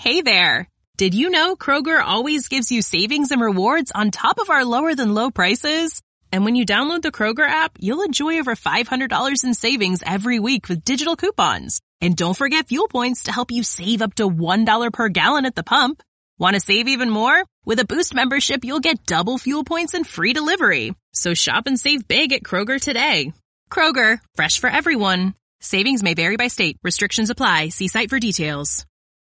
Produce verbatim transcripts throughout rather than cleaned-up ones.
Hey there! Did you know Kroger always gives you savings and rewards on top of our lower-than-low prices? And when you download the Kroger app, you'll enjoy over five hundred dollars in savings every week with digital coupons. And don't forget fuel points to help you save up to one dollar per gallon at the pump. Want to save even more? With a Boost membership, you'll get double fuel points and free delivery. So shop and save big at Kroger today. Kroger, fresh for everyone. Savings may vary by state. Restrictions apply. See site for details.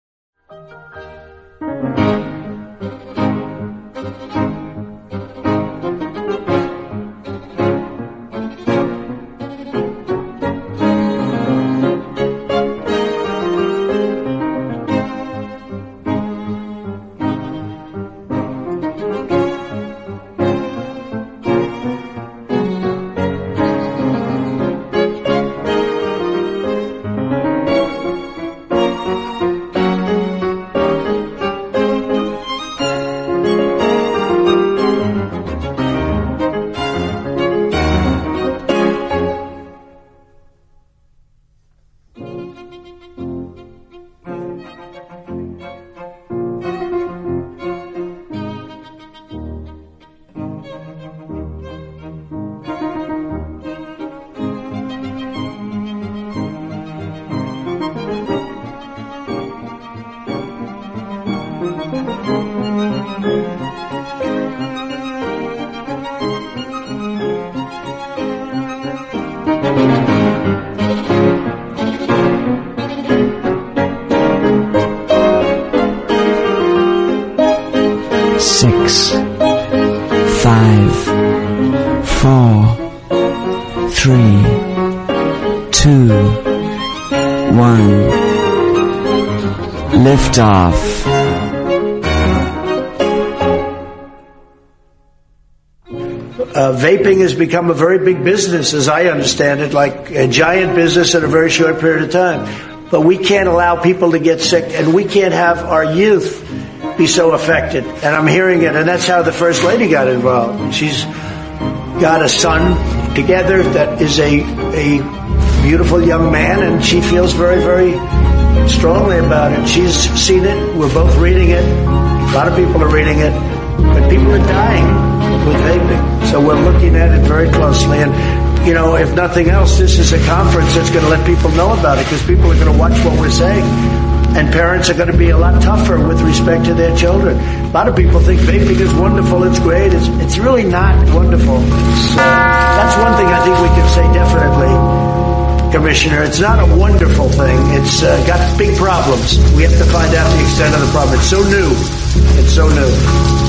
Six, five, four, three, two, one. Liftoff. Uh, vaping has become a very big business, as I understand it, like a giant business in a very short period of time. But we can't allow people to get sick, and we can't have our youth be so affected. And I'm hearing it, and that's how the First Lady got involved. She's got a son together that is a, a beautiful young man, and she feels very, very strongly about it. She's seen it. We're both reading it. A lot of people are reading it. But people are dying with vaping. So we're looking at it very closely. And, you know, if nothing else, this is a conference that's going to let people know about it, because people are going to watch what we're saying. And parents are going to be a lot tougher with respect to their children. A lot of people think vaping is wonderful, it's great. It's, it's really not wonderful. It's, uh, that's one thing I think we can say definitely, Commissioner. It's not a wonderful thing. It's uh, got big problems. We have to find out the extent of the problem. It's so new. It's so new.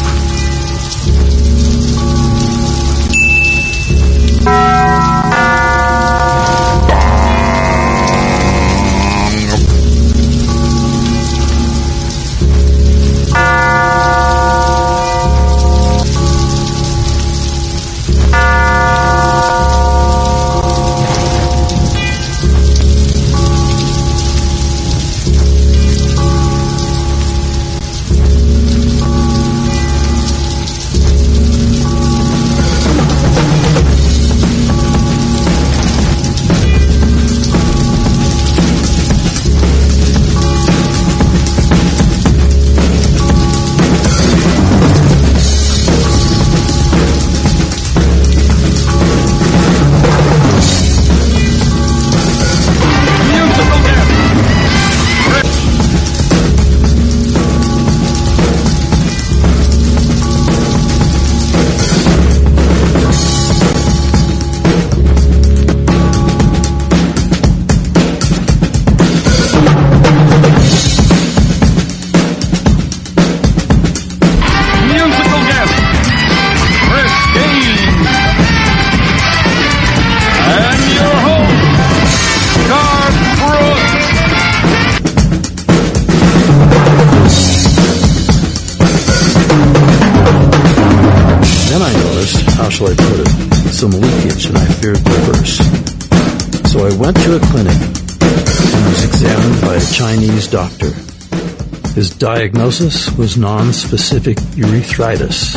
Some leakage, and I feared the worst. So I went to a clinic and was examined by a Chinese doctor. His diagnosis was non-specific urethritis.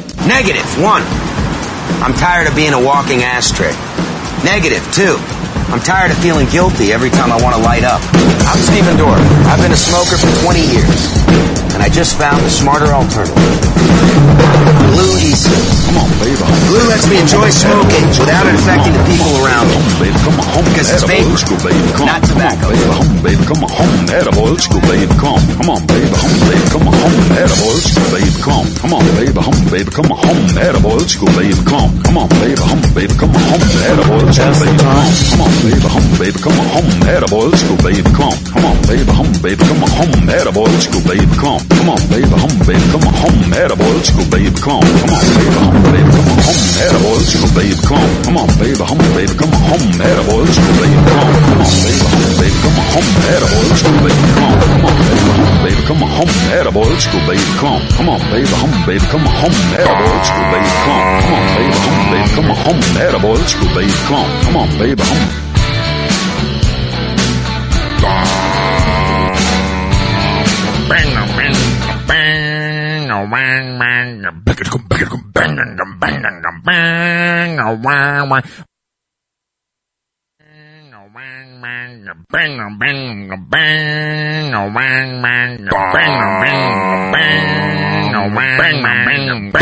Negative, one. I'm tired of being a walking ashtray. Negative, two. I'm tired of feeling guilty every time I want to light up. I'm Stephen Dorff. I've been a smoker for twenty years, and I just found a smarter alternative. Blue e-cigs. Come on, baby. Blue lets me enjoy smoking without it affecting the people around me. Baby, come on home. Because it's vapor, not tobacco. Baby, home, baby, come on home. Attaboy, let's go, baby, come. Come on, baby, home, baby, come on home. Attaboy, let's go, baby, come. Come on, baby, home, baby, come on home. Attaboy, let's go, baby, come. Come on, baby, home, baby, come on home. Attaboy, let's go, baby, come. Come on, baby, home, baby, come on home. Attaboy, let's go, baby, come. Come on, baby, home, baby, come on home. Attaboy, let's go, baby, come. Come on, baby, home, baby, come on home. Attaboy, let's go, baby, come. Come on, baby, home, baby, come on home. Attaboy, let's go, baby, come. Come on, baby, home, baby, come on home. Attaboy, let's go, baby, come. Come on, baby, home, baby, come on home. Attaboy, let's go, baby, come. Come on, baby, home, baby, come on home. Attaboy, let's go, baby, come. Come on, baby, home, baby, come on home. Attaboy, let's go, baby, come. Come on, baby, home, baby, come on home. Attaboy, let's go, baby, come. Come on, baby, home. Bang, bang, bang, bang, bang, bang, bang, bang, bang, bang, bang, bang. Bang bang bang bang bang bang bang bang bang bang bang bang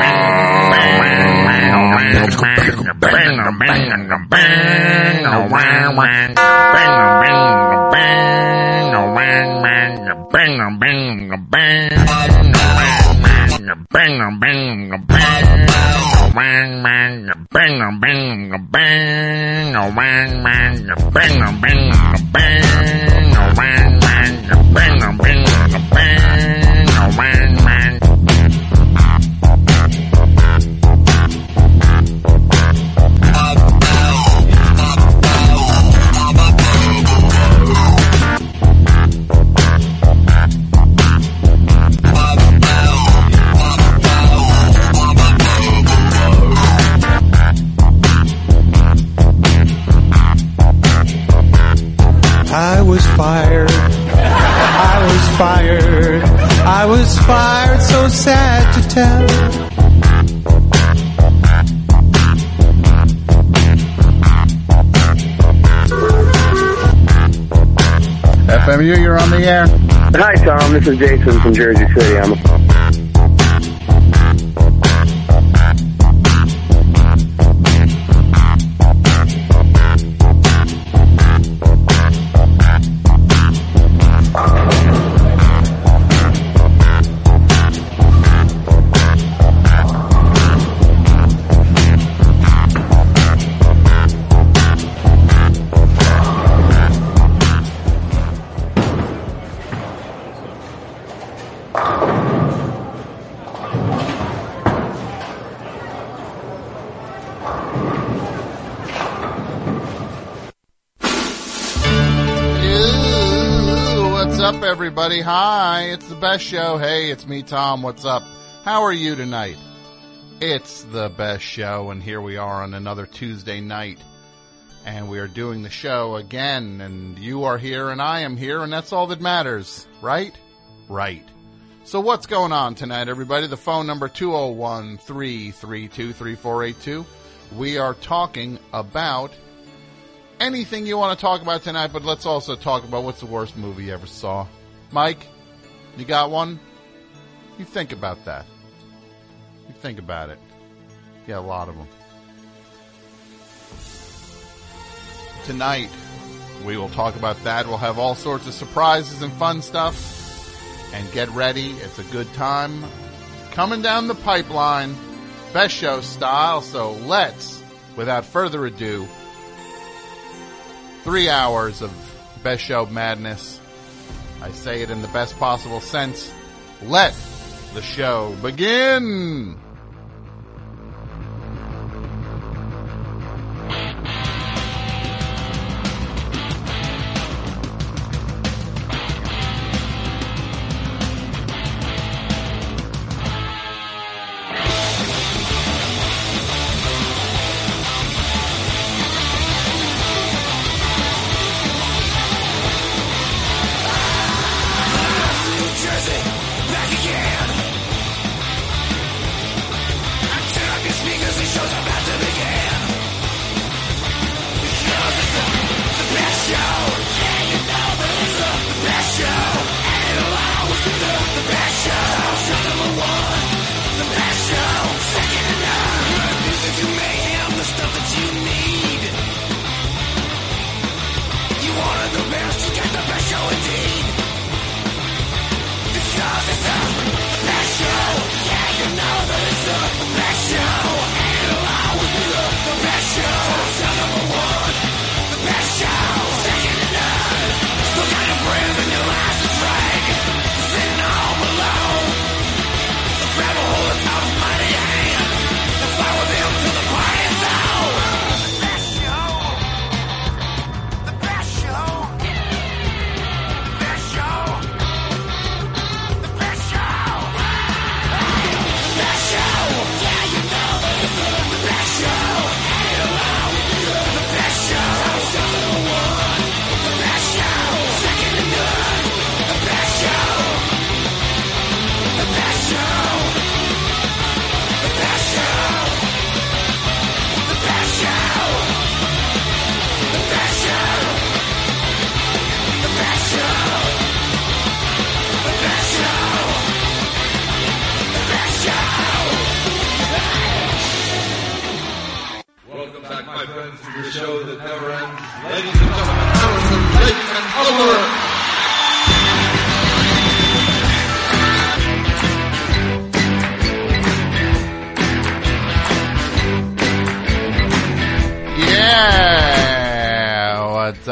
I was fired, I was fired, I was fired, so sad to tell. F M U, you're on the air. Hi, Tom. This is Jason from Jersey City. I'm everybody. Hi, it's the best show. Hey, it's me, Tom. What's up? How are you tonight? It's the best show, and here we are on another Tuesday night, and we are doing the show again, and you are here, and I am here, and that's all that matters, right? Right. So what's going on tonight, everybody? The phone number two oh one, three three two, three four eight two. We are talking about anything you want to talk about tonight, but let's also talk about what's the worst movie you ever saw. Mike, you got one? You think about that. You think about it. Yeah, a lot of them. Tonight, we will talk about that. We'll have all sorts of surprises and fun stuff. And get ready. It's a good time. Coming down the pipeline, best show style. So let's, without further ado, three hours of best show madness. I say it in the best possible sense. Let the show begin!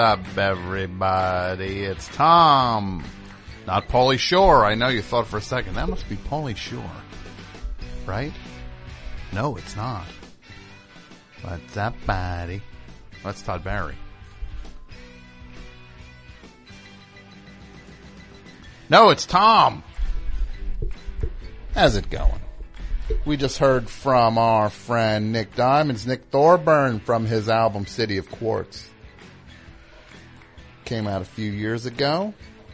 up, everybody? It's Tom. Not Pauly Shore. I know you thought for a second, that must be Pauly Shore. Right? No, it's not. What's up, buddy? That's Todd Barry. No, it's Tom. How's it going? We just heard from our friend Nick Diamonds, Nick Thorburn, from his album City of Quartz. Came out a few years ago.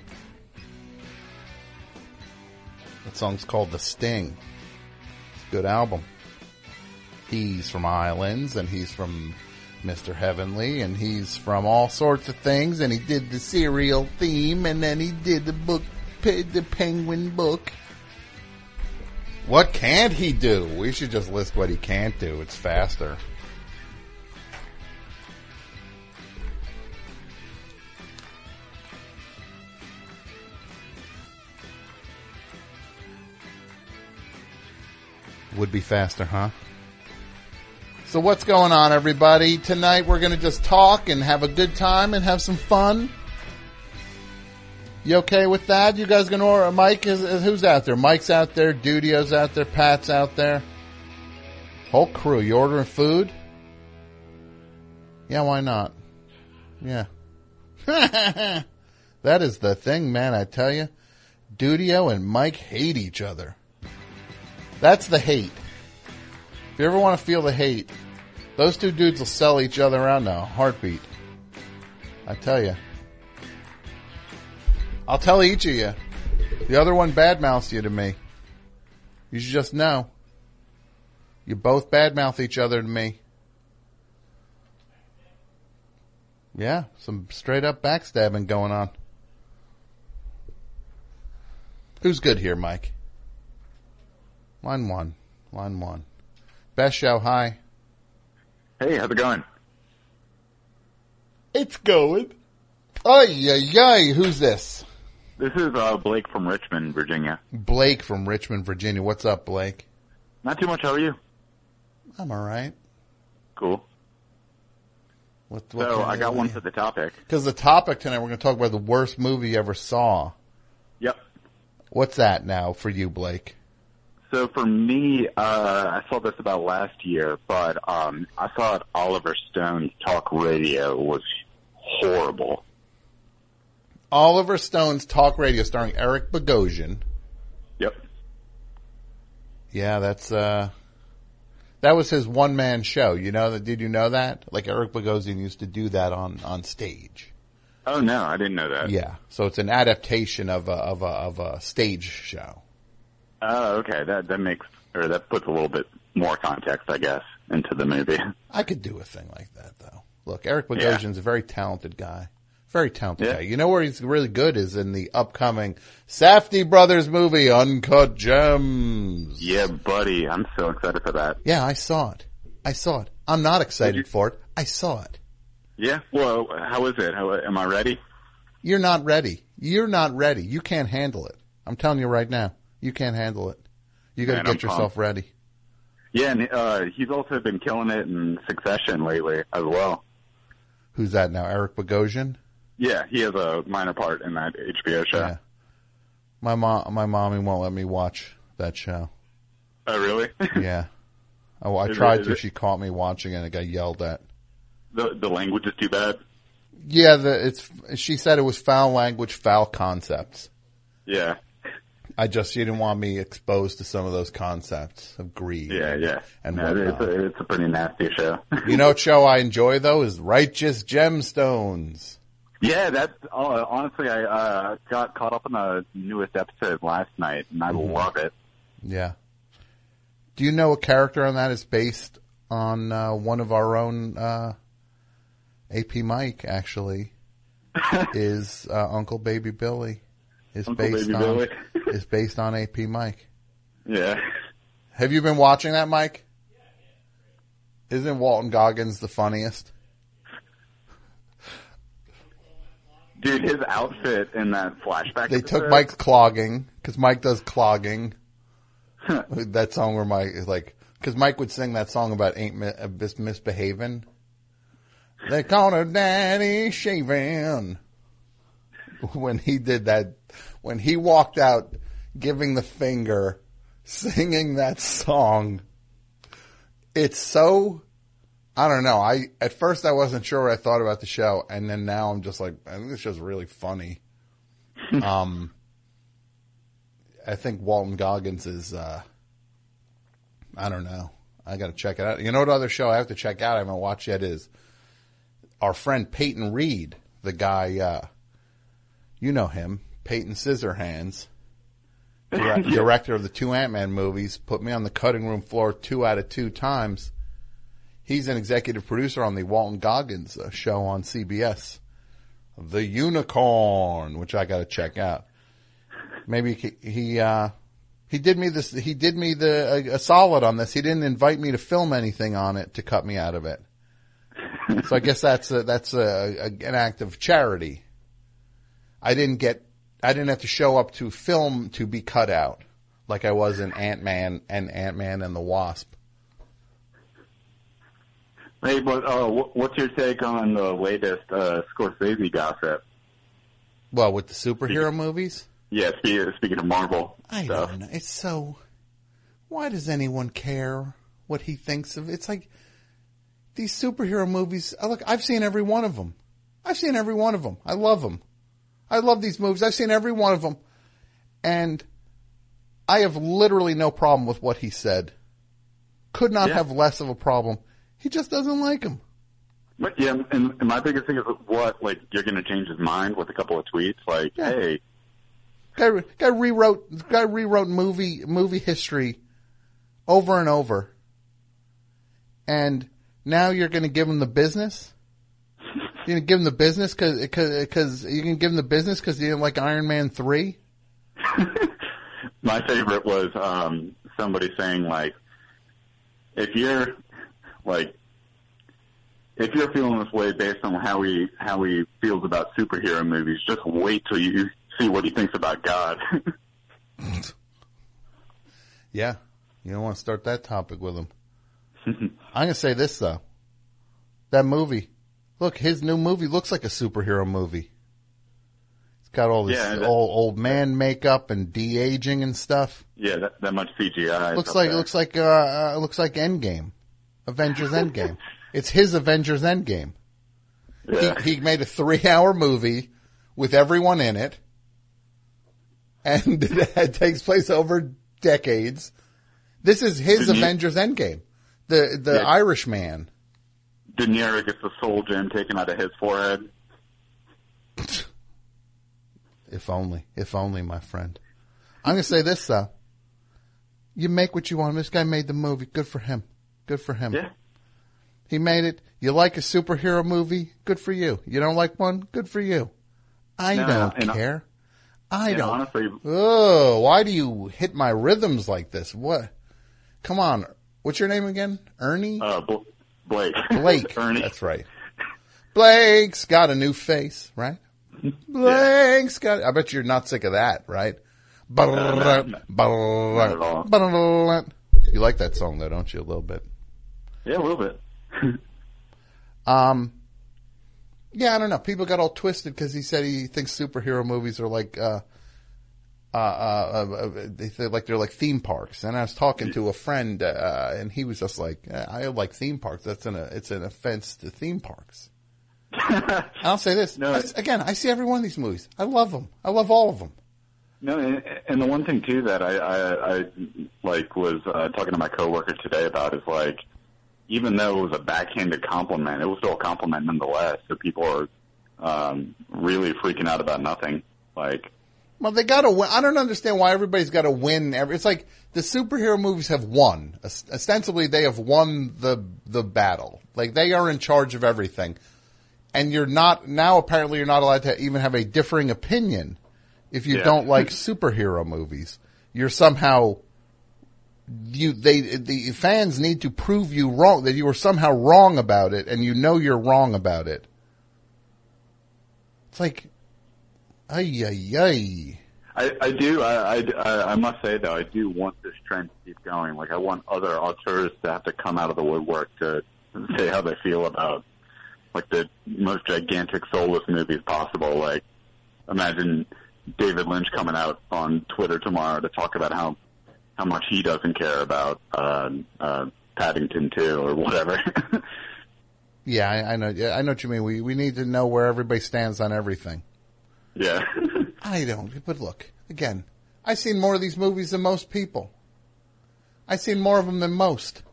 That song's called The Sting. It's a good album. He's from Islands, and he's from Mister Heavenly, and he's from all sorts of things, and he did the serial theme, and then he did the book, the Penguin book. What can't he do? We should just list what he can't do. It's faster. Would be faster, huh? So what's going on, everybody? Tonight we're going to just talk and have a good time and have some fun. You okay with that? You guys going to order? Mike, is, is, who's out there? Mike's out there. Dudio's out there. Pat's out there. Whole crew. You ordering food? Yeah, why not? Yeah. That is the thing, man, I tell you. Dudio and Mike hate each other. That's the hate. If you ever want to feel the hate, those two dudes will sell each other around in a heartbeat. I tell you. I'll tell each of you. The other one badmouths you to me. You should just know. You both badmouth each other to me. Yeah, some straight up backstabbing going on. Who's good here, Mike? Line one. Line one. Best show, hi. Hey, how's it going? It's going. Ay, ay, ay. Who's this? This is uh, Blake from Richmond, Virginia. Blake from Richmond, Virginia. What's up, Blake? Not too much. How are you? I'm all right. Cool. What, what so I got one for the topic. Because the topic tonight, we're going to talk about the worst movie you ever saw. Yep. What's that now for you, Blake? So for me, uh, I saw this about last year, but um, I thought Oliver Stone's Talk Radio was horrible. Oliver Stone's Talk Radio starring Eric Bogosian. Yep. Yeah, that's uh, that was his one man show. You know that? Did you know that? Like Eric Bogosian used to do that on, on stage. Oh no, I didn't know that. Yeah, so it's an adaptation of a of a of a stage show. Oh, okay. That that makes or that puts a little bit more context, I guess, into the movie. I could do a thing like that, though. Look, Eric Bogosian's yeah. a very talented guy. Very talented yeah. guy. You know where he's really good is in the upcoming Safdie Brothers movie, Uncut Gems. Yeah, buddy. I'm so excited for that. Yeah, I saw it. I saw it. I'm not excited for it. I saw it. Yeah? Well, how is it? How, am I ready? You're not ready. You're not ready. You can't handle it. I'm telling you right now. You can't handle it. You got to get I'm yourself pumped. ready. Yeah, and uh, he's also been killing it in Succession lately as well. Who's that now? Eric Bogosian? Yeah, he has a minor part in that H B O show. Yeah. My mom, my mommy won't let me watch that show. Oh, really? Yeah. Oh, I is tried it, to. It? She caught me watching it and I got yelled at. The the language is too bad? Yeah, the, it's. She said it was foul language, foul concepts. Yeah. I just, she didn't want me exposed to some of those concepts of greed. Yeah, yeah. And no, it's, a, it's a pretty nasty show. You know what show I enjoy, though, is Righteous Gemstones. Yeah, that's, uh, honestly, I uh, got caught up in the newest episode last night, and I mm-hmm. love it. Yeah. Do you know a character on that is based on uh, one of our own, uh, A P Mike, actually, is uh, Uncle Baby Billy. Is Uncle based Baby on Billy. is based on A P Mike. Yeah. Have you been watching that, Mike? Isn't Walton Goggins the funniest? Dude, his outfit in that flashback. They episode. took Mike's clogging because Mike does clogging. That song where Mike is like, because Mike would sing that song about ain't mis- misbehaving. They call her Daddy Shavin. When he did that, when he walked out giving the finger, singing that song, it's so, I don't know. I At first I wasn't sure what I thought about the show, and then now I'm just like, I think this show's really funny. um, I think Walton Goggins is, uh, I don't know. I got to check it out. You know what other show I have to check out I haven't watched yet is our friend Peyton Reed, the guy, uh, you know him, Peyton Scissorhands, direct, director of the two Ant-Man movies, put me on the cutting room floor two out of two times. He's an executive producer on the Walton Goggins uh, show on C B S, The Unicorn, which I got to check out. Maybe he he, uh, he did me this. He did me the a, a solid on this. He didn't invite me to film anything on it to cut me out of it. So I guess that's a, that's a, a, an act of charity. I didn't get. I didn't have to show up to film to be cut out, like I was in Ant-Man and Ant-Man and the Wasp. Hey, but uh, what's your take on the latest uh, Scorsese gossip? Well, with the superhero speaking, movies? Yeah, speaking, speaking of Marvel I stuff. don't know. It's so... Why does anyone care what he thinks of... It's like, these superhero movies... Look, I've seen every one of them. I've seen every one of them. I love them. I love these movies. I've seen every one of them. And I have literally no problem with what he said. Could not yeah. have less of a problem. He just doesn't like him. But yeah, and, and my biggest thing is what, like, you're going to change his mind with a couple of tweets? Like, yeah. hey. Guy, guy rewrote, guy rewrote movie, movie history over and over. And now you're going to give him the business? You're going to give him the business cause, cause, cause you can give him the business because you didn't like Iron Man three? My favorite was, um, somebody saying, like, if you're, like, if you're feeling this way based on how he how he feels about superhero movies, just wait till you see what he thinks about God. Yeah, you don't want to start that topic with him. I'm gonna say this though: that movie, look, his new movie looks like a superhero movie. It's got all this yeah, that, old old man makeup and de-aging and stuff. Yeah, that, that much C G I. Looks like there. looks like uh, uh, looks like Endgame. Avengers Endgame. It's his Avengers Endgame. Yeah. He, he made a three-hour movie with everyone in it, and it takes place over decades. This is his Didn't Avengers you? Endgame. The the yeah. Irishman. De Niro gets the soul gem taken out of his forehead. If only. If only, my friend. I'm going to say this, though. You make what you want. This guy made the movie. Good for him. Good for him. Yeah. He made it. You like a superhero movie? Good for you. You don't like one? Good for you. I no, don't care. I yeah, don't. Honestly, oh, why do you hit my rhythms like this? What? Come on. What's your name again? Ernie? Uh, Bl- Blake. Blake. Ernie. That's right. Blake's got a new face, right? Blake's yeah. got. I bet you're not sick of that, right? No, no, no. Not at all. You like that song, though, don't you? A little bit. Yeah, a little bit. um, yeah, I don't know. People got all twisted because he said he thinks superhero movies are like, uh, uh, uh, uh they feel like they're like theme parks. And I was talking to a friend, uh, and he was just like, I like theme parks. That's an, it's an offense to theme parks. I'll say this. No, I, again, I see every one of these movies. I love them. I love all of them. No, and, and the one thing too that I, I, I like was uh, talking to my coworker today about is like, even though it was a backhanded compliment, it was still a compliment nonetheless. So people are um, really freaking out about nothing. Like, well, they got to win. I don't understand why everybody's got to win. Every, it's like the superhero movies have won. Ostensibly, they have won the the battle. Like they are in charge of everything, and you're not now. Apparently, you're not allowed to even have a differing opinion if you yeah. don't like superhero movies. You're somehow. You, they, the fans need to prove you wrong, that you were somehow wrong about it, and you know you're wrong about it. It's like, ay, ay, ay. I, I do, I, I, I must say though, I do want this trend to keep going. Like, I want other auteurs to have to come out of the woodwork to say how they feel about like the most gigantic soulless movies possible. Like, imagine David Lynch coming out on Twitter tomorrow to talk about how how much he doesn't care about uh, uh, Paddington two or whatever. Yeah, I, I know. Yeah, I know what you mean. We we need to know where everybody stands on everything. Yeah. I don't. But look, again, I've seen more of these movies than most people. I've seen more of them than most.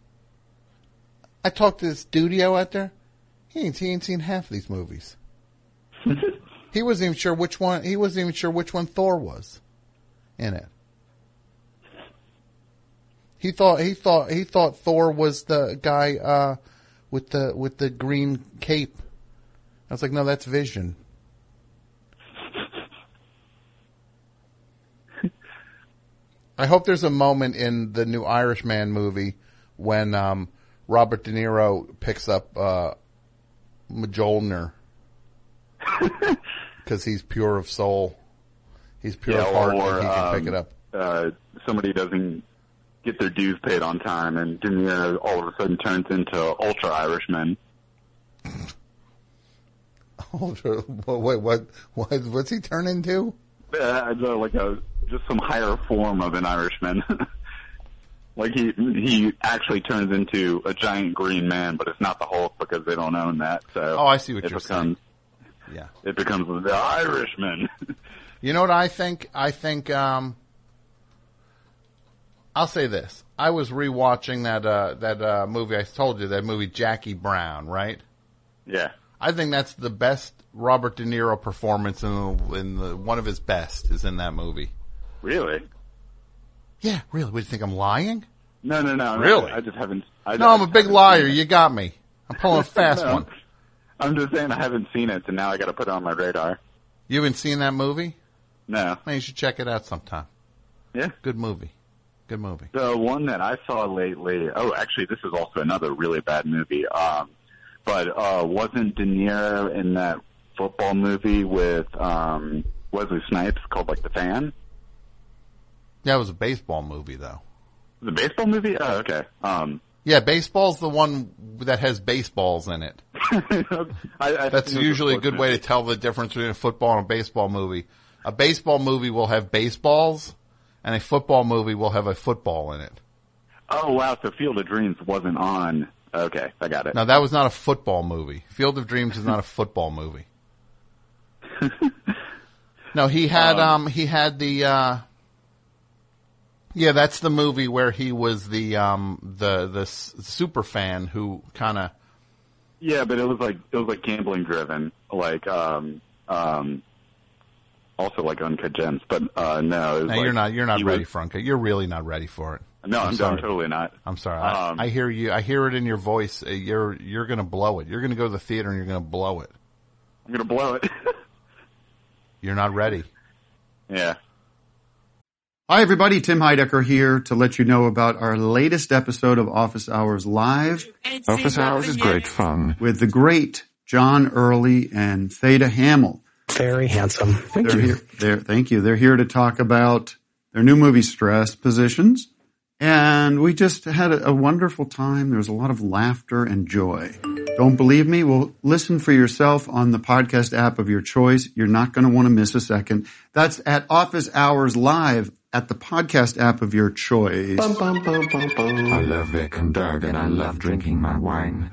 I talked to this studio out there. He ain't, he ain't seen half of these movies. He wasn't even sure which one. He wasn't even sure which one Thor was in it. He thought he thought he thought Thor was the guy uh, with the with the green cape. I was like, no, that's Vision. I hope there's a moment in the new Irishman movie when um, Robert De Niro picks up uh, Mjolnir because he's pure of soul. He's pure yeah, of heart, or, and he can um, pick it up. Uh, somebody doesn't get their dues paid on time, and De Niro all of a sudden turns into Ultra Irishman. Ultra, wait, what? What? What's he turn into? Uh, like a just some higher form of an Irishman. Like he he actually turns into a giant green man, but it's not the Hulk because they don't own that. So oh, I see what it you're becomes, saying. Yeah, it becomes the Irishman. You know what I think? I think um, I'll say this. I was rewatching that uh, that uh, movie I told you, that movie Jackie Brown, right? Yeah. I think that's the best Robert De Niro performance in the, in the one of his best is in that movie. Really? Yeah, really. What, do you think I'm lying? No, no, no. Really? I just haven't. I no, just I'm a big liar. You got me. I'm pulling a fast no, one. I'm just saying I haven't seen it, and now I got to put it on my radar. You haven't seen that movie? No. Man, you should check it out sometime. Yeah. Good movie. Good movie. The one that I saw lately. Oh, actually, this is also another really bad movie. Um, but uh, wasn't De Niro in that football movie with um, Wesley Snipes called like The Fan? Yeah, it was a baseball movie, though. The baseball movie? Oh, okay. Um, yeah, baseball's the one that has baseballs in it. I, I That's usually a good movie. way to tell the difference between a football and a baseball movie. A baseball movie will have baseballs, and a football movie will have a football in it. Oh, wow. So Field of Dreams wasn't on. Okay, I got it. No, that was not a football movie. Field of Dreams is not a football movie. No, he had, um, um he had the, uh, yeah, that's the movie where he was the, um, the, the s- super fan who kind of. Yeah, but it was like, it was like gambling driven. Like, um, um, also like Uncut Gems, but, uh, no. It was No, like, you're not, you're not ready was, for Uncut. You're really not ready for it. No, I'm, I'm, I'm sorry. totally not. I'm sorry. Um, I, I hear you. I hear it in your voice. Uh, You're you're going to blow it. You're going to go to the theater and you're going to blow it. I'm going to blow it. You're not ready. Yeah. Hi, everybody. Tim Heidecker here to let you know about our latest episode of Office Hours Live. Office Hours is great fun. With the great John Early and Theda Hamill. Very handsome. Thank they're you. Here, they're, thank you. They're here to talk about their new movie, Stress Positions. And we just had a, a wonderful time. There was a lot of laughter and joy. Don't believe me? Well, listen for yourself on the podcast app of your choice. You're not going to want to miss a second. That's at Office Hours Live at the podcast app of your choice. Bum, bum, bum, bum, bum. I love Vic and Doug, and I love drinking my wine.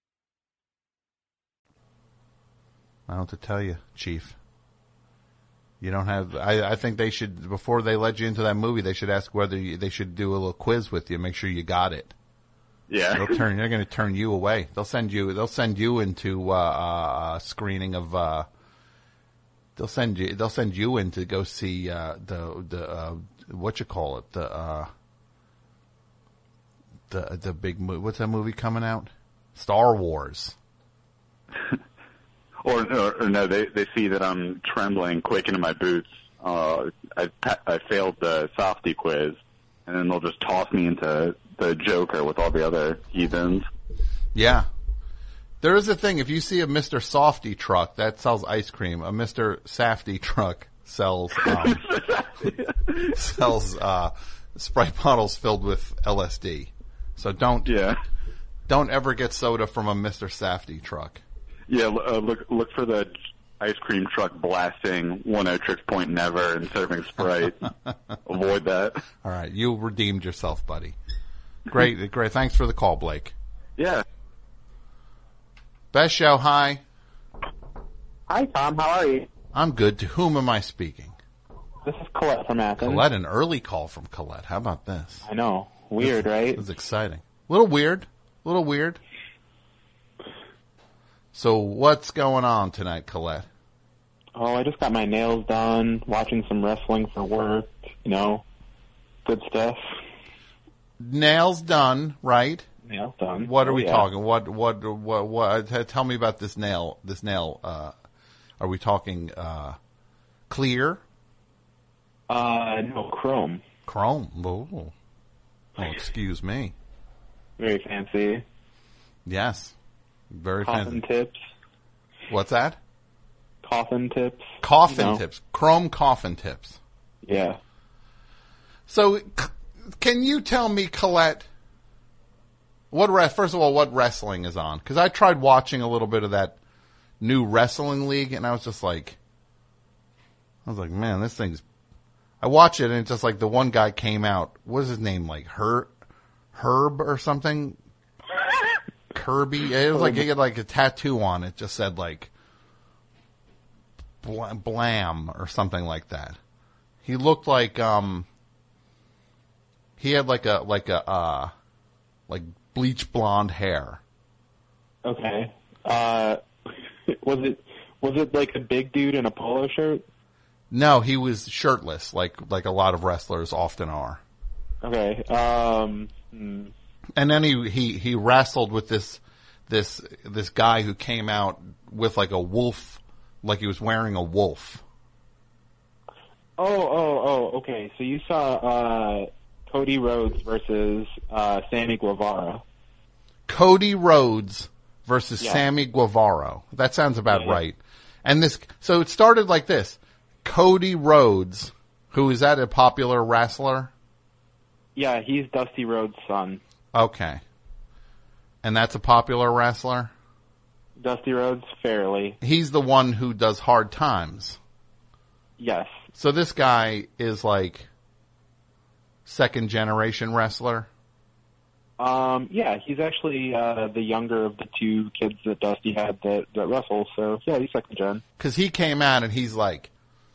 I don't know what to tell you, Chief. You don't have. I, I think they should, before they let you into that movie, they should ask whether you, they should do a little quiz with you, make sure you got it. Yeah. They'll turn. They're going to turn you away. They'll send you. They'll send you into uh, a screening of. Uh, they'll send you. They'll send you in to go see uh, the the uh, what you call it the uh, the the big movie. What's that movie coming out? Star Wars. Or, or, or no, they they see that I'm trembling, quaking in my boots. Uh, I I failed the softy quiz, and then they'll just toss me into the Joker with all the other heathens. Yeah, there is a thing. If you see a Mister Softy truck that sells ice cream, a Mister Safty truck sells um, sells uh, Sprite bottles filled with L S D. So don't yeah. don't ever get soda from a Mister Safty truck. Yeah, uh, look look for the ice cream truck blasting one oh Tricks Point Never and serving Sprite. Avoid that. All right, you redeemed yourself, buddy. Great, great. Thanks for the call, Blake. Yeah. Best show, hi. Hi, Tom. How are you? I'm good. To whom am I speaking? This is Colette from Athens. Colette, an early call from Colette. How about this? I know. Weird, this, right? This is exciting. A little weird. A little weird. So what's going on tonight, Colette? Oh, I just got my nails done, watching some wrestling for work, you know, good stuff. Nails done, right? Nails done. What are oh, we yeah. talking? What, what, what, what, tell me about this nail, this nail, uh, are we talking, uh, clear? Uh, no, chrome. Chrome. Oh, oh excuse me. Very fancy. Yes. Very Coffin fancy. tips. What's that? Coffin tips. Coffin you know? tips. Chrome coffin tips. Yeah. So, c- can you tell me, Colette, what re- first of all, what wrestling is on? Because I tried watching a little bit of that new wrestling league, and I was just like, I was like, man, this thing's. I watch it, and it's just like the one guy came out. What is his name? Like Herb, Herb or something? Kirby. It was like he had like a tattoo on it. Just said like bl- Blam or something like that. He looked like um. He had like a like a uh, like bleach blonde hair. Okay. Uh, was it was it like a big dude in a polo shirt? No, he was shirtless, like like a lot of wrestlers often are. Okay. Um. Hmm. And then he, he, he wrestled with this this this guy who came out with like a wolf, like he was wearing a wolf. Oh, oh, oh. Okay. So you saw uh, Cody Rhodes versus uh, Sammy Guevara. Cody Rhodes versus Yeah. Sammy Guevara. That sounds about Yeah. right. And this, so it started like this. Cody Rhodes, who is that a popular wrestler? Yeah, he's Dusty Rhodes' son. Okay. And that's a popular wrestler? Dusty Rhodes, fairly. He's the one who does Hard Times. Yes. So this guy is like second generation wrestler? Um, yeah, he's actually uh, the younger of the two kids that Dusty had that, that wrestle, so yeah, he's second gen. Because he came out and he's like,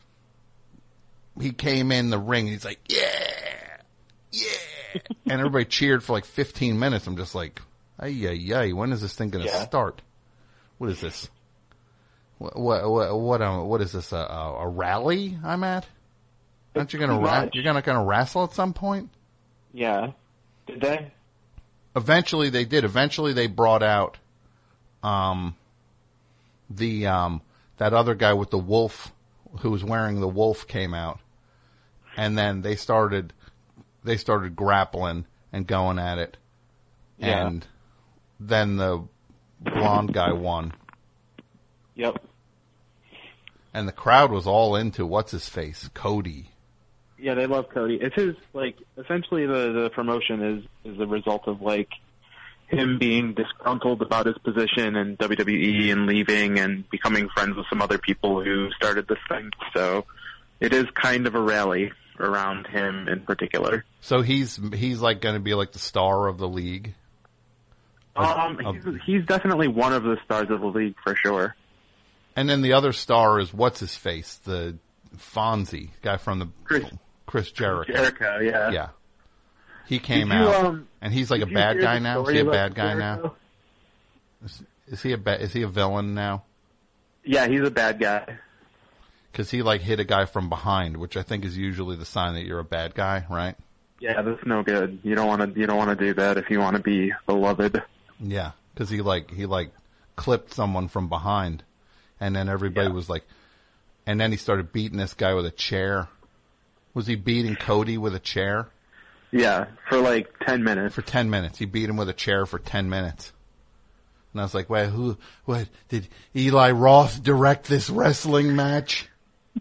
he came in the ring and he's like, yeah, yeah. And everybody cheered for like fifteen minutes. I'm just like, ay, ay, ay, when is this thing going to Yeah. start? What is this? What, what, what, what, um, what is this, a, a, a rally I'm at? Aren't you going to, Pretty ra- much. you're not going to wrestle at some point? Yeah. Did they? Eventually they did. Eventually they brought out, um, the, um, that other guy with the wolf who was wearing the wolf came out. And then they started, they started grappling and going at it. Yeah. And then the blonde guy won. Yep. And the crowd was all into what's his face, Cody. Yeah, they love Cody. It's his, like, essentially the, the promotion is, is the result of, like, him being disgruntled about his position in W W E and leaving and becoming friends with some other people who started this thing. So it is kind of a rally around him in particular. So he's, he's like going to be like the star of the league? Um, Of- he's, he's definitely one of the stars of the league for sure. And then the other star is what's his face, the Fonzie guy from the Chris, Chris Jericho. Jericho, yeah. Yeah. He came Did you, out, um, and he's like a did you bad hear guy the now. Is story he a about bad guy now? Jericho? Is, is he a ba- is he a villain now? Yeah, he's a bad guy. Because he like hit a guy from behind, which I think is usually the sign that you're a bad guy, right? Yeah, that's no good. You don't want to. You don't want to do that if you want to be beloved. Yeah, because he like he like clipped someone from behind, and then everybody Yeah. was like, and then he started beating this guy with a chair. Was he beating Cody with a chair? Yeah, for like ten minutes. For ten minutes, he beat him with a chair for ten minutes. And I was like, "Wait, who? What did Eli Roth direct this wrestling match?"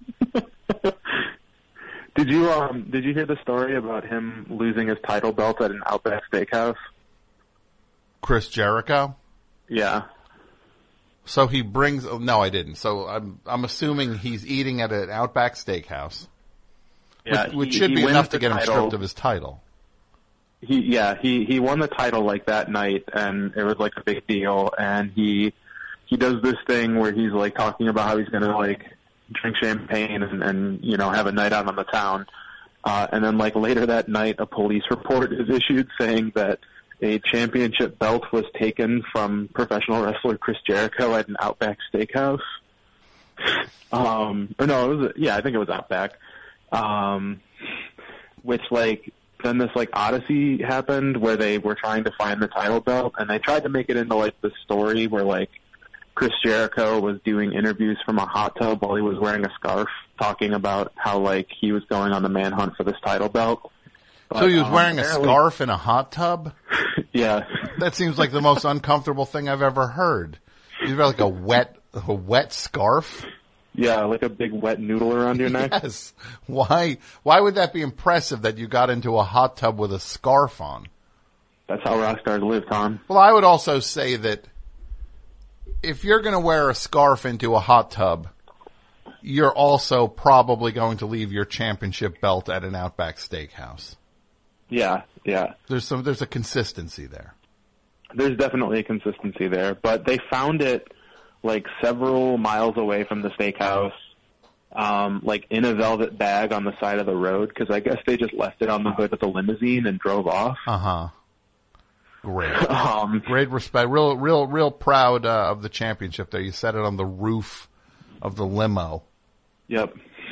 Did you um? Did you hear the story about him losing his title belt at an Outback Steakhouse? Chris Jericho. Yeah. So he brings. Oh, no, I didn't. So I'm I'm assuming he's eating at an Outback Steakhouse, Yeah, which, which he- should he be wins enough to the get him title. stripped of his title. He yeah he he won the title like that night, and it was like a big deal. And he he does this thing where he's like talking about how he's gonna like drink champagne and, and you know have a night out on the town. Uh, and then like later that night, a police report is issued saying that a championship belt was taken from professional wrestler Chris Jericho at an Outback Steakhouse. Um, or no, it was yeah, I think it was Outback. Um, which like. Then this like odyssey happened where they were trying to find the title belt, and they tried to make it into like this story where like Chris Jericho was doing interviews from a hot tub while he was wearing a scarf, talking about how like he was going on the manhunt for this title belt. But, So he was um, wearing a apparently- scarf in a hot tub? Yeah. That seems like the most uncomfortable thing I've ever heard. He's got like a wet, a wet scarf. Yeah, like a big wet noodle around your neck. Yes. Why? Why would that be impressive that you got into a hot tub with a scarf on? That's how rock stars live, Tom. Well, I would also say that if you're going to wear a scarf into a hot tub, you're also probably going to leave your championship belt at an Outback Steakhouse. Yeah, yeah. There's some. There's a consistency there. There's definitely a consistency there, but they found it like several miles away from the steakhouse, um, like in a velvet bag on the side of the road, because I guess they just left it on the hood of the limousine and drove off. Uh huh. Great. Um, Great respect. Real, real, real proud uh, of the championship there. You set it on the roof of the limo. Yep.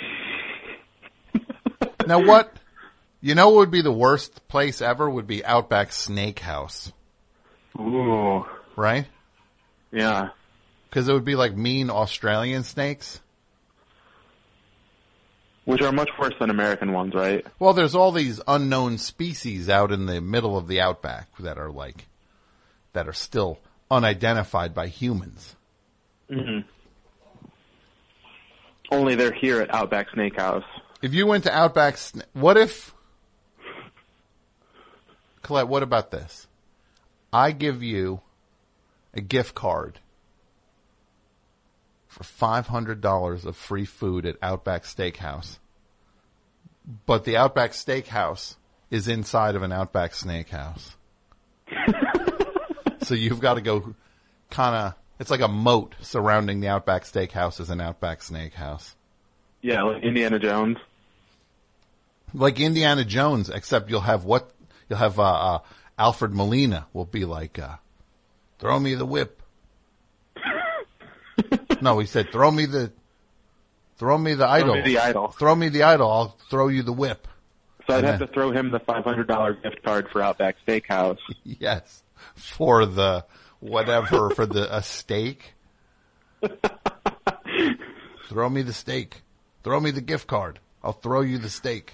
Now what? You know what would be the worst place ever? Would be Outback Snakehouse. Ooh. Right? Yeah. Because it would be like mean Australian snakes. Which are much worse than American ones, right? Well, there's all these unknown species out in the middle of the outback that are like, that are still unidentified by humans. Mm-hmm. Only they're here at Outback Snakehouse. If you went to Outback, Sna- what if, Colette, what about this? I give you a gift card for five hundred dollars of free food at Outback Steakhouse. But the Outback Steakhouse is inside of an Outback Snakehouse. So you've got to go kind of, it's like a moat surrounding the Outback Steakhouse as an Outback Snakehouse. Yeah, like Indiana Jones. Like Indiana Jones, except you'll have what, you'll have, uh, uh, Alfred Molina will be like, uh, throw me the whip. No, he said, throw me the, throw me the idol. Throw me the idol. Throw me the idol. I'll throw you the whip. So I'd And have then- to throw him the five hundred dollars gift card for Outback Steakhouse. Yes. For the, whatever, for the, a steak. Throw me the steak. Throw me the gift card. I'll throw you the steak.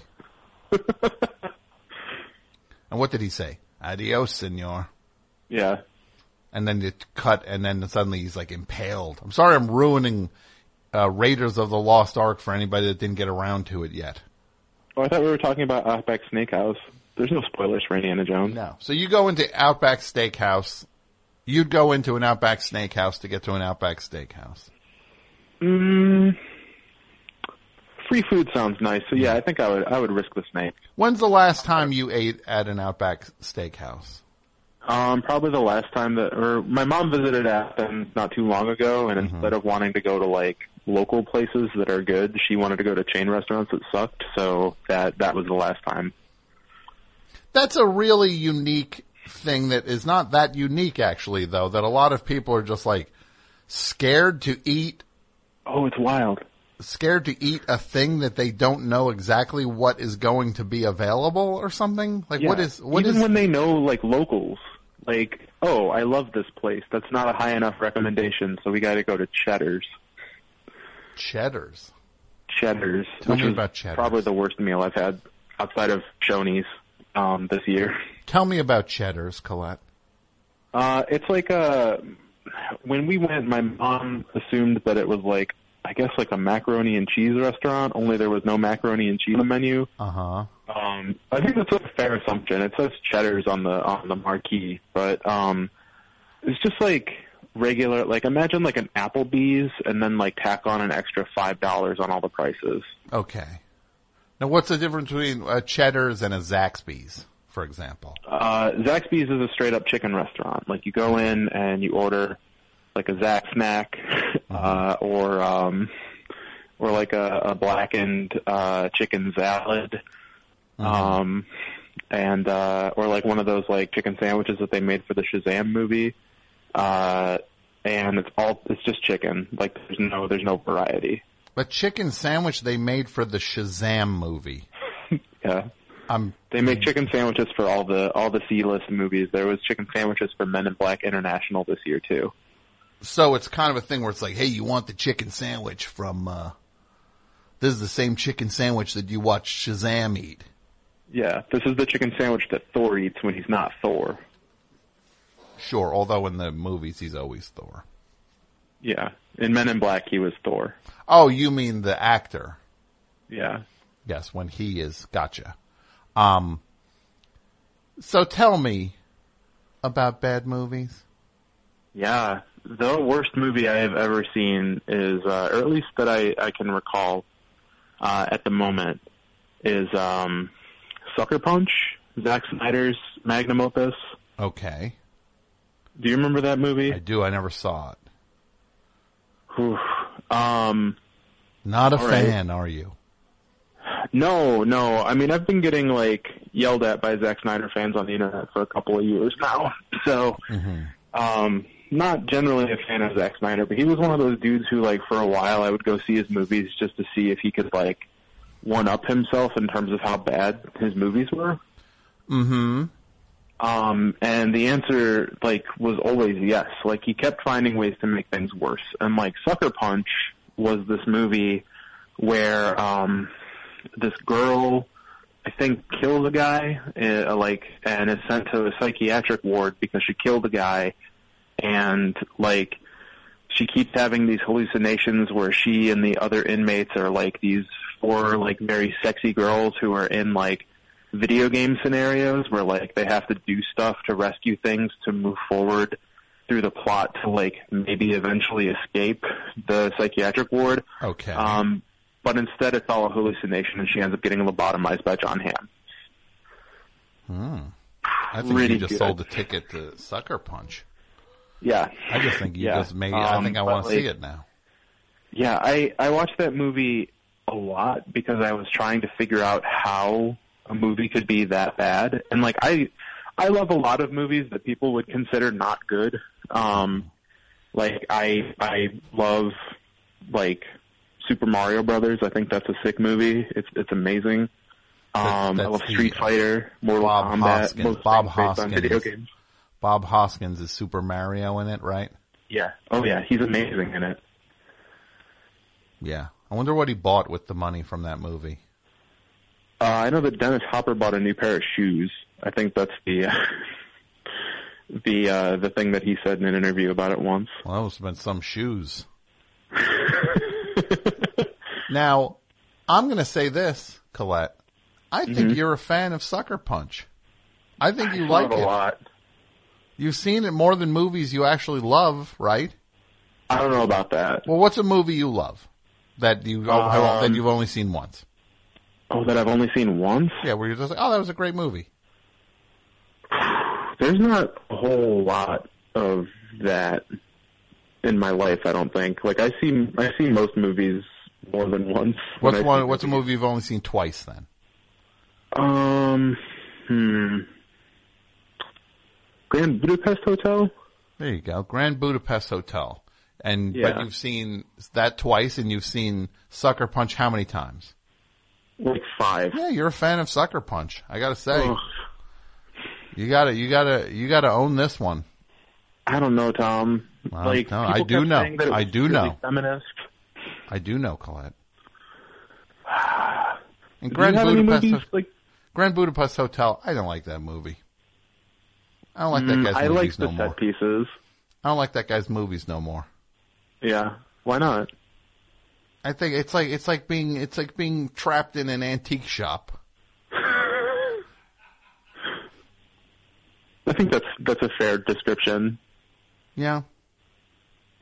And what did he say? Adios, senor. Yeah. And then it cut, and then suddenly he's like impaled. I'm sorry I'm ruining uh, Raiders of the Lost Ark for anybody that didn't get around to it yet. Oh, I thought we were talking about Outback Snakehouse. There's no spoilers for Indiana Jones. No. So you go into Outback Steakhouse. You'd go into an Outback Snakehouse to get to an Outback Steakhouse. Mm, free food sounds nice. So yeah, I think I would I would risk the snake. When's the last time you ate at an Outback Steakhouse? Um, probably the last time that, or my mom visited Athens not too long ago, and Mm-hmm. instead of wanting to go to like local places that are good, she wanted to go to chain restaurants that sucked. So that that was the last time. That's a really unique thing that is not that unique, actually, though, that a lot of people are just like scared to eat. Oh, it's wild. Scared to eat a thing that they don't know exactly what is going to be available or something? Like, Yeah. what is, what Even is, when they know like locals, like, oh, I love this place. That's not a high enough recommendation, so we got to go to Cheddar's. Cheddar's? Cheddar's. Tell which me was about Cheddar's. Probably the worst meal I've had outside of Shoney's um, this year. Tell me about Cheddar's, Colette. Uh, it's like a, when we went, my mom assumed that it was like, I guess like a macaroni and cheese restaurant, only there was no macaroni and cheese on the menu. Uh-huh. Um, I think that's a fair assumption. It says Cheddar's on the on the marquee, but um, it's just like regular, like imagine like an Applebee's and then like tack on an extra five dollars on all the prices. Okay. Now, what's the difference between a Cheddar's and a Zaxby's, for example? Uh, Zaxby's is a straight up chicken restaurant. Like you go in and you order like a Zax snack, uh, or, um, or like a, a blackened, uh, chicken salad. Mm-hmm. Um, and, uh, or like one of those like chicken sandwiches that they made for the Shazam movie. Uh, and it's all, it's just chicken. Like there's no, there's no variety. But chicken sandwich they made for the Shazam movie. Yeah. Um, they make chicken sandwiches for all the, all the C-list movies. There was chicken sandwiches for Men in Black International this year too. So it's kind of a thing where it's like, hey, you want the chicken sandwich from, uh, this is the same chicken sandwich that you watch Shazam eat. Yeah, this is the chicken sandwich that Thor eats when he's not Thor. Sure, although in the movies he's always Thor. Yeah, in Men in Black he was Thor. Oh, you mean the actor? Yeah. Yes, when he is, gotcha. Um, so tell me about bad movies. Yeah, the worst movie I have ever seen is, uh, or at least that I, I can recall uh, at the moment, is um, Sucker Punch, Zack Snyder's magnum opus. Okay. Do you remember that movie? I do. I never saw it. Whew. Um, Not a all fan, right. are you? No, no. I mean, I've been getting, like, yelled at by Zack Snyder fans on the internet for a couple of years now. So, mm-hmm. um, not generally a fan of Zack Snyder, but he was one of those dudes who, like, for a while I would go see his movies just to see if he could, like, one-up himself in terms of how bad his movies were. Mm-hmm. Um, and the answer, like, was always yes. Like, he kept finding ways to make things worse. And, like, Sucker Punch was this movie where, um, this girl, I think, kills a guy, uh, like, and is sent to a psychiatric ward because she killed a guy. And, like, she keeps having these hallucinations where she and the other inmates are, like, these four, like, very sexy girls who are in, like, video game scenarios where, like, they have to do stuff to rescue things to move forward through the plot to, like, maybe eventually escape the psychiatric ward. Okay. Um, but instead it's all a hallucination and she ends up getting lobotomized by John Hamm. Hmm. I think Really you just good. sold the ticket to Sucker Punch. Yeah. I just think you Yeah. just made, I Um, think I but, want to like, see it now. Yeah, I, I watched that movie a lot because I was trying to figure out how a movie could be that bad. And, like, I I love a lot of movies that people would consider not good. Um, like, I I love, like, Super Mario Brothers. I think that's a sick movie. It's it's amazing. Um, I That's love the- Street Fighter, Mortal Bob Kombat, Hoskins. most Bob things based on video Hoskins. games. Bob Hoskins is Super Mario in it, right? Yeah. Oh, yeah. He's amazing in it. Yeah. I wonder what he bought with the money from that movie. Uh, I know that Dennis Hopper bought a new pair of shoes. I think that's the uh, the uh, the thing that he said in an interview about it once. Well, that must have been some shoes. Now, I'm going to say this, Colette. I think Mhm. you're a fan of Sucker Punch. I think you I like love it. a lot. You've seen it more than movies you actually love, right? I don't know about that. Well, what's a movie you love that you oh, that Um, you've only seen once? Oh, that I've only seen once? Yeah, where you're just like, oh, that was a great movie. There's not a whole lot of that in my life, I don't think. Like, I see I see most movies more than once. when What's I one? see What's a movies. movie you've only seen twice then? Um, hmm. Grand Budapest Hotel? There you go, Grand Budapest Hotel. And Yeah. but you've seen that twice, and you've seen Sucker Punch how many times? Like five. Yeah, you're a fan of Sucker Punch. I gotta say, Ugh. you gotta, you gotta, you gotta own this one. I don't know, Tom. Well, like, no, people I do kept know. saying that it I was do really know. Feminist. I do know, Colette. And Do Grand you have any Budapest, movies, like, Grand Budapest Hotel. I don't like that movie. I don't like that Mm, guy's I like movies the no set more. pieces. I don't like that guy's movies no more. Yeah. Why not? I think it's like it's like being it's like being trapped in an antique shop. I think that's that's a fair description. Yeah.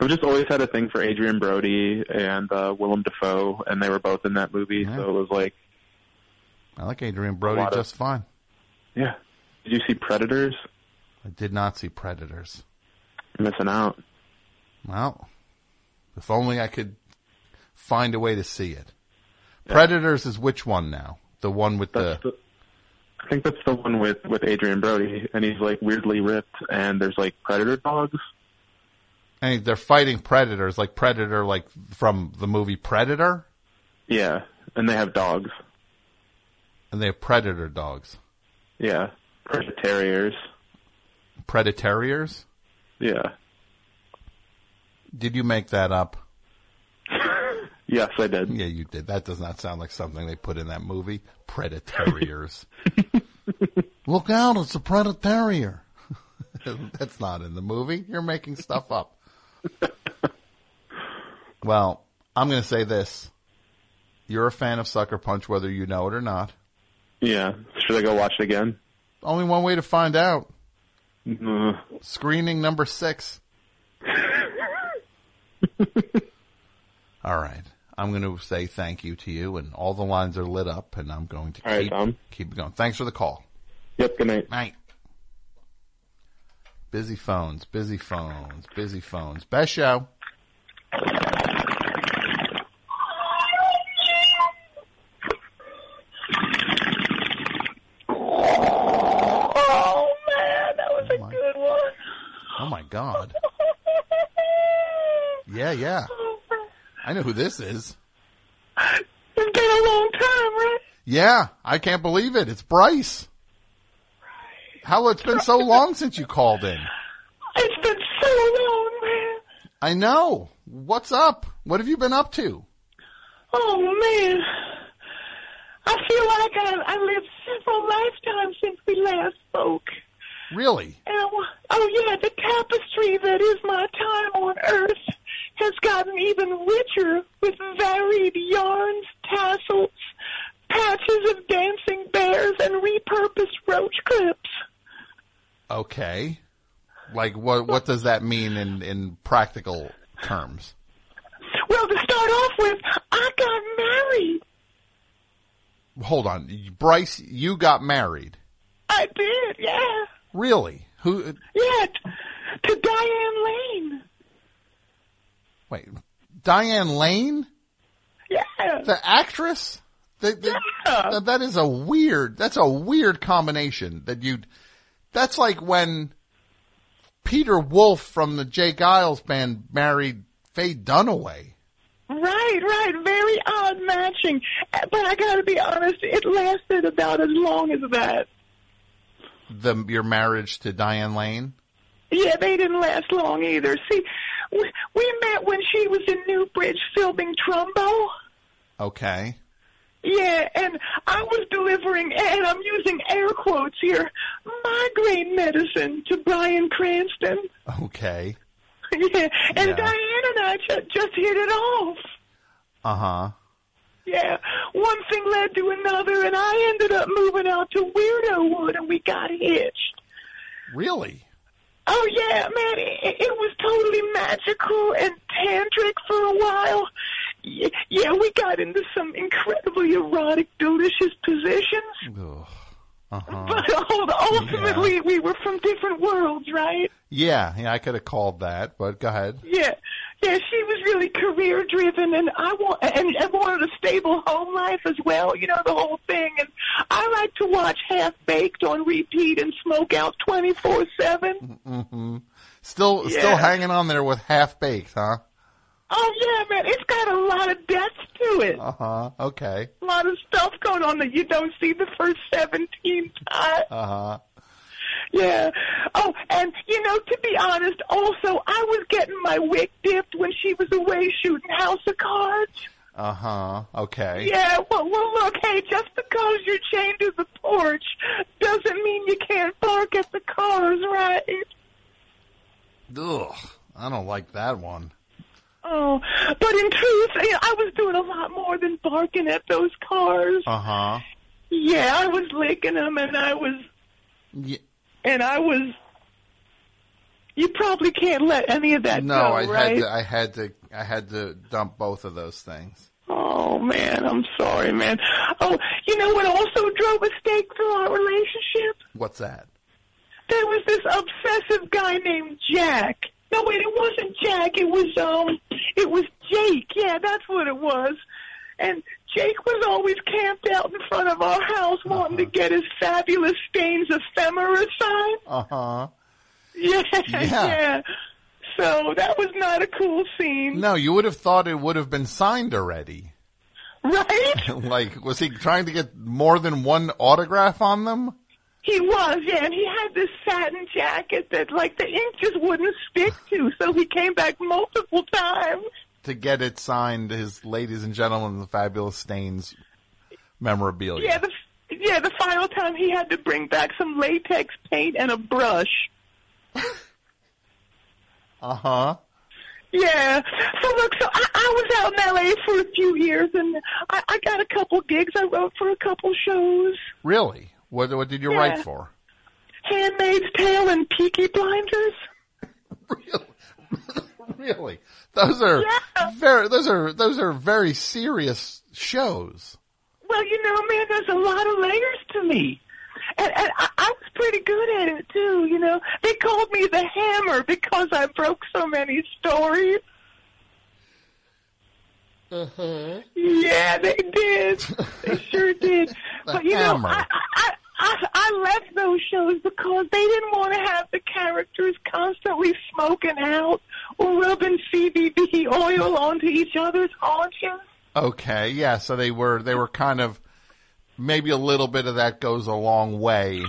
I've just always had a thing for Adrian Brody and uh, Willem Dafoe, and they were both in that movie, Yeah. so it was like... I like Adrian Brody A lot of- just fine. Yeah. Did you see Predators? I did not see Predators. You're missing out. Well, if only I could find a way to see it. Predators is which one now? The one with the... That's the... I think that's the one with, with Adrian Brody, and he's, like, weirdly ripped, and there's, like, predator dogs. And they're fighting predators, like Predator, like from the movie Predator? Yeah, and they have dogs. And they have predator dogs. Yeah, Predatariers. Predatariers? Yeah. Did you make that up? Yes, I did. Yeah, you did. That does not sound like something they put in that movie. Predatariers. Look out, it's a Predatarier. That's not in the movie. You're making stuff up. Well, I'm going to say this. You're a fan of Sucker Punch, whether you know it or not. Yeah. Should I go watch it again? Only one way to find out. Uh. Screening number six. All right. I'm going to say thank you to you, and all the lines are lit up, and I'm going to All right, keep, Tom. keep going. Thanks for the call. Yep, good night. Night. Busy phones, busy phones, busy phones. Best show. Oh, man, that was a good one. Oh, my God. Yeah, yeah. I know who this is. It's been a long time, right? Yeah, I can't believe it. It's Bryce. How it's been so long since you called in. It's been so long, man. I know. What's up? What have you been up to? Oh, man. I feel like I, I lived several lifetimes since we last spoke. Really? And I, wa- oh, yeah, the tapestry that is my time on Earth has gotten even richer with varied yarns, tassels, patches of dancing bears, and repurposed roach clips. Okay. Like, what What does that mean in, in practical terms? Well, to start off with, I got married. Hold on. Bryce, you got married. I did, yeah. Really? Who? Yeah, t- to Diane Lane. Wait, Diane Lane? Yeah. The actress? The, the, yeah. That, that is a weird, that's a weird combination that you'd, that's like when Peter Wolf from the Jay Giles band married Faye Dunaway. Right, right. Very odd matching. But I gotta be honest, it lasted about as long as that. The, your marriage to Diane Lane? Yeah, they didn't last long either. See, we, we met when she was in Newbridge filming Trumbo. Okay. Yeah, and I was delivering, and I'm using air quotes here, migraine medicine to Bryan Cranston. Okay. Yeah, and Yeah. Diane and I ju- just hit it off. Uh-huh. Yeah, one thing led to another, and I ended up moving out to Weirdo Wood, and we got hitched. Really? Oh, yeah, man, it, it was totally magical and tantric for a while. Y- Yeah, we got into some incredibly erotic, delicious positions. Ugh. Uh-huh. But ultimately, we were from different worlds, right? Yeah, yeah, I could have called that, but go ahead. Yeah, yeah, she was really career driven, and I want and I wanted a stable home life as well. You know, the whole thing. And I like to watch Half Baked on repeat and smoke out twenty four seven. Mm-hmm. Still, Yeah. still hanging on there with Half Baked, huh? Oh yeah, man, it's got a lot of depth to it. Uh huh. Okay. A lot of stuff going on that you don't see the first seventeen times. Uh huh. Yeah. Oh, and, you know, to be honest, also, I was getting my wick dipped when she was away shooting House of Cards. Uh huh. Okay. Yeah, well, well, look, hey, just because you're chained to the porch doesn't mean you can't bark at the cars, right? Ugh. I don't like that one. Oh, but in truth, you know, I was doing a lot more than barking at those cars. Uh huh. Yeah, I was licking them, and I was... Yeah. And I was, You probably can't let any of that no, go, I right? had to. I had to. I had to dump both of those things. Oh, man, I'm sorry, man. Oh, you know what also drove a stake through our relationship? What's that? There was this obsessive guy named Jack. No, wait, it wasn't Jack. It was, um, it was Jake. Yeah, that's what it was. And Jake was always camped out in front of our house uh-huh. wanting to get his Fabulous Stains ephemera signed. Uh-huh. Yeah, yeah, yeah. So that was not a cool scene. No, you would have thought it would have been signed already. Right? Like, was he trying to get more than one autograph on them? He was, yeah, and he had this satin jacket that, like, the ink just wouldn't stick to, so he came back multiple times. To get it signed, his Ladies and Gentlemen, the Fabulous Stains memorabilia. Yeah, the, yeah, the final time he had to bring back some latex paint and a brush. Uh-huh. Yeah. So look, so I, I was out in L A for a few years, and I, I got a couple gigs. I wrote for a couple shows. Really? What What did you yeah. write for? Handmaid's Tale and Peaky Blinders. Really? Really? Those are yeah. very those are those are very serious shows. Well, you know, man, there's a lot of layers to me. And, and I, I was pretty good at it, too, you know. They called me the Hammer because I broke so many stories. Uh-huh. Yeah, they did. They sure did. But, you Hammer. know, I, I, I, I left those shows because they didn't want to have the characters constantly smoking out or rubbing C B D oil onto each other's haunches. Okay, yeah, so they were they were kind of... Maybe a little bit of that goes a long way.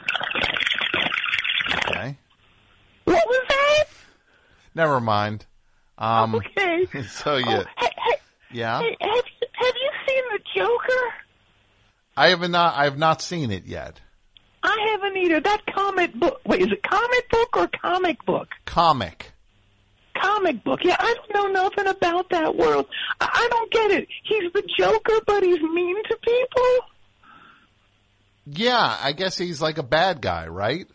Okay. What was that? Never mind. Um, okay. So you, oh, hey, hey, yeah. Hey, have, have you seen The Joker? I have not. I have not seen it yet. I haven't either. That comic book. Wait, is it comic book or comic book? Comic. Comic book. Yeah, I don't know nothing about that world. I, I don't get it. He's the Joker, but he's mean to people. Yeah, I guess he's like a bad guy, right?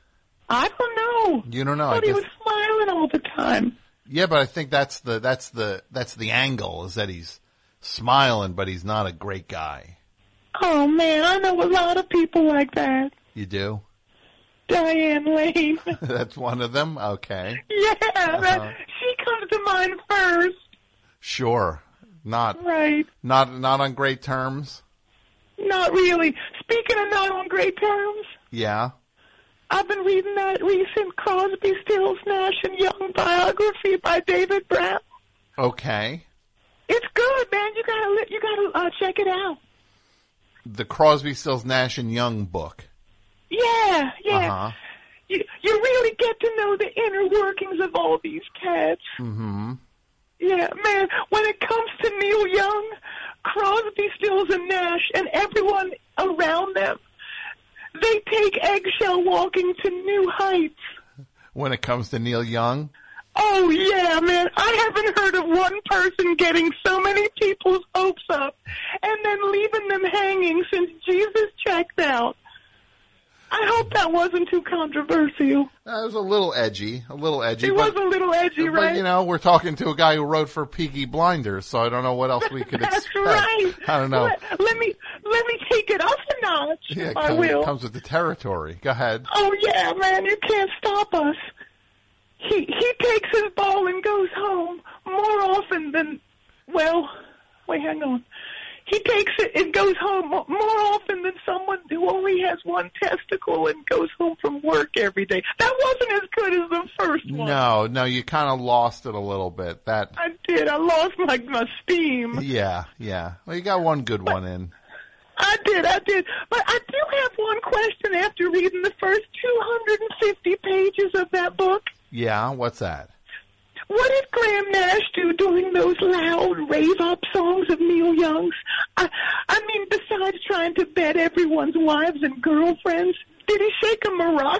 I don't know. You don't know. I thought I he guess, was smiling all the time. Yeah, but I think that's the that's the that's the angle is that he's smiling, but he's not a great guy. Oh man, I know a lot of people like that. You do? Diane Lane. That's one of them. Okay. Yeah, uh-huh. that, she comes to mind first. Sure. Not right. Not not on great terms. Not really. Speaking of not on great terms. Yeah. I've been reading that recent Crosby, Stills, Nash and Young biography by David Brown. Okay. It's good, man. You gotta you gotta uh, check it out. The Crosby, Stills, Nash and Young book. Yeah, yeah. Uh-huh. You you really get to know the inner workings of all these cats. Mm-hmm. Yeah, man. When it comes to Neil Young, Crosby, Stills, and Nash, and everyone around them, they take eggshell walking to new heights. When it comes to Neil Young? Oh, yeah, man. I haven't heard of one person getting so many people's hopes up and then leaving them hanging since Jesus checked out. I hope that wasn't too controversial. That was a little edgy, a little edgy. It but, was a little edgy, but, right? you know, we're talking to a guy who wrote for Peaky Blinders, so I don't know what else we could That's expect. right. I don't know. Let, let me let me take it up a notch. Yeah, it I comes, will. It comes with the territory. Go ahead. Oh yeah, man, you can't stop us. He he takes his ball and goes home more often than well. Wait, hang on. He takes it and goes home more often than someone who only has one testicle and goes home from work every day. That wasn't as good as the first one. No, no, you kind of lost it a little bit. That I did. I lost my my steam. Yeah, yeah. Well, you got one good but, one in. I did, I did. But I do have one question after reading the first two hundred fifty pages of that book. Yeah, what's that? What did Graham Nash do during those loud rave-up songs of Neil Young's? I, I mean, besides trying to bed everyone's wives and girlfriends, did he shake a maraca?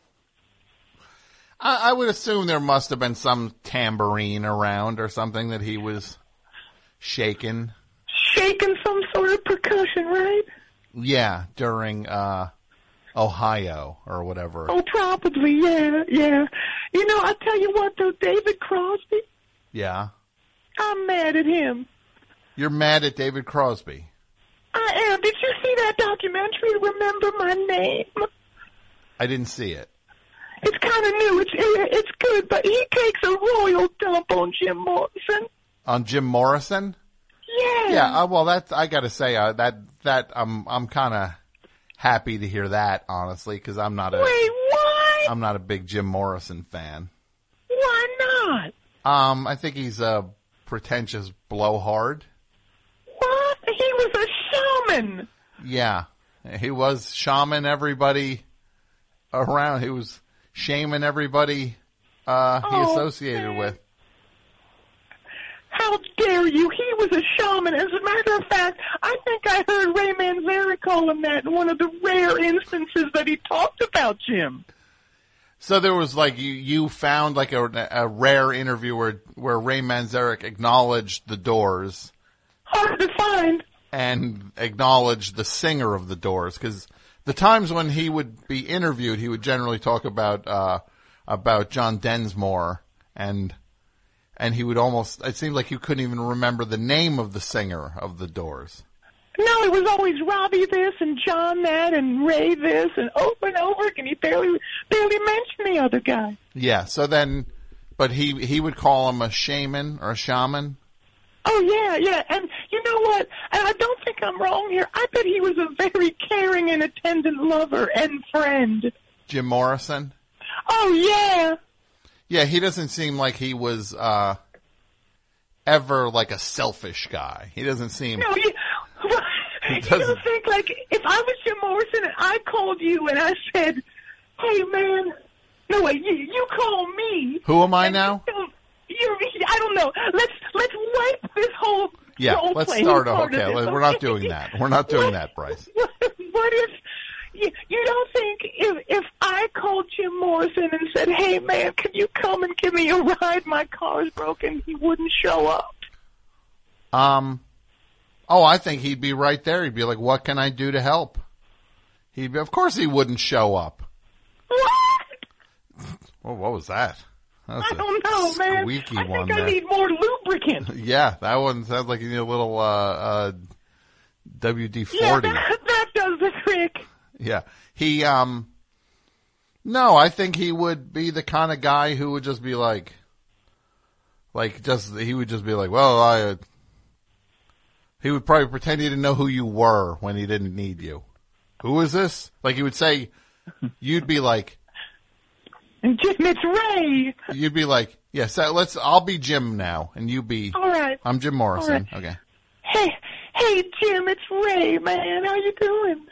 I, I would assume there must have been some tambourine around or something that he was shaking. Shaking some sort of percussion, right? Yeah, during uh Ohio or whatever. Oh, probably, yeah, yeah. You know, I'll tell you what, though, David Crosby, Yeah. I'm mad at him. You're mad at David Crosby. I am. Did you see that documentary, Remember My Name? I didn't see it. It's kind of new. It's it's good, but he takes a royal dump on Jim Morrison. On Jim Morrison? Yeah. Yeah, uh, well, that's, I gotta say, uh, that, that, I'm, I'm kinda happy to hear that, honestly, because I'm not a, Wait, what? I'm not a big Jim Morrison fan. Why not? Um, I think he's a pretentious blowhard. What? He was a shaman. Yeah. He was shaman everybody around. He was shaming everybody, uh, he Oh, associated man. with. How dare you? He was a shaman. As a matter of fact, I think I heard Ray Manzarek call him that in one of the rare instances that he talked about Jim. So there was like, you, you found like a, a rare interview where, where Ray Manzarek acknowledged the Doors. Hard to find. And acknowledged the singer of the Doors, because the times when he would be interviewed, he would generally talk about, uh, about John Densmore, and, and he would almost, it seemed like he couldn't even remember the name of the singer of the Doors. No, it was always Robbie this and John that and Ray this and over and over again. He barely, barely mentioned the other guy. Yeah, so then, but he, he would call him a shaman or a shaman. Oh, yeah, yeah. And you know what? And I don't think I'm wrong here. I bet he was a very caring and attendant lover and friend. Jim Morrison? Oh, yeah. Yeah, he doesn't seem like he was, uh, ever like a selfish guy. He doesn't seem... No, you, you don't think, like, if I was Jim Morrison and I called you and I said, hey, man, no, wait, you, you call me. Who am I now? You, I don't know. Let's let's wipe this whole Yeah, role let's playing start. part Okay, of this, we're not okay? doing that. We're not doing that, Bryce. What, what if you, you don't think if if I called Jim Morrison and said, "Hey, man, can you come and give me a ride? My car's broken," he wouldn't show up? Um, oh, I think he'd be right there. He'd be like, "What can I do to help?" He'd be, of course, he wouldn't show up. What? Well, what was that? That was I don't know, man. squeaky I one think I there. need more lubricant. Yeah, that one sounds like you need a little uh, uh, W D Yeah, forty. that, that does the trick. Yeah, he um, no, I think he would be the kind of guy who would just be like, like just he would just be like, well, I. Uh, he would probably pretend he didn't know who you were when he didn't need you. Who is this? Like he would say, you'd be like. And Jim, it's Ray. You'd be like, yes, yeah, so let's, I'll be Jim now, and you be, All right. I'm Jim Morrison. All right. Okay. Hey, hey, Jim, it's Ray, man. How you doing?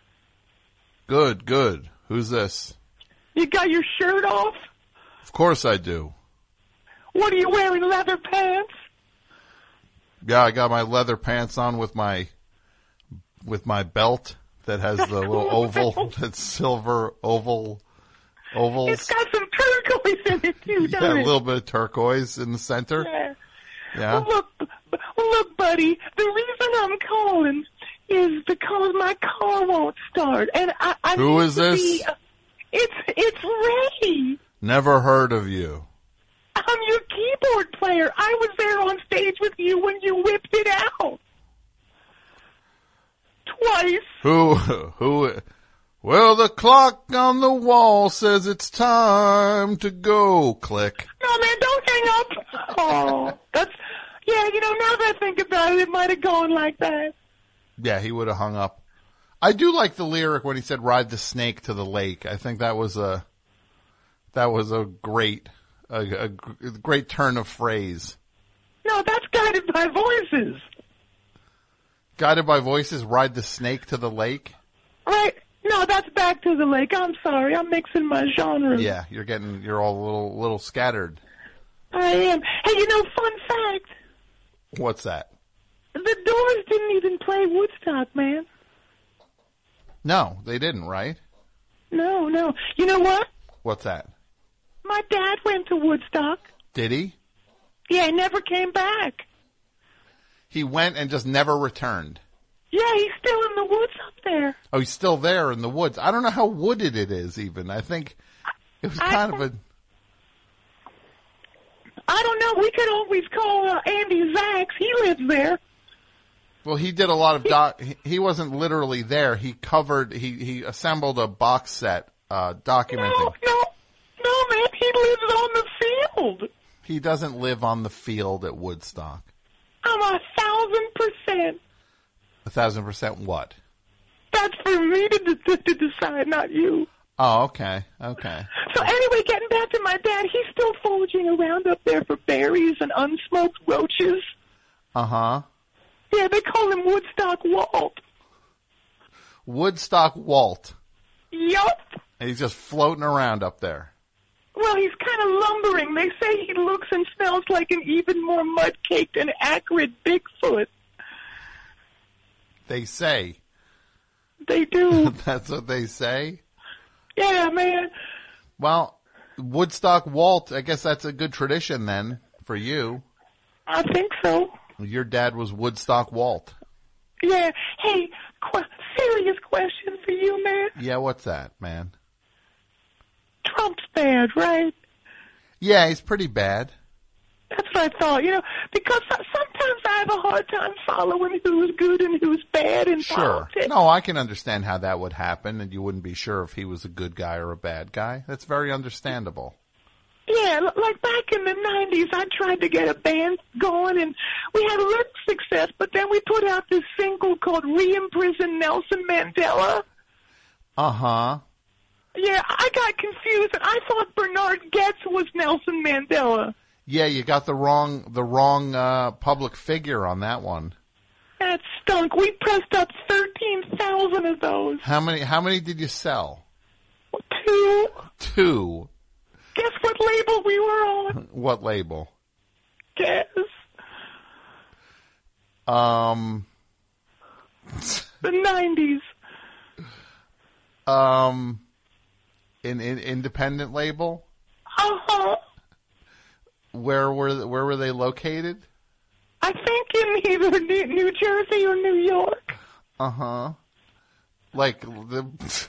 Good, good. Who's this? You got your shirt off? Of course I do. What are you wearing, leather pants? Yeah, I got my leather pants on with my, with my belt that has the little oval, that's silver oval, ovals. It's got some turquoise in it, too, doesn't Yeah, a it? little bit of turquoise in the center. Yeah. Yeah. Well, look, well, look, buddy, the reason I'm calling is because my car won't start, and I, I Who need is to this? be, uh, it's it's Ray. Never heard of you. I'm your keyboard player. I was there on stage with you when you whipped it out. Twice. Who, who, well, the clock on the wall says it's time to go. Click. No, man, don't hang up. Oh, that's, yeah, you know, now that I think about it, it might have gone like that. Yeah, he would have hung up. I do like the lyric when he said, ride the snake to the lake. I think that was a, that was a great, a, a great turn of phrase. No, that's Guided by Voices. Guided by Voices, ride the snake to the lake? Right. No, that's Back to the Lake. I'm sorry. I'm mixing my genres. Yeah, you're getting, you're all a little, little scattered. I am. Hey, you know, fun fact. What's that? The Doors didn't even play Woodstock, man. No, they didn't, right? No, no. You know what? What's that? My dad went to Woodstock. Did he? Yeah, he never came back. He went and just never returned. Yeah, he's still in the woods up there. Oh, he's still there in the woods. I don't know how wooded it is even. I think it was kind I, of a... I don't know. We could always call uh, Andy Zacks. He lives there. Well, he did a lot of doc... He, he wasn't literally there. He covered... He, he assembled a box set uh, documenting... No, no, no, man. He lives on the field. He doesn't live on the field at Woodstock. I'm a thousand percent. A thousand percent what? That's for me to, to, to decide, not you. Oh, okay, okay. So anyway, getting back to my dad, he's still foraging around up there for berries and unsmoked roaches. Uh-huh. Yeah, they call him Woodstock Walt. Woodstock Walt. Yup. And he's just floating around up there. Well, he's kind of lumbering. They say he looks and smells like an even more mud-caked and acrid Bigfoot. They say. They do. That's what they say? Yeah, man. Well, Woodstock Walt, I guess that's a good tradition then for you. I think so. Your dad was Woodstock Walt. Yeah. Hey, qu- serious question for you, man. Yeah, what's that, man? Trump's bad, right? Yeah, he's pretty bad. That's what I thought, you know, because sometimes I have a hard time following who's good and who's bad in Sure. politics. No, I can understand how that would happen, and you wouldn't be sure if he was a good guy or a bad guy. That's very understandable. Yeah, l- like back in the nineties, I tried to get a band going, and we had a little success, but then we put out this single called Re-Imprison Nelson Mandela. Uh-huh. Yeah, I got confused, and I thought Bernard Getz was Nelson Mandela. Yeah, you got the wrong the wrong uh, public figure on that one. That stunk. We pressed up thirteen thousand of those. How many how many did you sell? Two. Two. Guess what label we were on? What label? Guess. Um The nineties. Um an, an independent label? Uh-huh. Where were where were they located? I think in either New, New Jersey or New York. Uh-huh. Like the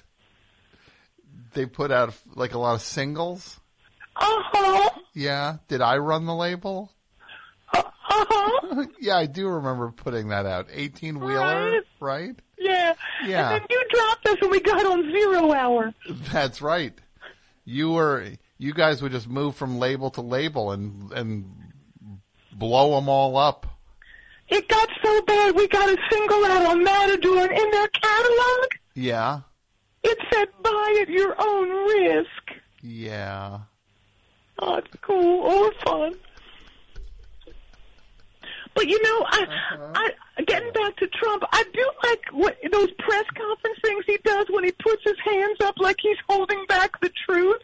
they put out like a lot of singles? Uh-huh. Yeah. Did I run the label? Uh-huh. Yeah, I do remember putting that out. eighteen-wheeler, Right. right? Yeah. Yeah. And then you dropped us when we got on Zero Hour. That's right. You were you guys would just move from label to label and and blow them all up. It got so bad we got a single out on Matador, and in their catalog, Yeah. it said buy at your own risk. Yeah. Oh, it's cool or fun. But you know, I, Uh-huh. I, getting back to Trump, I do like what those press conference things he does when he puts his hands up like he's holding back the truth.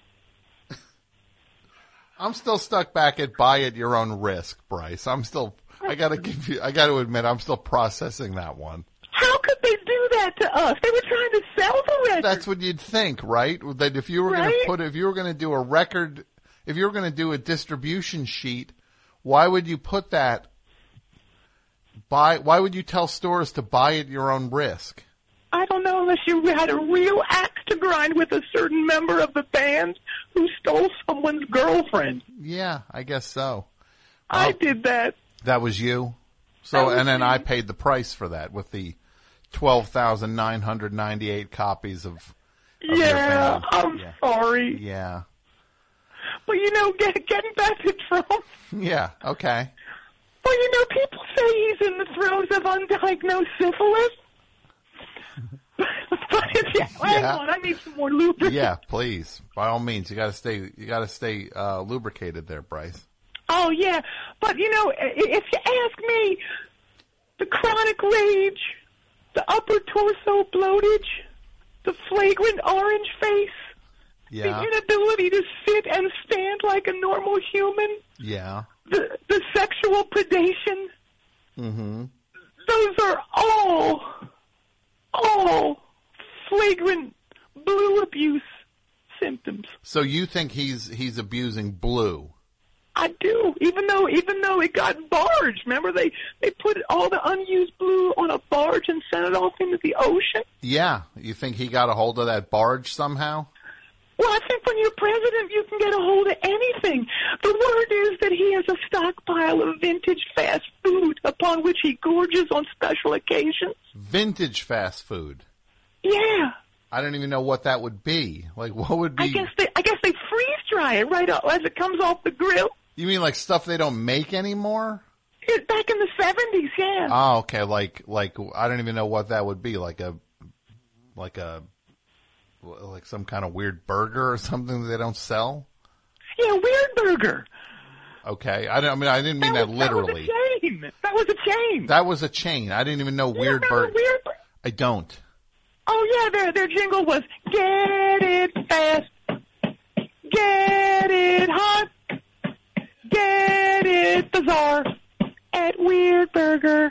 I'm still stuck back at buy at your own risk, Bryce. I'm still I gotta give you I gotta admit I'm still processing that one. How could they do that to us? They were trying to sell the record. That's what you'd think, right? That if you were Right? gonna put if you were gonna do a record if you were gonna do a distribution sheet, why would you put that buy why would you tell stores to buy at your own risk? I don't know, unless you had a real axe to grind with a certain member of the band who stole someone's girlfriend. Yeah, I guess so. I Oh, did that. that was you? So That was and then me. I paid the price for that with the twelve thousand nine hundred ninety eight copies of, of your Yeah, band. I'm yeah. sorry. Yeah. But you know, get, getting back to Trump, Yeah, okay. well, you know, people say he's in the throes of undiagnosed syphilis. But if you, hang Yeah. on, I need some more lubricant. Yeah, please. By all means, you got to stay. You got to stay uh, lubricated there, Bryce. Oh, yeah. But, you know, i- if you ask me, the chronic rage, the upper torso bloatage, the flagrant orange face, Yeah, the inability to sit and stand like a normal human, yeah. the, the sexual predation, Mm-hmm. those are all, all flagrant blue abuse symptoms. So you think he's he's abusing blue? I do. Even though, even though it got barged. Remember, they they put all the unused blue on a barge and sent it off into the ocean. Yeah, you think he got a hold of that barge somehow? Well, I think when you're president, you can get a hold of anything. The word is that he has a stockpile of vintage fast food upon which he gorges on special occasions. Vintage fast food. Yeah. I don't even know what that would be. Like, what would be? I guess they, I guess they freeze dry it right up as it comes off the grill. You mean like stuff they don't make anymore? Yeah, back in the seventies, yeah. Oh, okay. Like, like I don't even know what that would be. Like a, like a, like some kind of weird burger or something that they don't sell. Yeah, weird burger. Okay, I don't. I mean, I didn't mean that, that was, literally. That was a chain. That was a chain. That was a chain. I didn't even know You weird don't know burger. Weird bur- I don't. Oh yeah, their their jingle was "Get it fast, get it hot, get it bizarre at Weird Burger."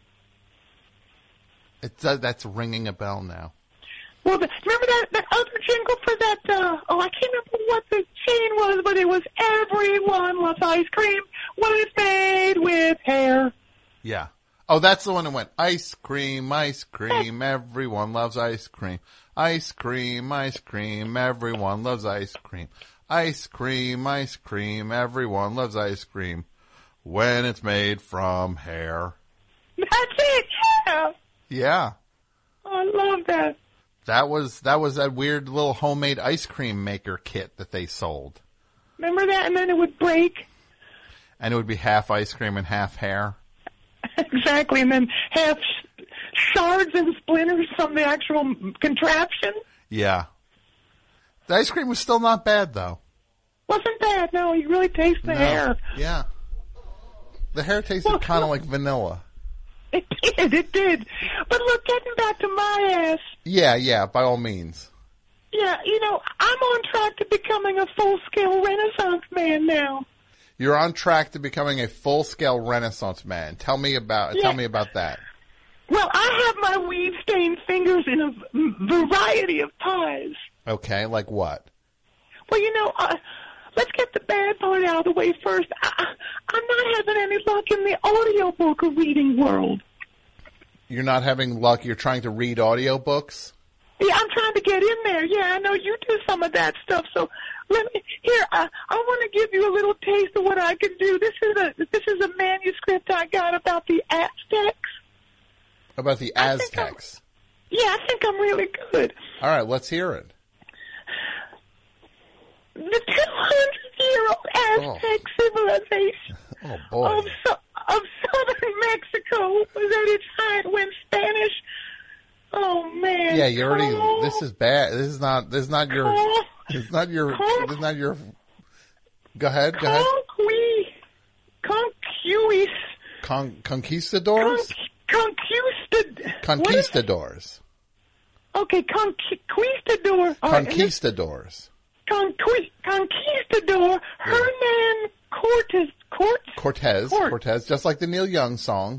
It does. That's ringing a bell now. Well, the, remember that, that other jingle for that, uh, oh, I can't remember what the chain was, but it was "Everyone loves ice cream when it's made with hair." Yeah. Oh, that's the one that went, ice cream, ice cream, everyone loves ice cream. Ice cream, ice cream, everyone loves ice cream. Ice cream, ice cream, everyone loves ice cream when it's made from hair. That's it, yeah. Yeah. Oh, I love that. That was, that was that weird little homemade ice cream maker kit that they sold. Remember that? And then it would break. And it would be half ice cream and half hair. Exactly, and then half sh- shards and splinters from the actual contraption. Yeah. The ice cream was still not bad, though. Wasn't bad, no. You really taste the No. hair. Yeah. The hair tasted Well, kind of like vanilla. It did, it did. But look, getting back to my ass. Yeah, yeah, by all means. Yeah, you know, I'm on track to becoming a full-scale Renaissance man now. You're on track to becoming a full-scale Renaissance man. Tell me about Yeah. tell me about that. Well, I have my weed-stained fingers in a v- variety of pies. Okay, like what? Well, you know, uh, let's get the bad part out of the way first. I, I'm not having any luck in the audiobook reading world. You're not having luck. You're trying to read audiobooks? Yeah, I'm trying to get in there. Yeah, I know you do some of that stuff. So let me here. I, I want to give you a little taste of what I can do. This is a this is a manuscript I got about the Aztecs. About the Aztecs? Yeah, I think I'm really good. All right, let's hear it. The two hundred year old Aztec civilization Oh, boy. of so, of southern Mexico was at its height when Spanish. Oh man! Yeah, you already. Con- This is bad. This is not. This is not your. It's not your. This is not your. Go ahead. Go ahead. Conqui, conquist, Con, conquistadors. conquistad. Conquistadors. Okay, conquistador. All right, Conquistadors. Conqui- conquistador Hernan Cortez. Cort- Cortez. Cort- Cortez. Just like the Neil Young song.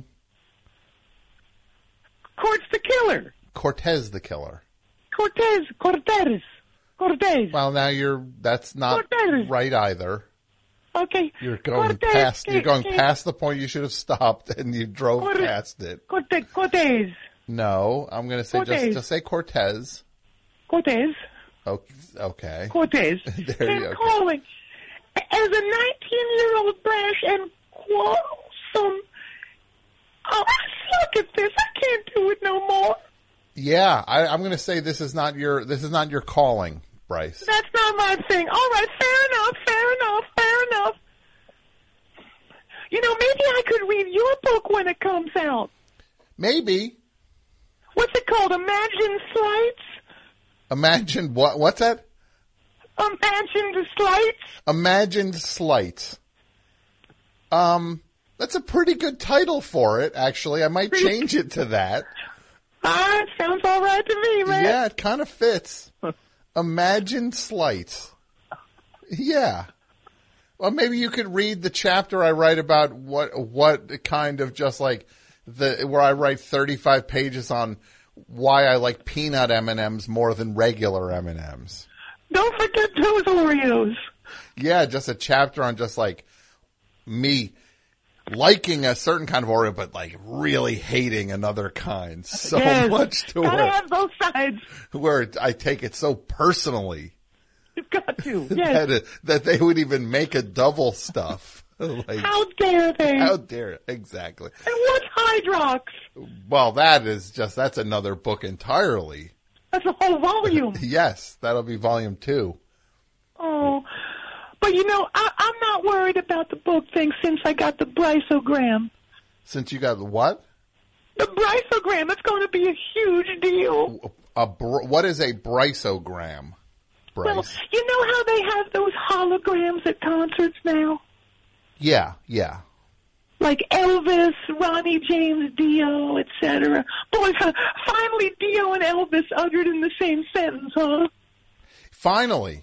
Cortez the killer. Cortez the killer. Cortez. Cortez. Cortez. Well, now you're. That's not Cortez. right either. Okay. You're going Cortez, past. You're going Cortez. past the point you should have stopped, and you drove Cortez. past it. Cortez. Cortez. No, I'm going to say just Cortez. just say Cortez. Cortez. Okay. okay. Cortez. There and you go. calling. As a nineteen-year-old brash and quarrelsome. Oh, look at this. I can't do it no more. Yeah, I, I'm going to say this is not your. This is not your calling, Bryce. That's not my thing. All right, fair enough, fair enough, fair enough. You know, maybe I could read your book when it comes out. Maybe. What's it called? Imagine Slights? Imagine what? What's that? Imagine the Slights? Imagined Slights. Um, that's a pretty good title for it, actually. I might change it to that. Ah, it sounds all right to me, man. Yeah, it kind of fits. Imagined Slights. Yeah. Well, maybe you could read the chapter I write about what what kind of just like the where I write thirty-five pages on why I like peanut M and M's more than regular M and M's. Don't forget those Oreos. Yeah, just a chapter on just like me liking a certain kind of Oreo, but like really hating another kind so yes. much to Gotta where, have both sides. where I take it so personally. You've got to, yes. that, that they would even make a double stuff. Like, how dare they? How dare, exactly. And what's Hydrox? Well, that is just, that's another book entirely. That's a whole volume. Yes, that'll be volume two. Oh, but you know, I, I'm not worried about the book thing since I got the Brysogram. Since you got the what? The Brysogram. It's going to be a huge deal. A br- what is a Brysogram, Bryce? Well, you know how they have those holograms at concerts now? Yeah, yeah. Like Elvis, Ronnie James Dio, et cetera. Boy, finally Dio and Elvis uttered in the same sentence, huh? Finally.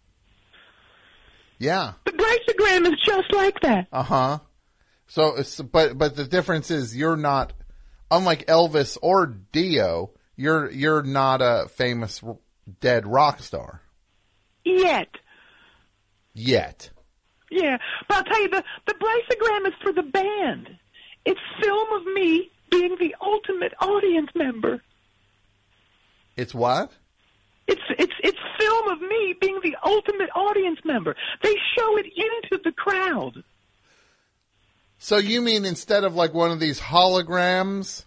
Yeah. The Brysogram is just like that. Uh-huh. So, it's, but but the difference is you're not, unlike Elvis or Dio, you're you're not a famous dead rock star. Yet. Yet. Yeah, but I'll tell you, the, the Brysogram is for the band. It's film of me being the ultimate audience member. It's what? It's it's it's film of me being the ultimate audience member. They show it into the crowd. So you mean instead of like one of these holograms,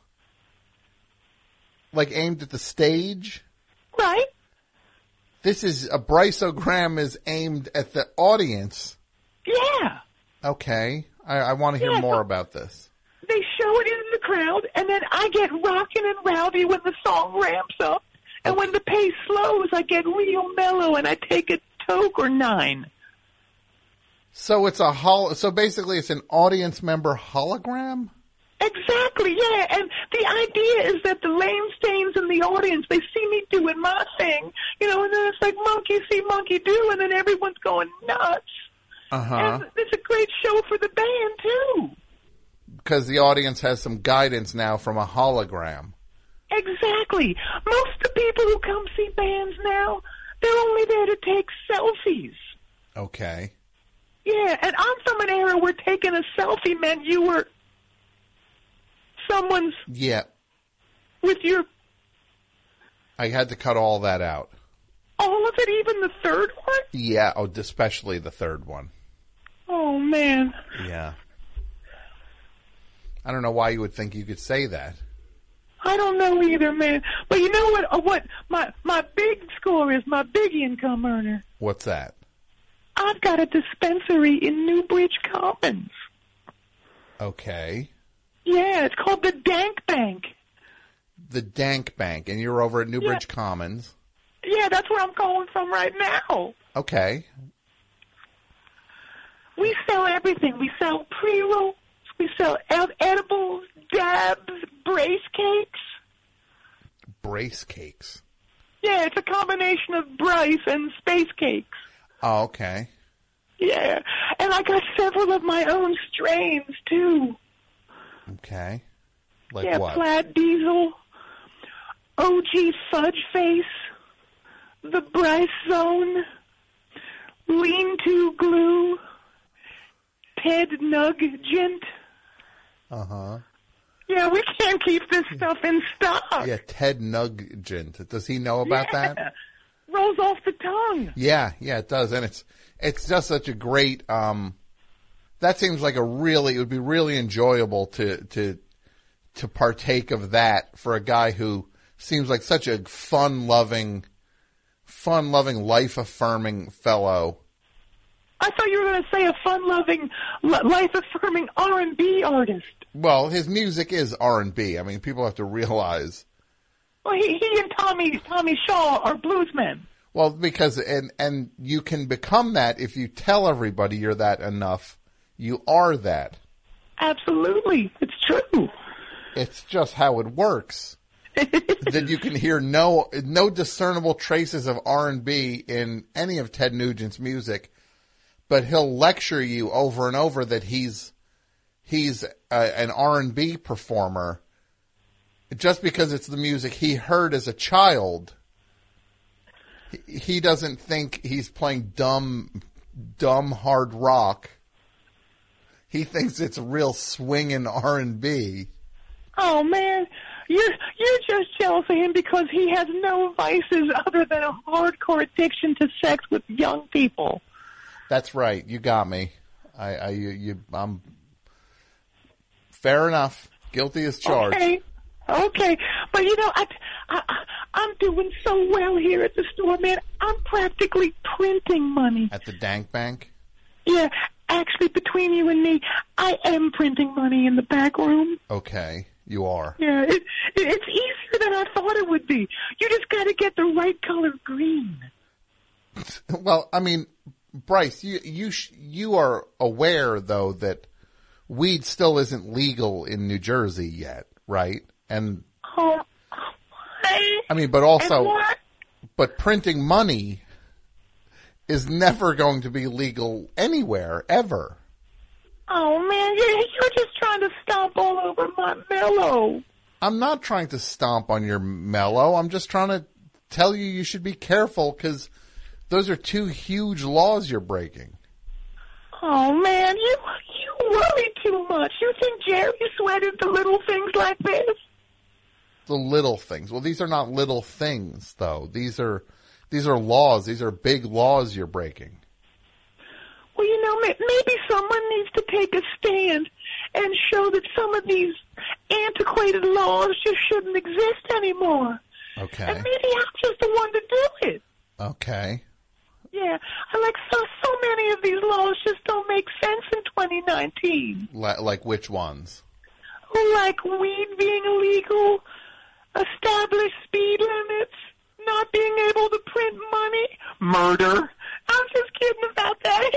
like aimed at the stage? Right. This is, a Brysogram is aimed at the audience. Yeah. Okay. I, I want to hear yeah, more so about this. They show it in the crowd, and then I get rocking and rowdy when the song ramps up. And okay. when the pace slows, I get real mellow, and I take a toke or nine. So it's a hol- So basically it's an audience member hologram? Exactly, yeah. And the idea is that the lame stains in the audience, they see me doing my thing, you know, and then it's like monkey see, monkey do, and then everyone's going nuts. Uh-huh. And it's a great show for the band, too. Because the audience has some guidance now from a hologram. Exactly. Most of the people who come see bands now, they're only there to take selfies. Okay. Yeah, and I'm from an era where taking a selfie meant you were someone's... Yeah. With your... I had to cut all that out. All of it, even the third one? Yeah, oh, especially the third one. Oh, man. Yeah. I don't know why you would think you could say that. I don't know either, man. But you know what? Uh, what my my big score is, my big income earner. What's that? I've got a dispensary in Newbridge Commons. Okay. Yeah, it's called the Dank Bank. The Dank Bank, and you're over at Newbridge yeah. Commons. Yeah, that's where I'm calling from right now. Okay. We sell everything. We sell pre-rolls. We sell ed- edibles, dabs, brace cakes. Brace cakes? Yeah, it's a combination of Bryce and space cakes. Oh, okay. Yeah, and I got several of my own strains, too. Okay. Like yeah, what? Plaid Diesel, O G Fudge Face, the Bryce Zone, Lean-To Glue, Ted Nugent. Uh-huh. Yeah, we can't keep this stuff in stock. Yeah, Ted Nugent. Does he know about yeah. that? Rolls off the tongue. Yeah, yeah, it does. And it's it's just such a great, um, that seems like a really, it would be really enjoyable to, to, to partake of that for a guy who seems like such a fun-loving, fun-loving, life-affirming fellow. I thought you were going to say a fun-loving, life-affirming R and B artist. Well, his music is R and B. I mean, people have to realize. Well, he, he and Tommy Tommy Shaw are bluesmen. Well, because and and you can become that if you tell everybody you're that enough. You are that. Absolutely, it's true. It's just how it works. That you can hear no no discernible traces of R and B in any of Ted Nugent's music, but he'll lecture you over and over that he's he's a, an R and B performer just because it's the music he heard as a child. He, he doesn't think he's playing dumb dumb hard rock. He thinks it's real swinging R and B. Oh man, you're you're just jealous of him because he has no vices other than a hardcore addiction to sex with young people. That's right. You got me. I, I you, you I'm fair enough. Guilty as charged. Okay, okay, but you know I, I I'm doing so well here at the store, man. I'm practically printing money at the Dank Bank. Yeah, actually, between you and me, I am printing money in the back room. Okay. You are. Yeah, it, it, it's easier than I thought it would be. You just got to get the right color green. Well, I mean, Bryce, you you sh- you are aware though that weed still isn't legal in New Jersey yet, right? And oh, I, I mean, but also, what? but printing money is never going to be legal anywhere ever. Oh man, you're, you're just trying to stomp all over my mellow. I'm not trying to stomp on your mellow. I'm just trying to tell you you should be careful because those are two huge laws you're breaking. Oh man, you you worry too much. You think Jerry sweated the little things like this? The little things. Well, these are not little things, though. These are these are laws. These are big laws you're breaking. Well, you know, maybe someone needs to take a stand and show that some of these antiquated laws just shouldn't exist anymore. Okay. And maybe I'm just the one to do it. Okay. Yeah, I like so so many of these laws just don't make sense in twenty nineteen. Like, like which ones? Like weed being illegal, established speed limits, not being able to print money, murder. I'm just kidding about that.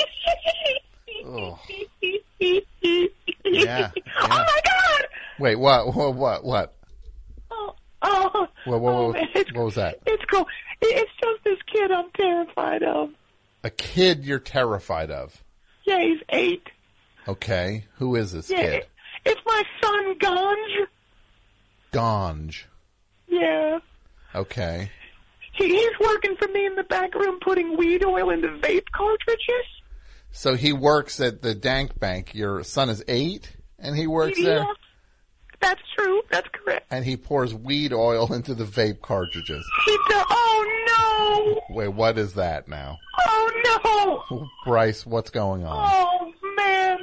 Oh. Yeah, yeah. Oh my God! Wait, what? What? What? What? Oh, oh, what, what, oh what, man, it's, what was that? It's cool. It's just this kid I'm terrified of. A kid you're terrified of? Yeah, he's eight. Okay, who is this yeah, kid? It, it's my son, Ganj. Ganj. Yeah. Okay. He, he's working for me in the back room putting weed oil into vape cartridges. So he works at the Dank Bank. Your son is eight, and he works yeah, there? That's true. That's correct. And he pours weed oil into the vape cartridges. He does. Oh, no. Wait, what is that now? Oh, no. Bryce, what's going on? Oh, man.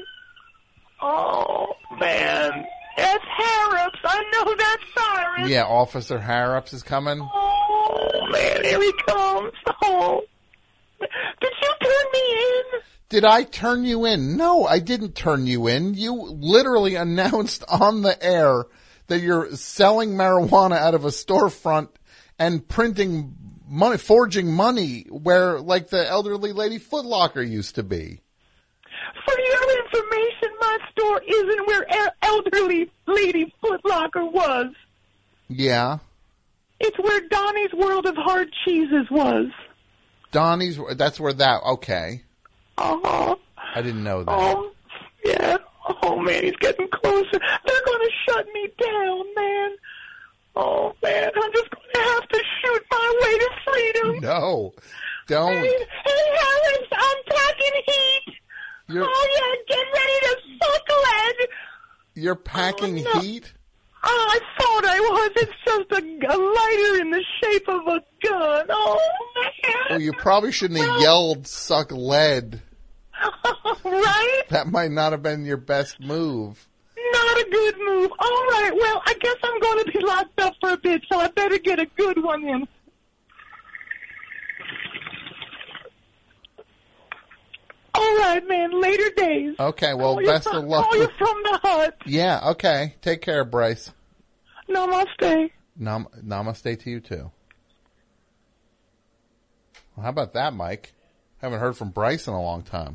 Oh, man. It's Harrops. I know that's Cyrus. Yeah, Officer Harrops is coming. Oh, man, here he comes. Oh. Did you turn me in? Did I turn you in? No, I didn't turn you in. You literally announced on the air that you're selling marijuana out of a storefront and printing money, forging money where, like, the elderly lady Foot Locker used to be. For your information, my store isn't where el- elderly lady Foot Locker was. Yeah. It's where Donnie's World of Hard Cheeses was. Donnie's, that's where that, okay. Uh-huh. I didn't know that. Oh, yeah. Oh, man, he's getting closer. They're going to shut me down, man. Oh, man, I'm just going to have to shoot my way to freedom. No, don't. Hey, hey Harris, I'm packing heat. You're, oh, yeah, get ready to suck lead. You're packing oh, no. heat? Oh, I thought I was. It's just a, a lighter in the shape of a gun. Oh, man. Well, you probably shouldn't have yelled suck lead. Right? That might not have been your best move. Not a good move. All right, well, I guess I'm going to be locked up for a bit, so I better get a good one in. All right, man, later days. Okay, well, call best from, of luck. Call you from the hut. Yeah, okay. Take care, Bryce. Namaste. Nam- namaste to you, too. Well, how about that, Mike? Haven't heard from Bryce in a long time.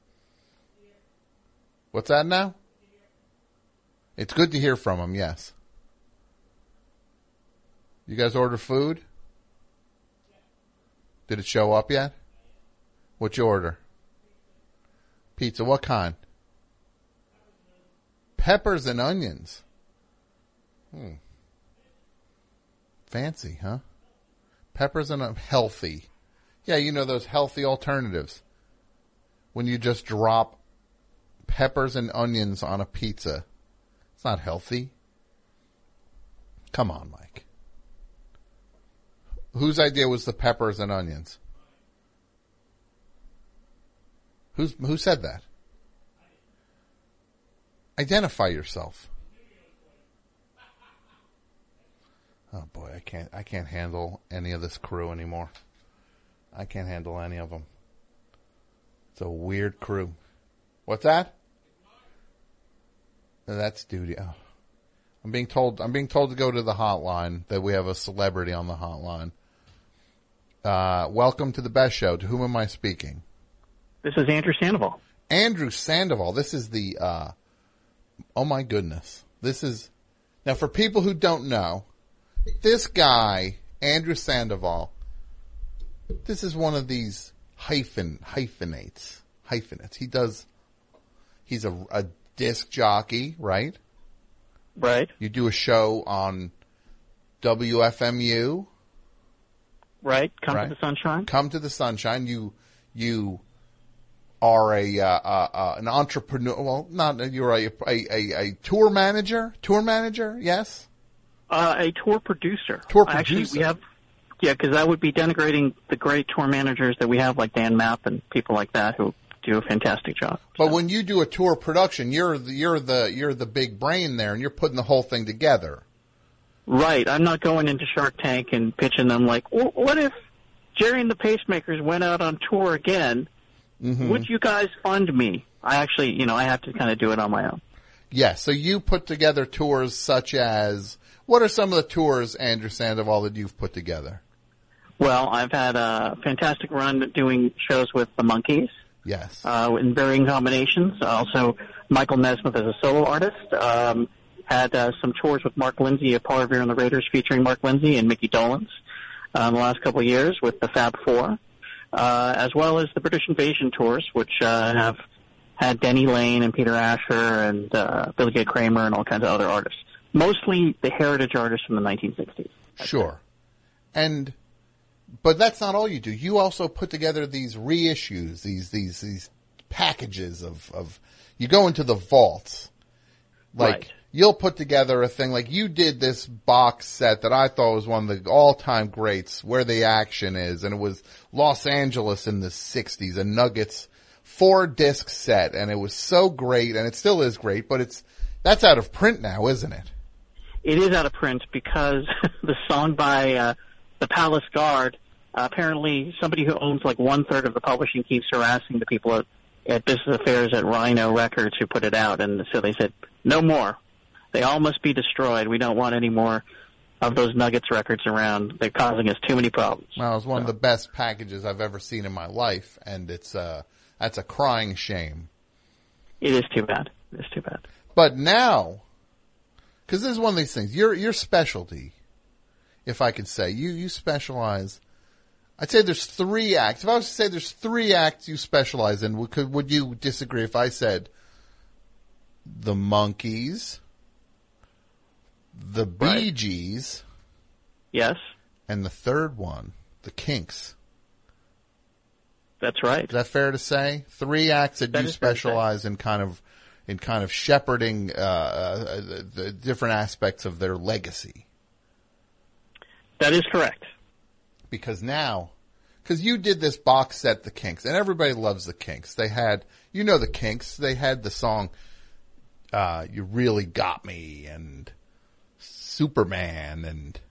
What's that now? It's good to hear from him, yes. You guys order food? Did it show up yet? What'd you order? Pizza, what kind? Peppers and onions. Hmm. Fancy, huh? Peppers and uh, healthy. Yeah, you know those healthy alternatives. When you just drop peppers and onions on a pizza. It's not healthy. Come on, Mike. Whose idea was the peppers and onions? Who's, who said that? Identify yourself. Oh boy, I can't, I can't handle any of this crew anymore. I can't handle any of them. It's a weird crew. What's that? That's duty. Oh. I'm being told, I'm being told to go to the hotline, that we have a celebrity on the hotline. Uh, welcome to the Best Show. To whom am I speaking? This is Andrew Sandoval. Andrew Sandoval. This is the, uh, oh my goodness. This is, now for people who don't know, this guy, Andrew Sandoval, this is one of these hyphen, hyphenates, hyphenates. He does, he's a, a disc jockey, right? Right. You do a show on W F M U. Right. Come right? to the Sunshine. Come to the Sunshine. You, you are a, uh, uh, uh, an entrepreneur. Well, not, you're a, a, a, a tour manager, tour manager. Yes. Uh, a tour producer. Tour producer. Actually, we have, yeah, because that would be denigrating the great tour managers that we have, like Dan Mapp and people like that who do a fantastic job. But so. When you do a tour production, you're the, you're the you're the big brain there, and you're putting the whole thing together. Right. I'm not going into Shark Tank and pitching them like, well, what if Jerry and the Pacemakers went out on tour again? Mm-hmm. Would you guys fund me? I actually, you know, I have to kind of do it on my own. Yeah. So you put together tours such as. What are some of the tours, Andrew Sandoval, that you've put together? Well, I've had a fantastic run doing shows with the Monkees. Yes. Uh, in varying combinations. Also, Michael Nesmith as a solo artist. Um, had uh, some tours with Mark Lindsay of Paul Revere and the Raiders featuring Mark Lindsay and Mickey Dolenz uh, in the last couple of years with the Fab Four, uh, as well as the British Invasion tours, which uh, have had Denny Lane and Peter Asher and uh, Billy Gay Kramer and all kinds of other artists. Mostly the heritage artists from the nineteen sixties. Sure. And, but that's not all you do. You also put together these reissues, these, these, these packages of, of, you go into the vaults. Like, right. You'll put together a thing, like you did this box set that I thought was one of the all-time greats, Where the Action Is, and it was Los Angeles in the sixties, a Nuggets four-disc set, and it was so great, and it still is great, but it's, that's out of print now, isn't it? It is out of print because the song by uh, the Palace Guard, uh, apparently somebody who owns like one-third of the publishing keeps harassing the people at, at Business Affairs at Rhino Records who put it out, and so they said, no more. They all must be destroyed. We don't want any more of those Nuggets records around. They're causing us too many problems. Well, it's one so. of the best packages I've ever seen in my life, and it's uh, that's a crying shame. It is too bad. It is too bad. But now, because this is one of these things, your your specialty, if I could say, you you specialize. I'd say there's three acts. If I was to say there's three acts you specialize in, would, could, would you disagree if I said the Monkees, the Bee right. Gees, yes, and the third one, the Kinks? That's right. Is that fair to say? Three acts that, that you specialize in, kind of in kind of shepherding uh, uh, the, the different aspects of their legacy. That is correct. Because now, because you did this box set, The Kinks, and everybody loves The Kinks. They had, you know, The Kinks. They had the song uh, "You Really Got Me" and Superman and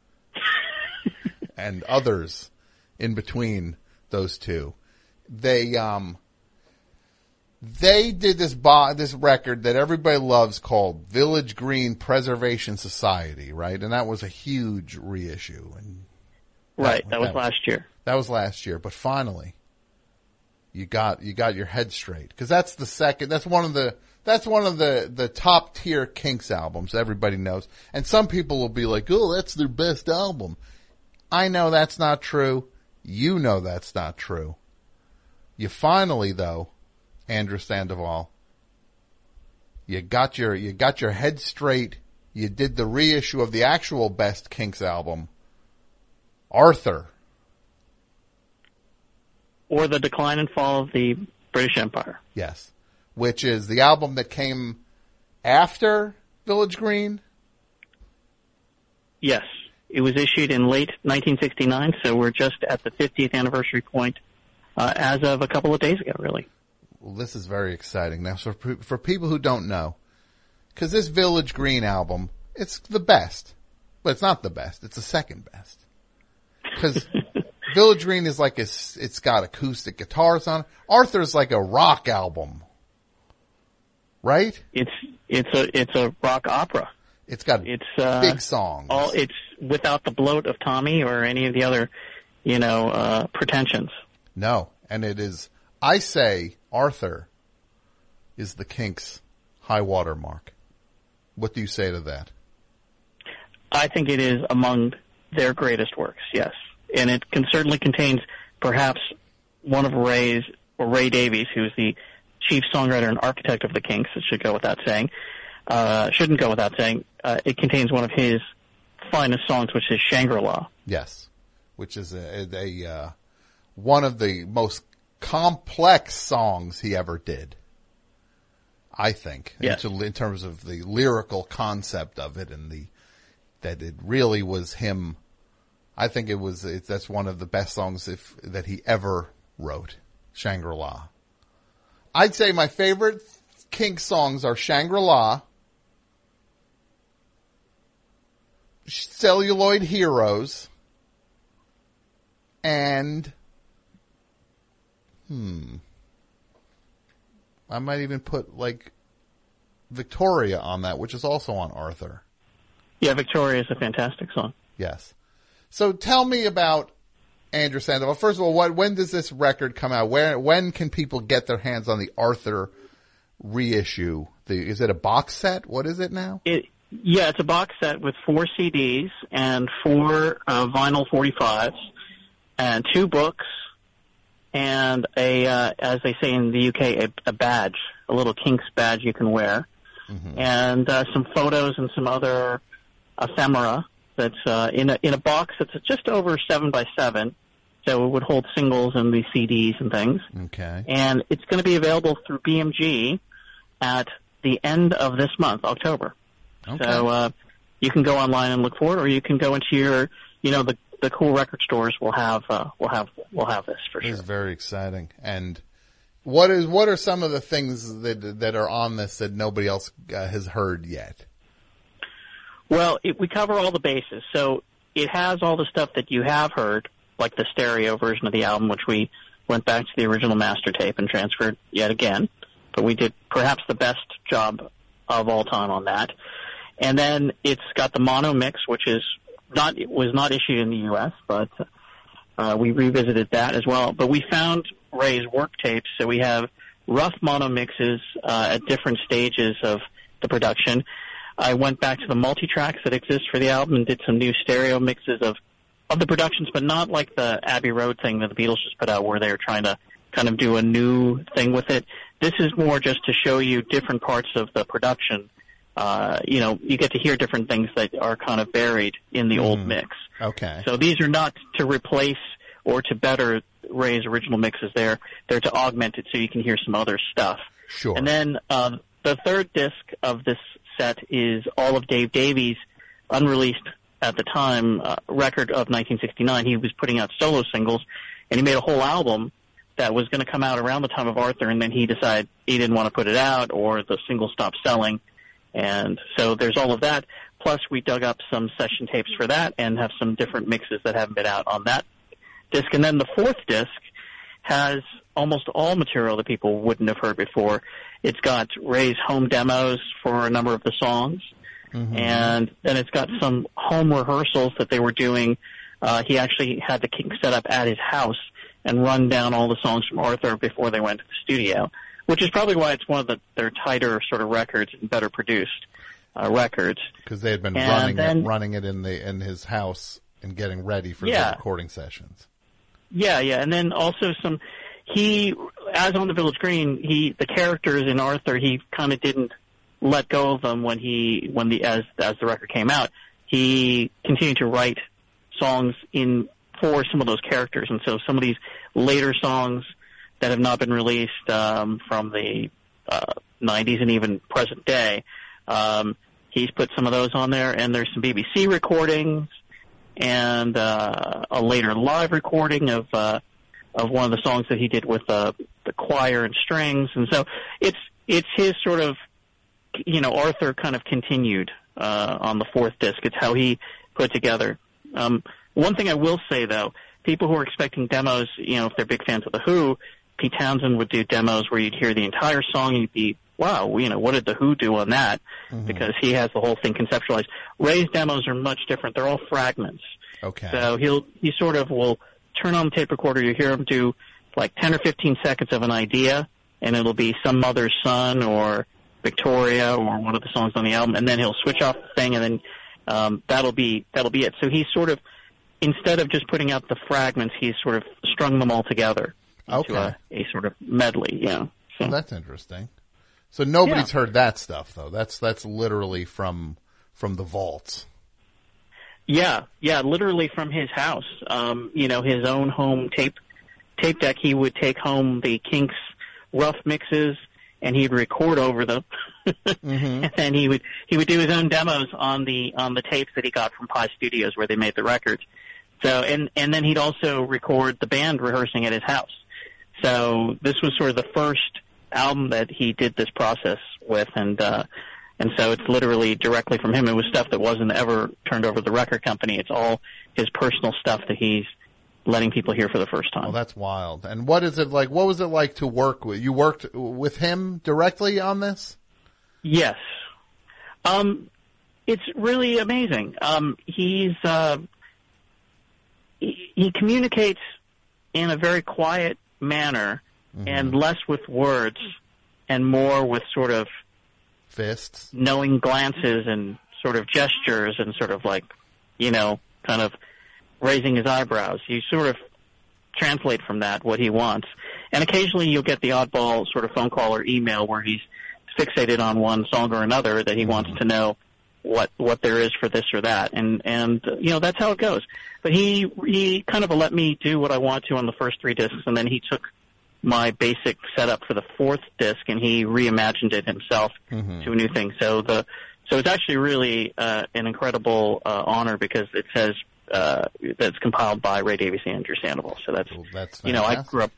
and others in between those two. They um they did this bo- this record that everybody loves called Village Green Preservation Society, right? And that was a huge reissue. And right, that, that was that last year. That was last year, but finally, you got you got your head straight, because that's the second. That's one of the that's one of the the top tier Kinks albums everybody knows, and some people will be like, "Oh, that's their best album." I know that's not true. You know that's not true. You finally, though, Andrew Sandoval, you got your you got your head straight. You did the reissue of the actual best Kinks album, Arthur. Or the Decline and Fall of the British Empire. Yes. which is the album that came after Village Green. Yes. It was issued in late nineteen sixty-nine, so we're just at the fiftieth anniversary point uh, as of a couple of days ago, really. Well, this is very exciting. Now, so for, for people who don't know, because this Village Green album, it's the best, but it's not the best. It's the second best. Because Village Green is like, a, it's got acoustic guitars on it. Arthur's like a rock album, right? It's it's a it's a rock opera. It's got it's uh, big songs. All it's without the bloat of Tommy or any of the other, you know, uh, pretensions. No, and it is. I say Arthur is the Kinks' high water mark. What do you say to that? I think it is among their greatest works. Yes, and it can certainly contains perhaps one of Ray's or Ray Davies, who's the chief songwriter and architect of the Kinks. It should go without saying. Uh, shouldn't go without saying. Uh, it contains one of his finest songs, which is Shangri-La. Yes, which is a, a uh, one of the most complex songs he ever did, I think, yes. in, in terms of the lyrical concept of it and the that it really was him. I think it was it, that's one of the best songs if that he ever wrote, Shangri-La. I'd say my favorite Kinks songs are Shangri-La, Celluloid Heroes, and hmm, I might even put like Victoria on that, which is also on Arthur. Yeah, Victoria is a fantastic song. Yes. So tell me about Andrew Sandoval. First of all, what, when does this record come out? Where, when can people get their hands on the Arthur reissue? The, is it a box set? What is it now? It, yeah, it's a box set with four C Ds and four uh, vinyl forty-fives and two books and a, uh, as they say in the U K, a, a badge, a little Kinks badge you can wear, mm-hmm. and uh, some photos and some other ephemera that's uh, in a in a box that's just over seven by seven, so it would hold singles and the C Ds and things. Okay. And it's going to be available through B M G at the end of this month, October. Okay. So uh, you can go online and look for it, or you can go into your, you know, the the cool record stores will have uh, will have will have this for sure. This is very exciting. And what is what are some of the things that that are on this that nobody else uh, has heard yet? Well, it, we cover all the bases. So it has all the stuff that you have heard, like the stereo version of the album, which we went back to the original master tape and transferred yet again. But we did perhaps the best job of all time on that. And then it's got the mono mix, which is not it was not issued in the U S, but uh, we revisited that as well. But we found Ray's work tapes, so we have rough mono mixes uh, at different stages of the production. I went back to the multi-tracks that exist for the album and did some new stereo mixes of, of the productions, but not like the Abbey Road thing that the Beatles just put out where they were trying to kind of do a new thing with it. This is more just to show you different parts of the production. Uh, you know, you get to hear different things that are kind of buried in the mm. old mix. Okay. So these are not to replace or to better Ray's original mixes. They're, they're to augment it so you can hear some other stuff. Sure. And then uh, the third disc of this set is all of Dave Davies' unreleased at the time uh, record of nineteen sixty-nine. He was putting out solo singles, and he made a whole album that was going to come out around the time of Arthur, and then he decided he didn't want to put it out, or the single stopped selling. And so there's all of that. Plus, we dug up some session tapes for that and have some different mixes that haven't been out on that disc. And then the fourth disc has almost all material that people wouldn't have heard before. It's got Ray's home demos for a number of the songs, mm-hmm. and then it's got some home rehearsals that they were doing. Uh, he actually had the Kinks set up at his house and run down all the songs from Arthur before they went to the studio, which is probably why it's one of the, their tighter sort of records and better produced uh, records. Because they had been and running then, it, running it in the in his house and getting ready for yeah. the recording sessions. Yeah, yeah, and then also some. He, as on the Village Green, he the characters in Arthur, he kind of didn't let go of them when he when the as as the record came out. He continued to write songs in for some of those characters, and so some of these later songs that have not been released um, from the uh, nineties and even present day. Um, he's put some of those on there, and there's some B B C recordings and uh, a later live recording of uh, of one of the songs that he did with uh, the choir and strings. And so it's it's his sort of, you know, Arthur kind of continued uh, on the fourth disc. It's how he put together. Um, one thing I will say, though, people who are expecting demos, you know, if they're big fans of The Who, Pete Townsend would do demos where you'd hear the entire song and you'd be, wow, you know, what did The Who do on that? Mm-hmm. Because he has the whole thing conceptualized. Ray's demos are much different. They're all fragments. Okay. So he'll, he sort of will turn on the tape recorder. You hear him do like ten or fifteen seconds of an idea, and it'll be Some Mother's Son or Victoria or one of the songs on the album, and then he'll switch off the thing, and then um, that'll be that'll be it. So he's sort of, instead of just putting out the fragments, he's sort of strung them all together into Okay. a, a sort of medley. Yeah. So Well, that's interesting. So nobody's Yeah. heard that stuff, though. That's that's literally from from the vaults. Yeah, yeah, literally from his house. Um, you know, his own home tape tape deck. He would take home the Kinks rough mixes, and he'd record over them, Mm-hmm. and then he would he would do his own demos on the on the tapes that he got from Pi Studios, where they made the records. So, and and then he'd also record the band rehearsing at his house. So this was sort of the first album that he did this process with, and uh, and so it's literally directly from him. It was stuff that wasn't ever turned over to the record company. It's all his personal stuff that he's letting people hear for the first time. Oh, that's wild. And what is it like? What was it like to work with? You worked with him directly on this? Yes. Um, it's really amazing. Um, he's uh, he, he communicates in a very quiet manner, Mm-hmm. and less with words and more with sort of fists, knowing glances and sort of gestures and sort of like, you know, kind of raising his eyebrows. You sort of translate from that what he wants. And occasionally you'll get the oddball sort of phone call or email where he's fixated on one song or another that he mm-hmm. wants to know what what there is for this or that. And, and uh, you know, that's how it goes. But he, he kind of let me do what I want to on the first three discs, and then he took my basic setup for the fourth disc, and he reimagined it himself mm-hmm. to a new thing. So the so it's actually really uh, an incredible uh, honor, because it says uh, that's compiled by Ray Davies and Andrew Sandoval. So that's, well, that's you know, I grew up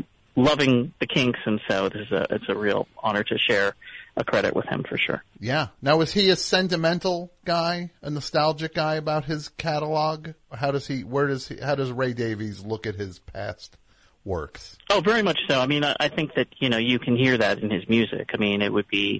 loving the Kinks, and so this is a it's a real honor to share a credit with him for sure. Yeah. Now, is he a sentimental guy, a nostalgic guy about his catalog? How does he? Where does he? How does Ray Davies look at his past works? Oh, very much so. I mean, I, I think that, you know, you can hear that in his music. I mean, it would be,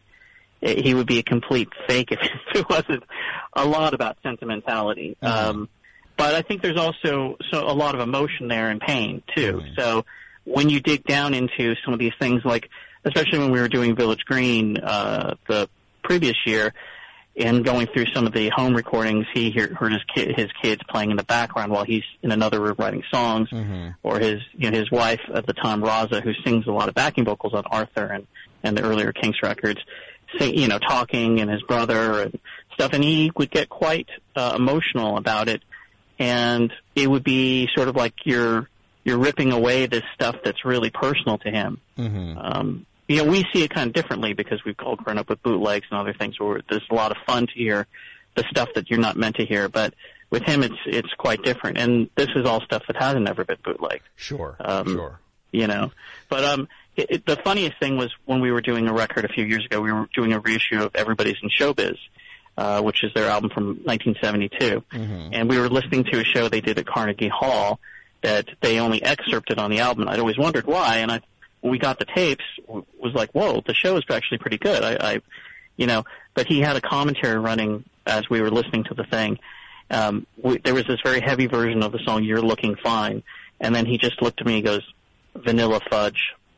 he would be a complete fake if it wasn't a lot about sentimentality. Mm-hmm. Um, but I think there's also so a lot of emotion there and pain too. Mm-hmm. So when you dig down into some of these things, like, especially when we were doing Village Green, uh, the previous year, and going through some of the home recordings, he heard his, kid, his kids playing in the background while he's in another room writing songs, mm-hmm. or his you know, his wife at the time, Raza, who sings a lot of backing vocals on Arthur and, and the earlier Kinks records, sing, you know, talking, and his brother and stuff, and he would get quite uh, emotional about it, and it would be sort of like you're you're ripping away this stuff that's really personal to him. Mm-hmm. Um, You know, we see it kind of differently because we've all grown up with bootlegs and other things where there's a lot of fun to hear the stuff that you're not meant to hear. But with him, it's it's quite different. And this is all stuff that hasn't ever been bootlegged. Sure, um, sure. You know, but um, it, it, the funniest thing was when we were doing a record a few years ago, we were doing a reissue of Everybody's in Showbiz, uh, which is their album from nineteen seventy-two. Mm-hmm. And we were listening to a show they did at Carnegie Hall that they only excerpted on the album. I'd always wondered why, and I when we got the tapes, was like, whoa, the show is actually pretty good. I, I, you know, but he had a commentary running as we were listening to the thing. Um, we, there was this very heavy version of the song, You're Looking Fine. And then he just looked at me and goes, Vanilla Fudge.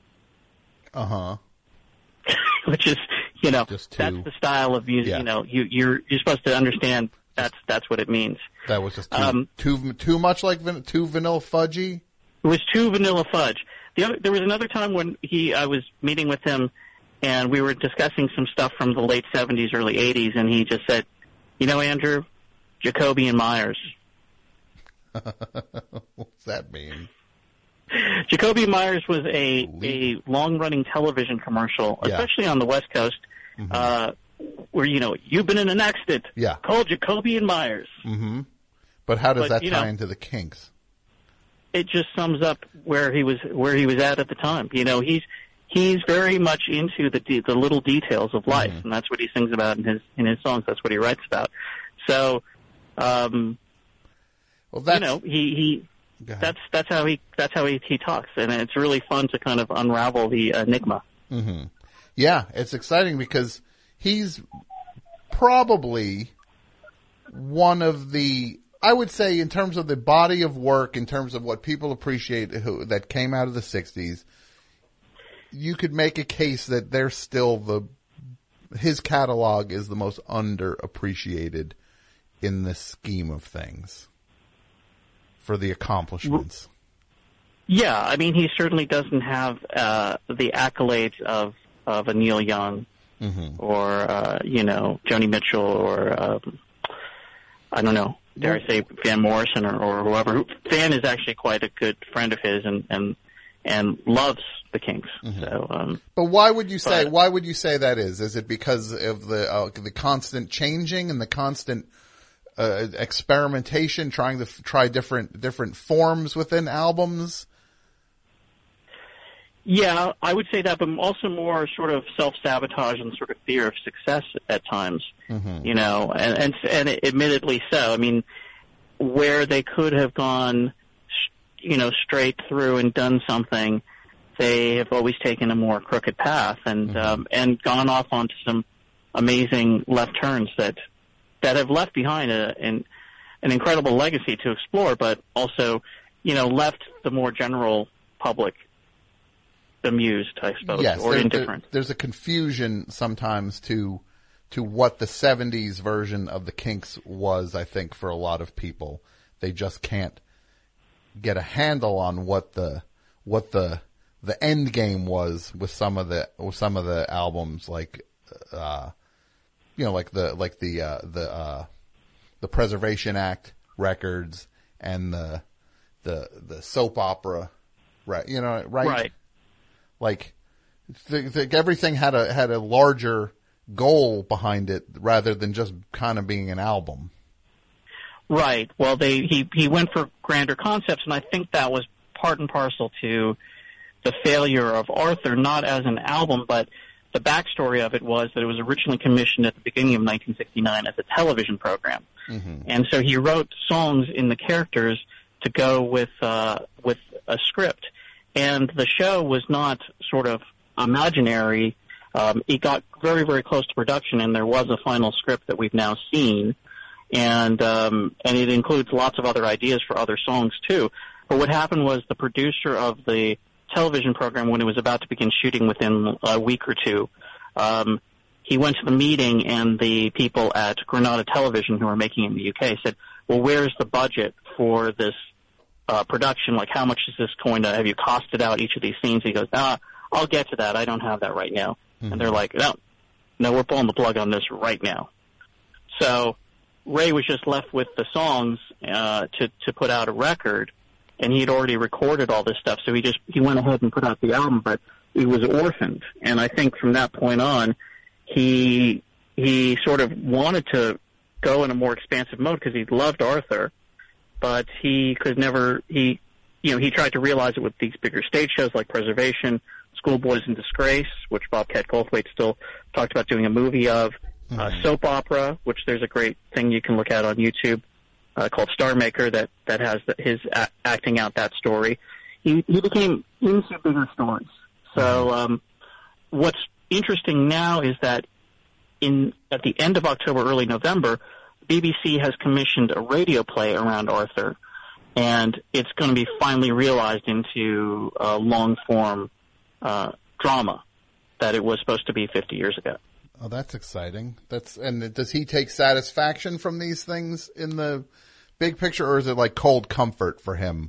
Uh-huh. Which is, you know, just too, that's the style of music, yeah. you know, you, you're, you're supposed to understand that's, that's what it means. That was just too, um, too, too much like van, too vanilla fudgy? It was too vanilla fudge. The other, there was another time when he, I was meeting with him, and we were discussing some stuff from the late seventies, early eighties, and he just said, you know, Andrew, Jacoby and Myers. What's that mean? Jacoby Myers was a, a long-running television commercial, Yeah. especially on the West Coast, Mm-hmm. uh, where, you know, you've been in an accident. Yeah. Call Jacoby and Myers. Mm-hmm. But how does But, that you tie know, into the Kinks? It just sums up where he was where he was at at the time. You know, he's he's very much into the de- the little details of life, Mm-hmm. and that's what he sings about in his in his songs. That's what he writes about. So, um, well, that's, you know, he he that's that's how he that's how he, he talks, and it's really fun to kind of unravel the enigma. Mm-hmm. Yeah, it's exciting because he's probably one of the, I would say, in terms of the body of work, in terms of what people appreciate who, that came out of the sixties, you could make a case that they're still the, his catalog is the most underappreciated in the scheme of things for the accomplishments. Yeah, I mean, he certainly doesn't have uh, the accolades of, of a Neil Young Mm-hmm. or, uh, you know, Joni Mitchell or, um, I don't know, dare I say Van Morrison or, or whoever. Van is actually quite a good friend of his and, and, and loves the Kinks. Mm-hmm. So, um, But why would you say, but- why would you say that is? Is it because of the, uh, the constant changing and the constant, uh, experimentation, trying to f- try different, different forms within albums? Yeah, I would say that, but also more sort of self-sabotage and sort of fear of success at times, Mm-hmm. you know, and, and, and admittedly so. I mean, where they could have gone, you know, straight through and done something, they have always taken a more crooked path and, Mm-hmm. um, and gone off onto some amazing left turns that, that have left behind a, an, an incredible legacy to explore, but also, you know, left the more general public amused, I suppose, Yes, or there- indifferent. there- there's a confusion sometimes to to what the seventies version of the Kinks was, I think, for a lot of people. They just can't get a handle on what the what the the end game was with some of the with some of the albums, like uh you know, like the like the uh the uh the Preservation Act records and the the the soap opera, right? You know, right? Right. Like, th- th- everything had a had a larger goal behind it rather than just kind of being an album. Right. Well, they he he went for grander concepts, and I think that was part and parcel to the failure of Arthur, not as an album, but the backstory of it was that it was originally commissioned at the beginning of nineteen sixty-nine as a television program, Mm-hmm. and so he wrote songs in the characters to go with uh, with a script. And the show was not sort of imaginary. Um, it got very, very close to production, and there was a final script that we've now seen. And um, and it includes lots of other ideas for other songs, too. But what happened was the producer of the television program, when it was about to begin shooting within a week or two, um, he went to the meeting, and the people at Granada Television, who are making it in the U K, said, well, where's the budget for this Uh, production? Like, how much is this going to, have you costed out each of these scenes? He goes, ah, I'll get to that. I don't have that right now. Mm-hmm. And they're like, no, no, we're pulling the plug on this right now. So Ray was just left with the songs, uh, to, to put out a record, and he had already recorded all this stuff. So he just, he went ahead and put out the album, but it was orphaned. And I think from that point on, he, he sort of wanted to go in a more expansive mode because he loved Arthur. But he could never, he, you know, he tried to realize it with these bigger stage shows like Preservation, Schoolboys in Disgrace, which Bobcat Goldthwait still talked about doing a movie of, mm-hmm. uh, soap opera, which there's a great thing you can look at on YouTube, uh, called Star Maker that, that has the, his a- acting out that story. He, he became into bigger stories. So, um, what's interesting now is that in, at the end of October, early November, B B C has commissioned a radio play around Arthur, and it's going to be finally realized into a long-form uh, drama that it was supposed to be fifty years ago. Oh, that's exciting. That's and does he take satisfaction from these things in the big picture, or is it like cold comfort for him?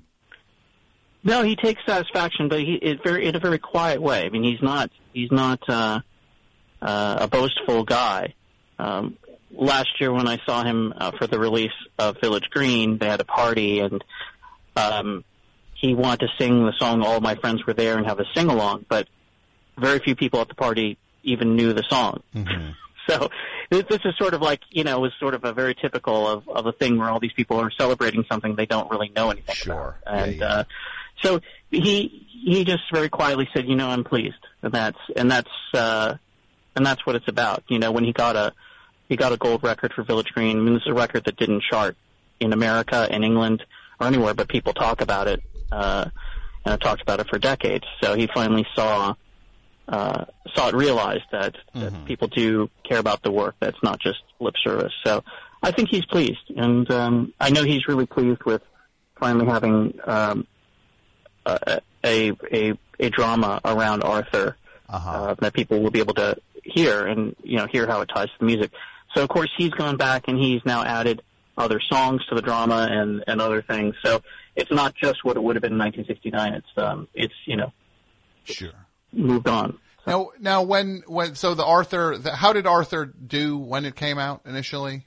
No, he takes satisfaction, but he it very in a very quiet way. I mean, he's not he's not uh, uh, a boastful guy. Um, Last year when I saw him uh, for the release of Village Green, they had a party, and um, he wanted to sing the song "All My Friends Were There" and have a sing along, but very few people at the party even knew the song. Mm-hmm. So this, this is sort of like, you know, was sort of a very typical of, of a thing where all these people are celebrating something they don't really know anything sure. about. And yeah, yeah. uh, so he he just very quietly said, you know, I'm pleased, and that's and that's uh, and that's what it's about. You know, when he got a he got a gold record for Village Green. I mean, this is a record that didn't chart in America, in England, or anywhere, but people talk about it, uh, and have talked about it for decades. So he finally saw. Uh, saw it realized that, that mm-hmm. people do care about the work. That's not just lip service. So I think he's pleased. And um, I know he's really pleased with finally having um, a, a, a, a drama around Arthur uh-huh. uh, that people will be able to hear and, you know, hear how it ties to the music. So, of course, he's gone back and he's now added other songs to the drama and, and other things. So it's not just what it would have been in nineteen sixty-nine. It's, um, it's you know, sure. moved on. So. Now, now, when, when, so the Arthur, the, how did Arthur do when it came out initially?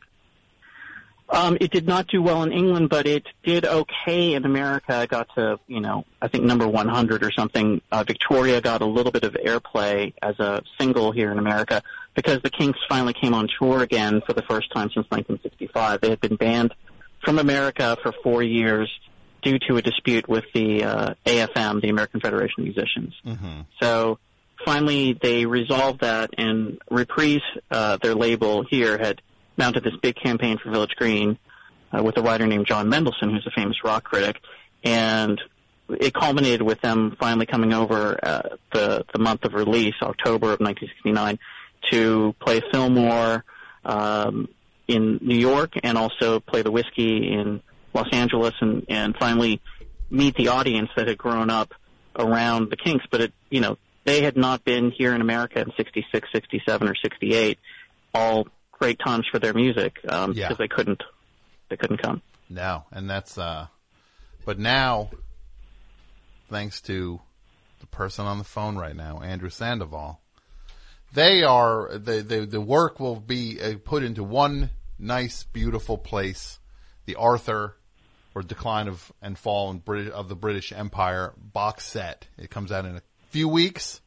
Um, it did not do well in England, but it did okay in America. It got to, you know, I think number one hundred or something. Uh, Victoria got a little bit of airplay as a single here in America because the Kinks finally came on tour again for the first time since nineteen sixty-five. They had been banned from America for four years due to a dispute with the uh, A F M, the American Federation of Musicians. Mm-hmm. So finally they resolved that, and Reprise, uh, their label here, had mounted this big campaign for Village Green uh, with a writer named John Mendelsohn, who's a famous rock critic, and it culminated with them finally coming over uh, the the month of release, October of nineteen sixty-nine, to play Fillmore um, in New York and also play the Whiskey in Los Angeles, and, and finally meet the audience that had grown up around the Kinks. But, it, you know, they had not been here in America in sixty-six, sixty-seven, or sixty-eight, all great times for their music, um, yeah. because they couldn't, they couldn't come. No, and that's, uh, but now, thanks to the person on the phone right now, Andrew Sandoval, they are, the, the, the work will be uh, put into one nice, beautiful place, the Arthur, or Decline of and Fall in British, of the British Empire box set. It comes out in a few weeks,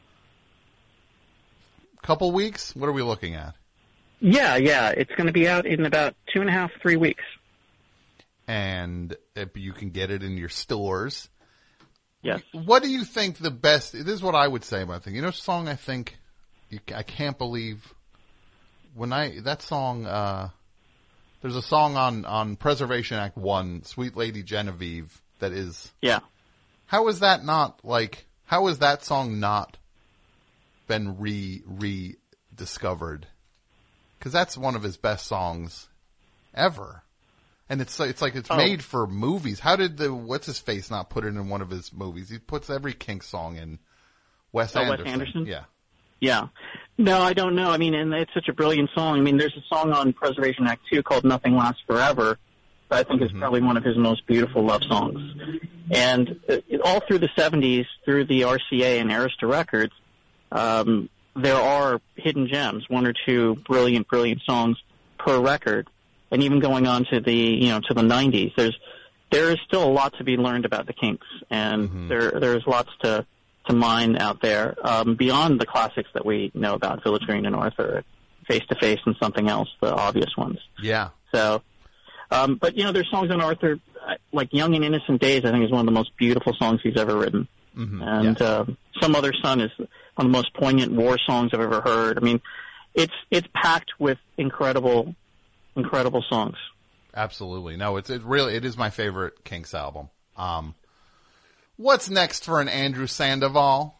couple weeks. What are we looking at? Yeah, yeah, it's going to be out in about two and a half, three weeks. And if you can get it in your stores. Yes. What do you think the best? This is what I would say about the thing. You know, a song I think you, I can't believe when I that song. Uh, there's a song on on Preservation Act One, "Sweet Lady Genevieve," that is. Yeah. How is that not like? How is that song not been re rediscovered? Because that's one of his best songs ever, and it's it's like it's oh. made for movies. How did the what's his face not put it in one of his movies? He puts every Kinks song in. Wes oh, Anderson. Wes Anderson. Yeah. Yeah. No, I don't know. I mean, and it's such a brilliant song. I mean, there's a song on Preservation Act Two called "Nothing Lasts Forever" that I think is mm-hmm. probably one of his most beautiful love songs. And it, all through the seventies, through the R C A and Arista Records, um, there are hidden gems, one or two brilliant, brilliant songs per record. And even going on to the, you know, to the nineties, there's, there is still a lot to be learned about the Kinks, and mm-hmm. there, there's lots to, to mine out there, um, beyond the classics that we know about, Village Green and Arthur, Face to Face and Something Else, the obvious ones. Yeah. So, um, but you know, there's songs on Arthur, like Young and Innocent Days, I think is one of the most beautiful songs he's ever written. Mm-hmm. And, yeah. uh, Some Other Son is one of the most poignant war songs I've ever heard. I mean, it's, it's packed with incredible, incredible songs. Absolutely. No, it's, it really, it is my favorite Kinks album. Um, what's next for an Andrew Sandoval?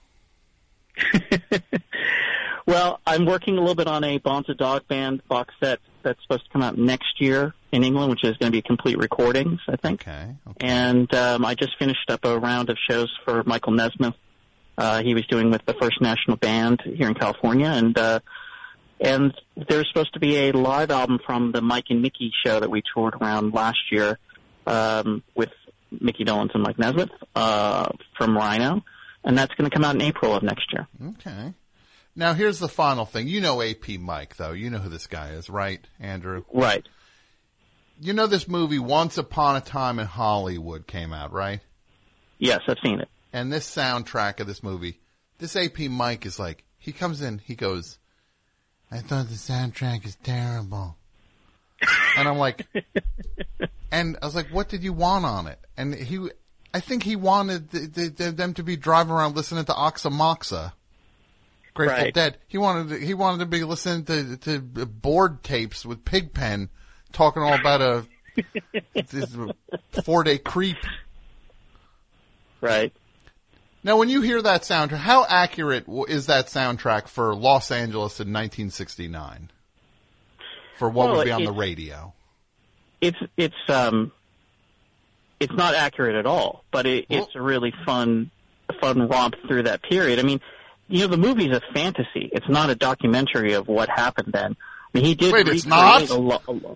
Well, I'm working a little bit on a Bonza Dog Band box set that's supposed to come out next year in England, which is going to be complete recordings, I think. Okay. okay. And um, I just finished up a round of shows for Michael Nesmith. Uh, he was doing with the First National Band here in California, and uh, and there's supposed to be a live album from the Mike and Mickey show that we toured around last year um, with Mickey Dolenz and Mike Nesmith uh, from Rhino, and that's going to come out in April of next year. Okay. Now, here's the final thing. You know A P Mike, though. You know who this guy is, right, Andrew? Right. You know this movie Once Upon a Time in Hollywood came out, right? Yes, I've seen it. And this soundtrack of this movie, this A P Mike is like, he comes in, he goes, I thought the soundtrack is terrible. And I'm like, and I was like, what did you want on it? And he, I think he wanted the, the, the, them to be driving around listening to Oxa Moxa, Grateful Right. Dead. He wanted to, he wanted to be listening to, to board tapes with Pigpen talking all about a, this four day creep. Right. Now, when you hear that soundtrack, how accurate w- is that soundtrack for Los Angeles in nineteen sixty-nine? For what Well, would be on it- the radio? It's it's um, it's not accurate at all, but it, it's a really fun fun romp through that period. I mean, you know, the movie's a fantasy. It's not a documentary of what happened then. I mean, he did. Wait, it's recreate not? A lo- a lo-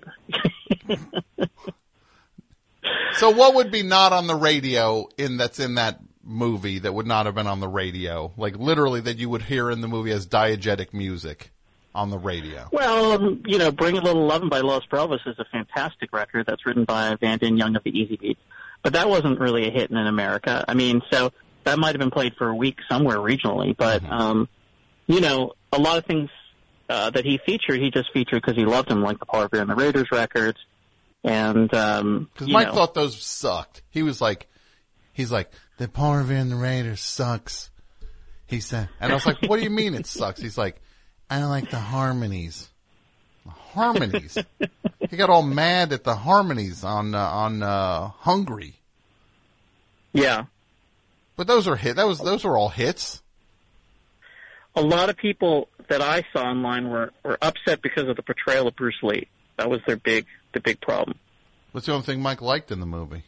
So what would be not on the radio in that's in that movie that would not have been on the radio? Like literally that you would hear in the movie as diegetic music on the radio. Well, um, you know, Bring a Little Lovin' by Los Bravos is a fantastic record that's written by Van Den Young of the Easy Beats. But that wasn't really a hit in America. I mean, so that might have been played for a week somewhere regionally. But, Mm-hmm. um, you know, a lot of things uh, that he featured, he just featured because he loved them, like the Polar Bear and the Raiders records. And, um, Because you Mike know, thought those sucked. He was like, he's like, the Polar Bear and the Raiders sucks. He said, and I was like, what do you mean it sucks? He's like, I don't like the harmonies. Harmonies. He got all mad at the harmonies on uh, on uh, Hungry. Yeah. But those are hit. That was those were all hits. a lot of people that I saw online were, were upset because of the portrayal of Bruce Lee. That was their big, the big problem. What's the only thing Mike liked in the movie?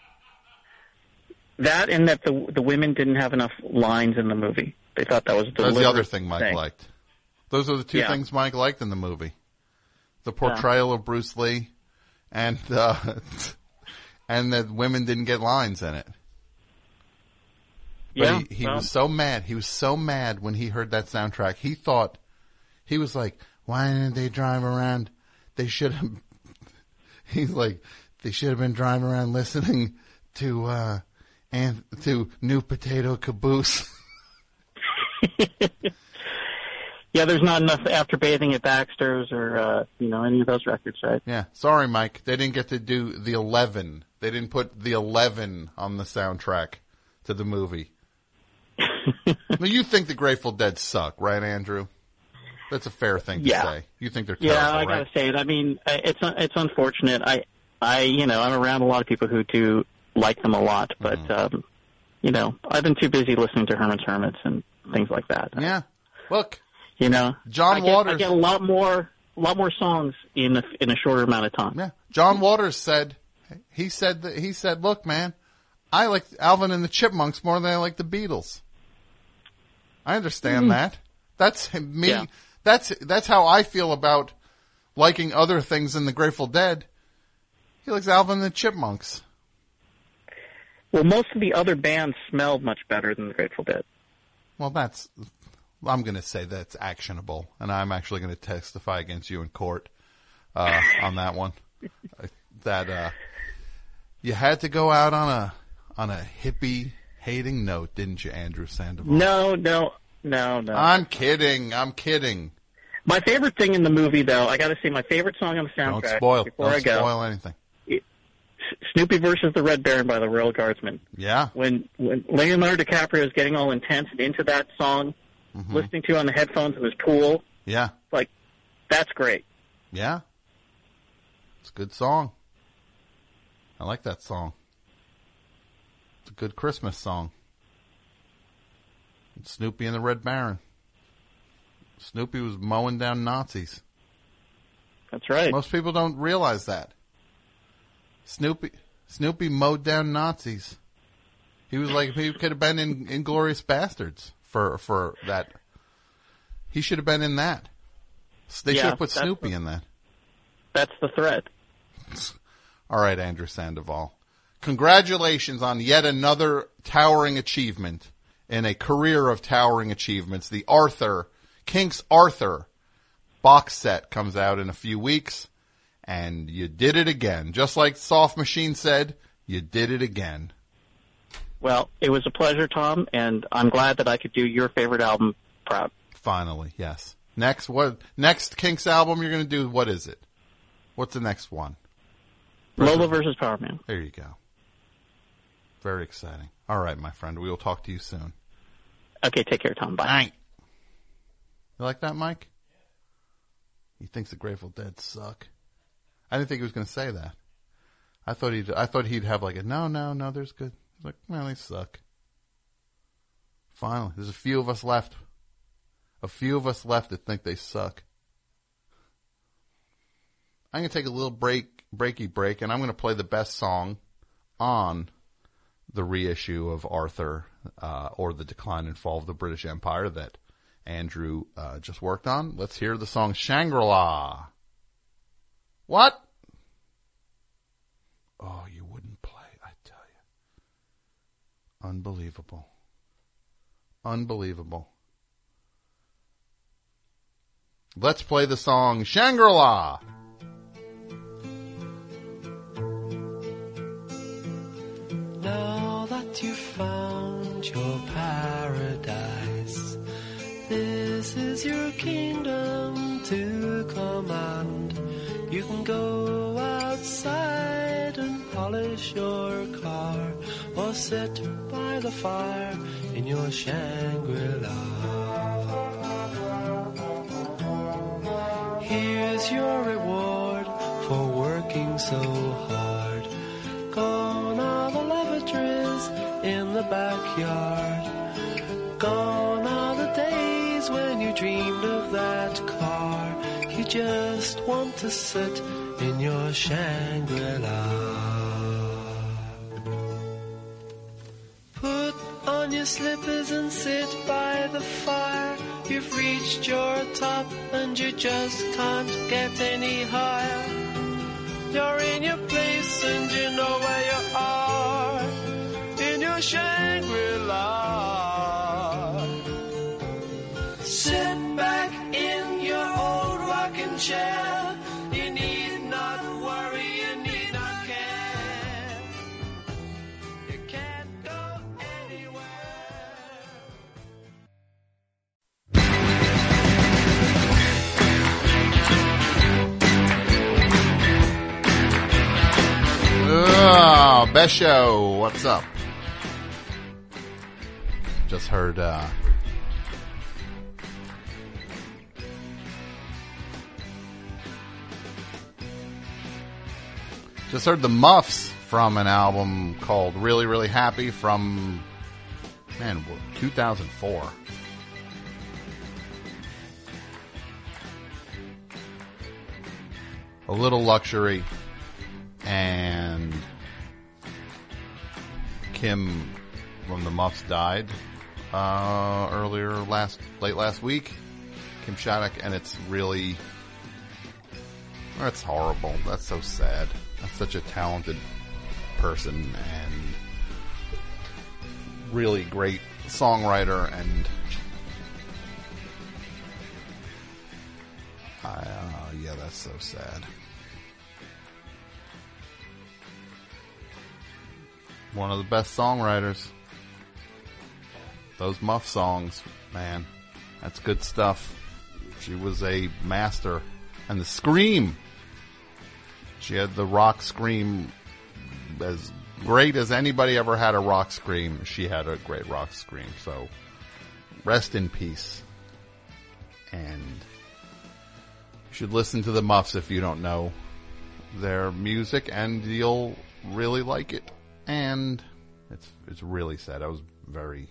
That and that the the women didn't have enough lines in the movie. They thought that was a That's the deliberate other thing Mike thing. liked. Those are the two Yeah. things Mike liked in the movie. The portrayal of Bruce Lee and uh, and that women didn't get lines in it. But Yeah, he, he well. was so mad. He was so mad when he heard that soundtrack. He thought, he was like, why didn't they drive around? They should have, he's like, they should have been driving around listening to, uh, and to New Potato Caboose. Yeah, there's not enough After Bathing at Baxter's or, uh, you know, any of those records, right? Yeah. Sorry, Mike. They didn't get to do the eleven. They didn't put the eleven on the soundtrack to the movie. Well, you think the Grateful Dead suck, right, Andrew? That's a fair thing to Yeah. say. You think they're terrible, Yeah, I right? gotta say it. I mean, I- it's it's unfortunate. I, I, you know, I'm around a lot of people who do like them a lot, but, Mm-hmm. um, you know, I've been too busy listening to Herman's Hermits and things like that. Yeah. Look, you know, John I get, Waters- I get a lot more, a lot more songs in a, in a shorter amount of time. Yeah. John Waters said, he said that, he said, look, man, I like Alvin and the Chipmunks more than I like the Beatles. I understand Mhm. that. That's me. Yeah. That's, that's how I feel about liking other things in the Grateful Dead. He likes Alvin and the Chipmunks. Well, most of the other bands smelled much better than the Grateful Dead. Well, that's, I'm going to say that's actionable, and I'm actually going to testify against you in court uh, on that one. That uh, you had to go out on a on a hippie hating note, didn't you, Andrew Sandoval? No, no, no, no. I'm kidding. I'm kidding. My favorite thing in the movie, though, I got to say, my favorite song on the soundtrack. Don't spoil. Before Don't I go, spoil anything. Snoopy versus the Red Baron by the Royal Guardsmen. Yeah. When when Leonardo DiCaprio is getting all intense and into that song, Mhm. listening to it on the headphones in his pool, Yeah. like, that's great. Yeah. It's a good song. I like that song. It's a good Christmas song. It's Snoopy and the Red Baron. Snoopy was mowing down Nazis. That's right. Most people don't realize that. Snoopy Snoopy mowed down Nazis. He was like, he could have been in Inglourious Bastards for, for that. He should have been in that. They Yeah, should have put that's Snoopy the- in that. That's the threat. All right, Andrew Sandoval. Congratulations on yet another towering achievement in a career of towering achievements. The Arthur, Kinks Arthur box set comes out in a few weeks, and you did it again. Just like Soft Machine said, you did it again. Well, it was a pleasure, Tom, and I'm glad that I could do your favorite album proud. Finally, yes. Next, what? Next Kinks album you're going to do? What is it? What's the next one? Lola versus Power Man. There you go. Very exciting. All right, my friend. We will talk to you soon. Okay, take care, Tom. Bye. Bye. You like that, Mike? He thinks the Grateful Dead suck. I didn't think he was going to say that. I thought he'd. I thought he'd have like a no, no, no. There's good. He's like, well, they suck. Finally, there's a few of us left. A few of us left that think they suck. I'm going to take a little break, breaky break, and I'm going to play the best song on the reissue of Arthur, uh, or The Decline and Fall of the British Empire that Andrew uh, just worked on. Let's hear the song Shangri-La. What? Oh, you wouldn't play, I tell you. Unbelievable. Unbelievable. Let's play the song Shangri-La. Now that you've found your paradise, this is your kingdom to command. You can go outside and polish your car, or sit by the fire in your Shangri-La. Here's your reward for working so hard. Gone are the lavatories in the backyard. Gone are the days when you dreamed of that car. You just want to sit in your Shangri-La. Put on your slippers and sit by the fire. You've reached your top and you just can't get any higher. You're in your place and you know where you are, in your Shangri-La. Sit back in your old rocking chair. You need not worry, you need not care. You can't go anywhere. Oh, best show. What's up? Just heard, uh, just heard the Muffs from an album called Really, Really Happy from, man, two thousand four. A Little Luxury. And Kim from the Muffs died uh, earlier last, late last week. Kim Shattuck, and it's really, that's horrible. That's so sad. That's such a talented person and really great songwriter, and uh, yeah, that's so sad. One of the best songwriters. Those Muff songs, man, that's good stuff. She was a master. And the scream. She had the rock scream as great as anybody ever had a rock scream. She had a great rock scream. So rest in peace. And you should listen to the Muffs if you don't know their music, and you'll really like it. And it's it's really sad. I was very...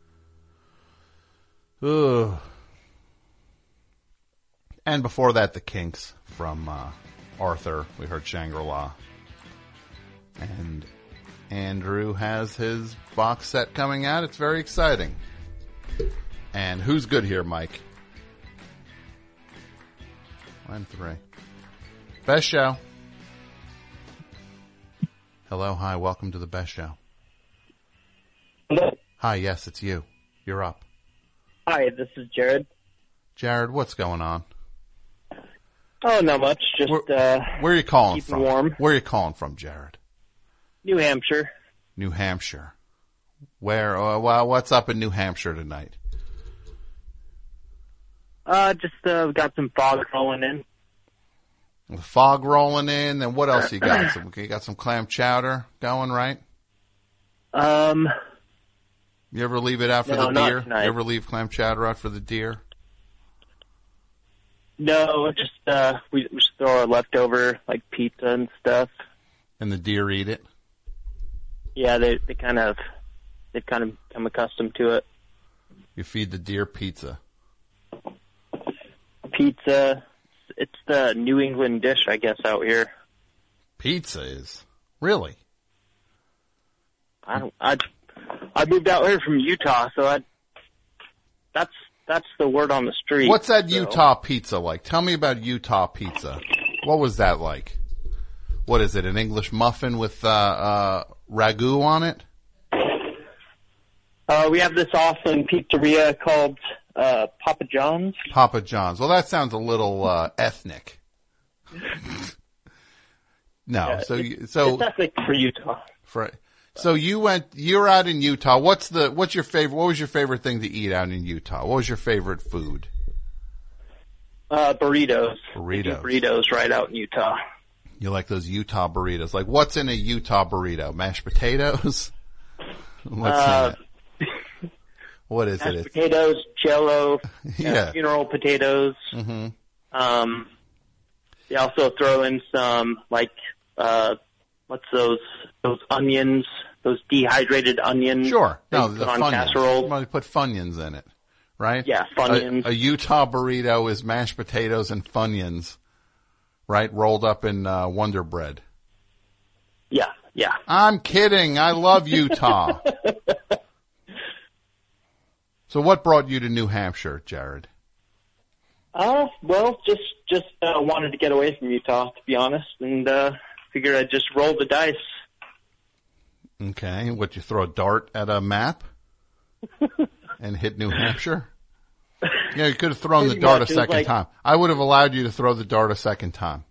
Ugh. And before that, the Kinks from uh, Arthur. We heard Shangri-La. And Andrew has his box set coming out. It's very exciting. And who's good here, Mike? Line three. Best show. Hello, hi, welcome to the Best Show. Hello. Hi, yes, it's you. You're up. Hi, this is Jared. Jared, what's going on? Oh, not much. Just where, uh, where are you calling keeping from? warm. Where are you calling from, Jared? New Hampshire. New Hampshire. Where? Uh, well, what's up in New Hampshire tonight? Uh, just uh, got some fog rolling in. The fog rolling in, and what else you got? Some, you got some clam chowder going, right? Um, you ever leave it out for no, the not deer? tonight. You ever leave clam chowder out for the deer? No, just uh, we we just throw our leftover like pizza and stuff. And the deer eat it? Yeah, they they kind of they've kind of become accustomed to it. You feed the deer pizza. Pizza, it's the New England dish, I guess, out here. Pizza is really. I don't, I I moved out here from Utah, so I that's that's the word on the street. What's that so. Utah pizza like? Tell me about Utah pizza. What was that like? What is it? An English muffin with uh, uh, ragu on it? Uh, we have this awesome pizzeria called uh, Papa John's. Papa John's. Well, that sounds a little uh, ethnic. No, Yeah, so it's, you, so it's ethnic for Utah. for so you went. You're out in Utah. What's the what's your favorite? What was your favorite thing to eat out in Utah? What was your favorite food? Uh, burritos. Burritos. They do burritos right out in Utah. You like those Utah burritos? Like what's in a Utah burrito? Mashed potatoes. What's Uh, in it? What is Mashed it? It's- potatoes, Jello, Yeah. uh, funeral potatoes. Mm-hmm. Um, they also throw in some like uh, what's those those onions, those dehydrated onions. Sure. they No, put the on Funyuns. casserole. Somebody put Funyuns in it, right? Yeah, Funyuns. A, a Utah burrito is mashed potatoes and Funyuns, right? Rolled up in uh, Wonder Bread. Yeah, yeah. I'm kidding. I love Utah. So what brought you to New Hampshire, Jared? Uh, well, just just uh, wanted to get away from Utah, to be honest, and uh, figured I'd just roll the dice. Okay. What, you throw a dart at a map and hit New Hampshire? Yeah, you could have thrown the Pretty dart much. a It was second like- time. I would have allowed you to throw the dart a second time.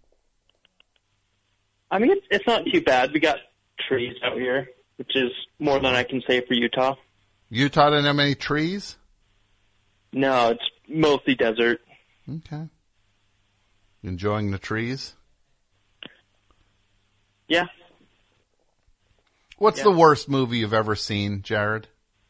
I mean, it's, it's not too bad. We got trees out here, which is more than I can say for Utah. Utah didn't have any trees? No, it's mostly desert. Okay. Enjoying the trees? Yeah. What's Yeah. the worst movie you've ever seen, Jared?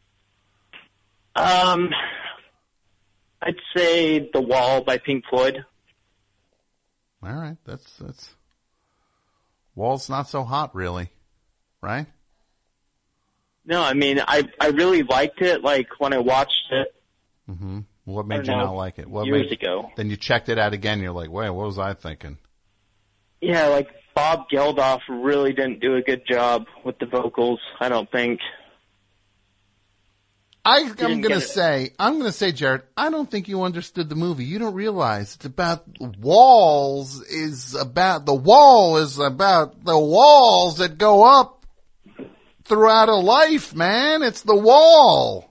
Um, I'd say The Wall by Pink Floyd. All right, that's that's. Wall's not so hot, really, right? No, I mean, I I really liked it, like, when I watched it. Mm-hmm. What I made don't you know, not like it? What years made, ago. Then you checked it out again. You're like, wait, what was I thinking? Yeah, like, Bob Geldof really didn't do a good job with the vocals, I don't think. I, I'm didn't going to get it. say, I'm going to say, Jared, I don't think you understood the movie. You don't realize it's about walls is about, the wall is about the walls that go up throughout a life, man. It's the wall.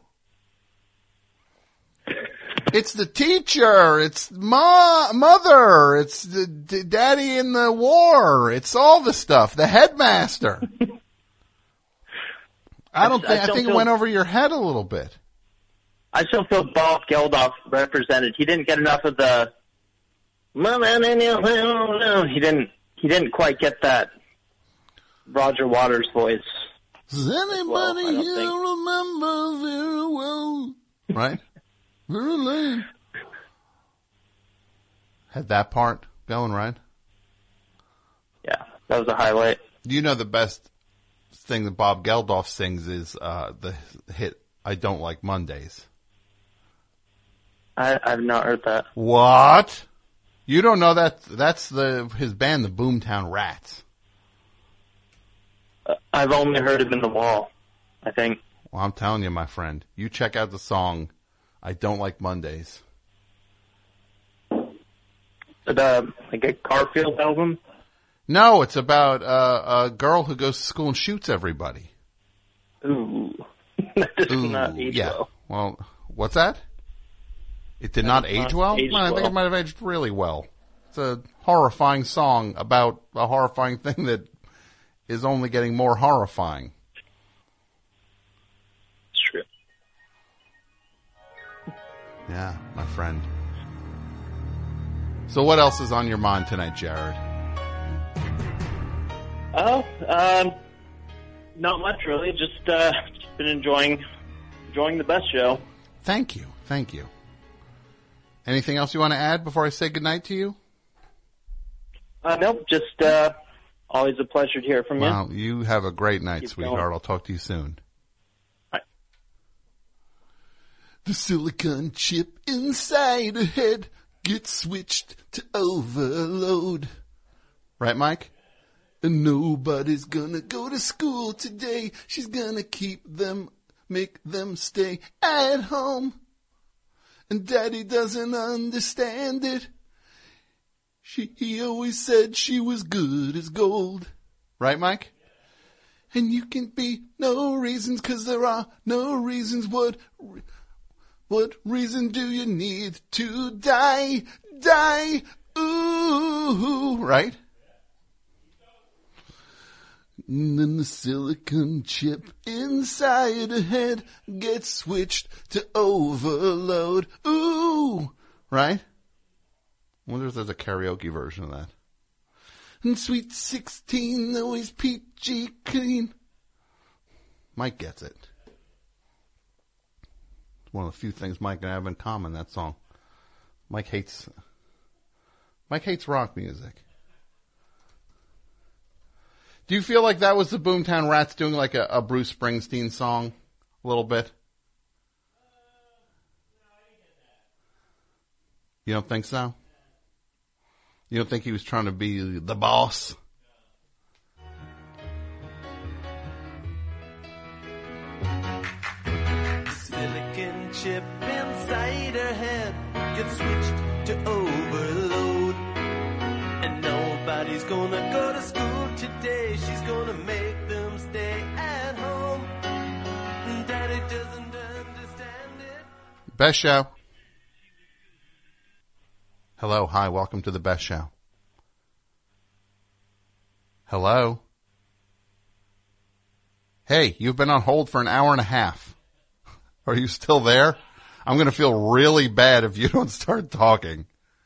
It's the teacher. It's ma, mother. It's the d- daddy in the war. It's all the stuff. The headmaster. I don't I think, I still think it feel- went over your head a little bit. I still feel Bob Geldof represented. He didn't get enough of the. He didn't. He didn't quite get that Roger Waters voice. Does anybody well, I don't here think- remember very well? Right? Very late. Had that part going, right? Yeah, that was a highlight. You know the best thing that Bob Geldof sings is uh, the hit "I Don't Like Mondays." I, I've not heard that. What? You don't know that? That's the his band, the Boomtown Rats. Uh, I've only heard him in The Wall, I think. Well, I'm telling you, my friend, you check out the song "I Don't Like Mondays." Is it uh, like a Garfield album? No, it's about uh, a girl who goes to school and shoots everybody. Ooh. That does Ooh, not age yeah. well. Well, what's that? It did That not does age not well? age Well, I think well. it might have aged really well. It's a horrifying song about a horrifying thing that is only getting more horrifying. Yeah, my friend. So what else is on your mind tonight, Jared? Oh, um, not much really. Just, uh, just been enjoying, enjoying the best show. Thank you. Thank you. Anything else you want to add before I say goodnight to you? Uh, nope, just, uh, always a pleasure to hear from you. Well, you have a great night, Keep sweetheart. going. I'll talk to you soon. Bye. The silicon chip inside her head gets switched to overload. Right, Mike? And nobody's gonna go to school today. She's gonna keep them, make them stay at home. And Daddy doesn't understand it. She, he always said she was good as gold. Right, Mike? And you can be no reasons, 'cause there are no reasons. What, what reason do you need to die? Die, ooh, right? And then the silicon chip inside her head gets switched to overload. Ooh, right? I wonder if there's a karaoke version of that. And sweet sixteen, always peachy clean. Mike gets it. It's one of the few things Mike and I have in common, that song. Mike hates, Mike hates rock music. Do you feel like that was the Boomtown Rats doing like a, a Bruce Springsteen song? A little bit? You don't think so? You don't think he was trying to be the boss? The silicon chip inside her head gets switched to overload. And nobody's gonna go to school today. She's gonna make them stay at home. And Daddy doesn't understand it. Best show. Hello, hi, welcome to the best show. Hello? Hey, you've been on hold for an hour and a half. Are you still there? I'm going to feel really bad if you don't start talking.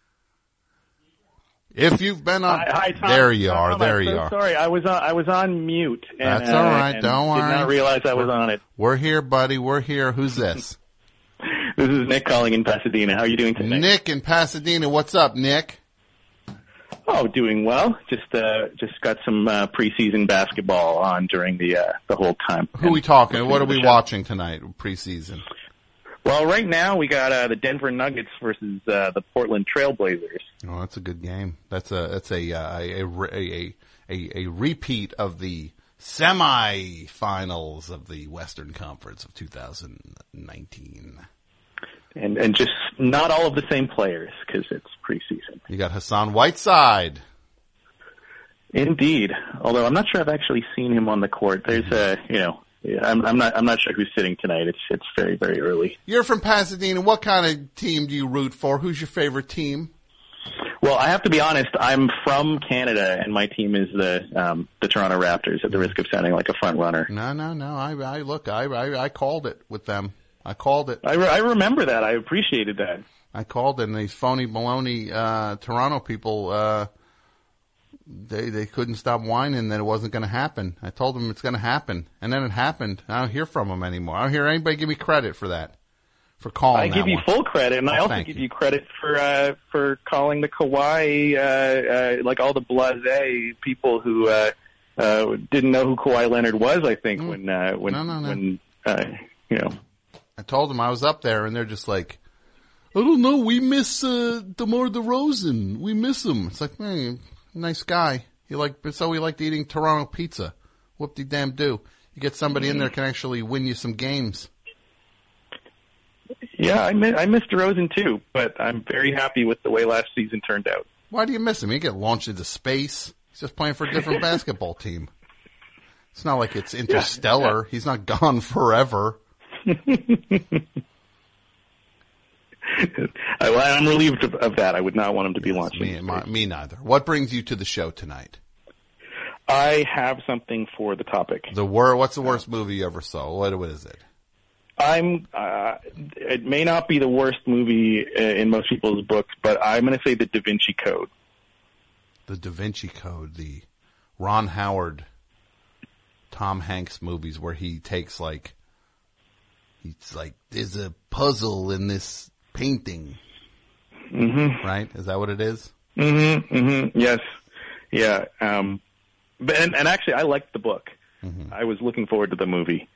If you've been on, Hi, hi, Tom. there you Tom, are, I'm there so you are. Sorry, I was on, I was on mute. And, That's all right, uh, and don't worry. Did not realize I was we're, on it. We're here, buddy, we're here. Who's this? This is Nick calling in Pasadena. How are you doing today? Nick in Pasadena. What's up, Nick? Oh, doing well. Just uh, just got some uh, preseason basketball on during the uh, the whole time. Who are we talking? What are we watching tonight, preseason? Well, right now we got uh, the Denver Nuggets versus uh, the Portland Trailblazers. Oh, that's a good game. That's a that's a uh, a, a, a a a repeat of the semifinals of the Western Conference of two thousand nineteen. And and just not all of the same players because it's preseason. You got Hassan Whiteside. Indeed. Although I'm not sure I've actually seen him on the court. There's a, you know, I'm, I'm not I'm not sure who's sitting tonight. It's it's very very early. You're from Pasadena. What kind of team do you root for? Who's your favorite team? Well, I have to be honest. I'm from Canada, and my team is the um, the Toronto Raptors. At the risk of sounding like a front runner. No, no, no. I, I look. I, I I called it with them. I called it. I, re- I remember that. I appreciated that. I called it, and these phony baloney uh, Toronto people, uh, they they couldn't stop whining that it wasn't going to happen. I told them it's going to happen, and then it happened. I don't hear from them anymore. I don't hear anybody give me credit for that, for calling I that give you one. full credit, and Oh, I also thank give you. you credit for uh, for calling the Kawhi, uh, uh, like all the blasé people who uh, uh, didn't know who Kawhi Leonard was. I think Mm. when uh, when No, no, no. when uh, you know. I told them I was up there, and they're just like, I don't know, we miss uh, DeMar DeRozan. We miss him. It's like, hey, nice guy. He like, so he liked eating Toronto pizza. Whoop-de-damn-do. You get somebody in there that can actually win you some games. Yeah, I miss, I miss DeRozan too, but I'm very happy with the way last season turned out. Why do you miss him? He get launched into space. He's just playing for a different basketball team. It's not like it's interstellar. Yeah. He's not gone forever. I, I'm relieved of, of that. I would not want him to be launched. Me, my, me neither. What brings you to the show tonight? I have something for the topic. The wor- What's the worst movie you ever saw? What, what is it? I'm. Uh, it may not be the worst movie uh, in most people's books, but I'm going to say the Da Vinci Code. The Da Vinci Code, the Ron Howard, Tom Hanks movies where he takes like, he's like, there's a puzzle in this painting. Mm-hmm. Right? Is that what it is? Mm-hmm. Mm-hmm. Yes. Yeah. Um, but, and, and actually, I liked the book. Mm-hmm. I was looking forward to the movie.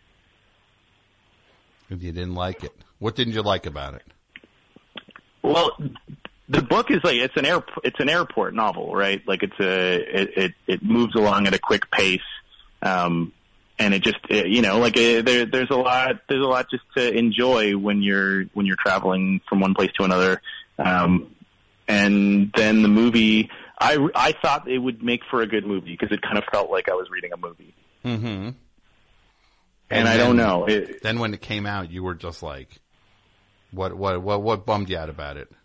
If you didn't like it, what didn't you like about it? Well, the book is like it's an air it's an airport novel, right? Like it's a it it, it moves along at a quick pace, um, and it just it, you know like it, there there's a lot there's a lot just to enjoy when you're when you're traveling from one place to another, um, and then the movie I I thought it would make for a good movie because it kind of felt like I was reading a movie. Mm-hmm. And, and I then, don't know. It, then when it came out, you were just like, what, what, what, what bummed you out about it?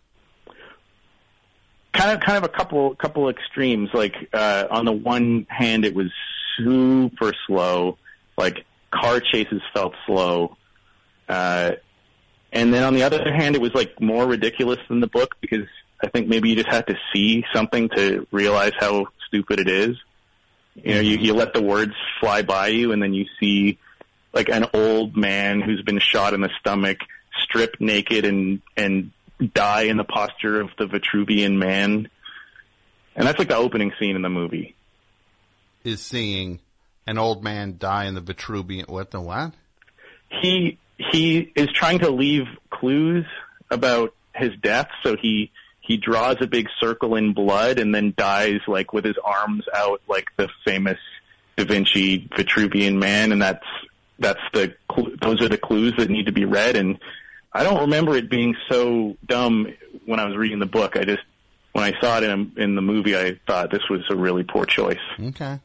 Kind of, kind of a couple, couple extremes. Like, uh, on the one hand, it was super slow. Like, car chases felt slow. Uh, and then on the other hand, it was like more ridiculous than the book because I think maybe you just had to see something to realize how stupid it is. You know, you, you let the words fly by you and then you see like an old man who's been shot in the stomach, stripped naked and, and die in the posture of the Vitruvian Man. And that's like the opening scene in the movie. Is seeing an old man die in the Vitruvian, what the what? He, he is trying to leave clues about his death, so he, he draws a big circle in blood and then dies like with his arms out like the famous Da Vinci Vitruvian Man, and that's that's the those are the clues that need to be read. And I don't remember it being so dumb when I was reading the book. I just when I saw it in in the movie, I thought this was a really poor choice. Okay,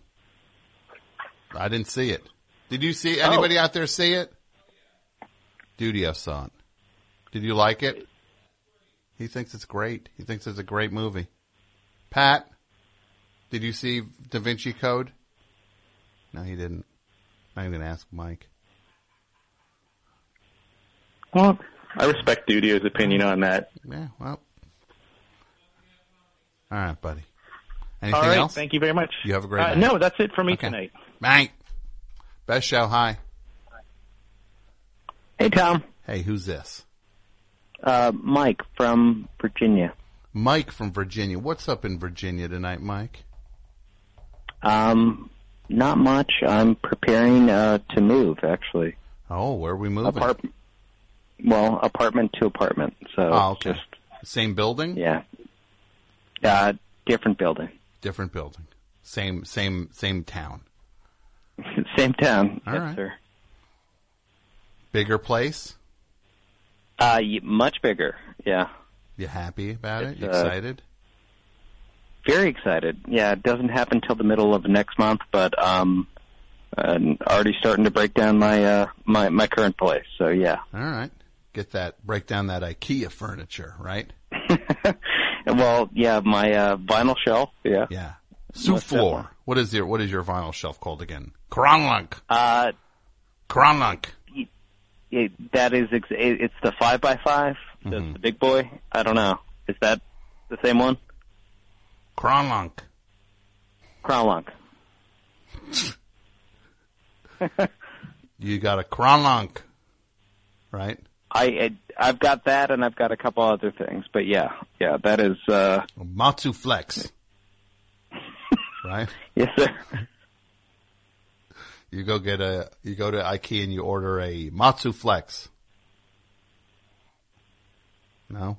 I didn't see it. Did you see anybody oh. out there see it? Dudio saw it. Did you like it? He thinks it's great. He thinks it's a great movie. Pat, did you see Da Vinci Code? No, he didn't. I'm going to ask Mike. Well, I respect Dudio's opinion on that. Yeah, well. All right, buddy. Anything All right, else? thank you very much. You have a great uh, night. No, that's it for me okay. tonight. Bye. Best show, hi. Hey, Tom. Hey, who's this? Uh, Mike from Virginia. Mike from Virginia. What's up in Virginia tonight, Mike? Um, not much. I'm preparing uh, to move, actually. Oh, where are we moving? Apart- well, apartment to apartment. So oh, okay. Just, same building? Yeah. Uh, different building. Different building. Same, same, same town. Same town. All yes, right. sir. Bigger place? Uh, much bigger. Yeah. You happy about it's, it? You uh, excited? Very excited. Yeah, it doesn't happen till the middle of next month, but um, I'm already starting to break down my uh my my current place. So yeah. All right. Get that. Break down that IKEA furniture, right? Well, yeah, my uh, vinyl shelf. Yeah. Yeah. Souffleur. What is your What is your vinyl shelf called again? Kronlunk. Uh, Kronlunk. It, that is, ex- it, it's the five by five, mm-hmm. the big boy. I don't know. Is that the same one? Kronlunk. Kronlunk. You got a Kronlunk, right? I, I I've got that, and I've got a couple other things, but yeah, yeah, that is uh, Matsu Flex, right? Yes, sir. You go get a, you go to IKEA and you order a Matsu Flex. No?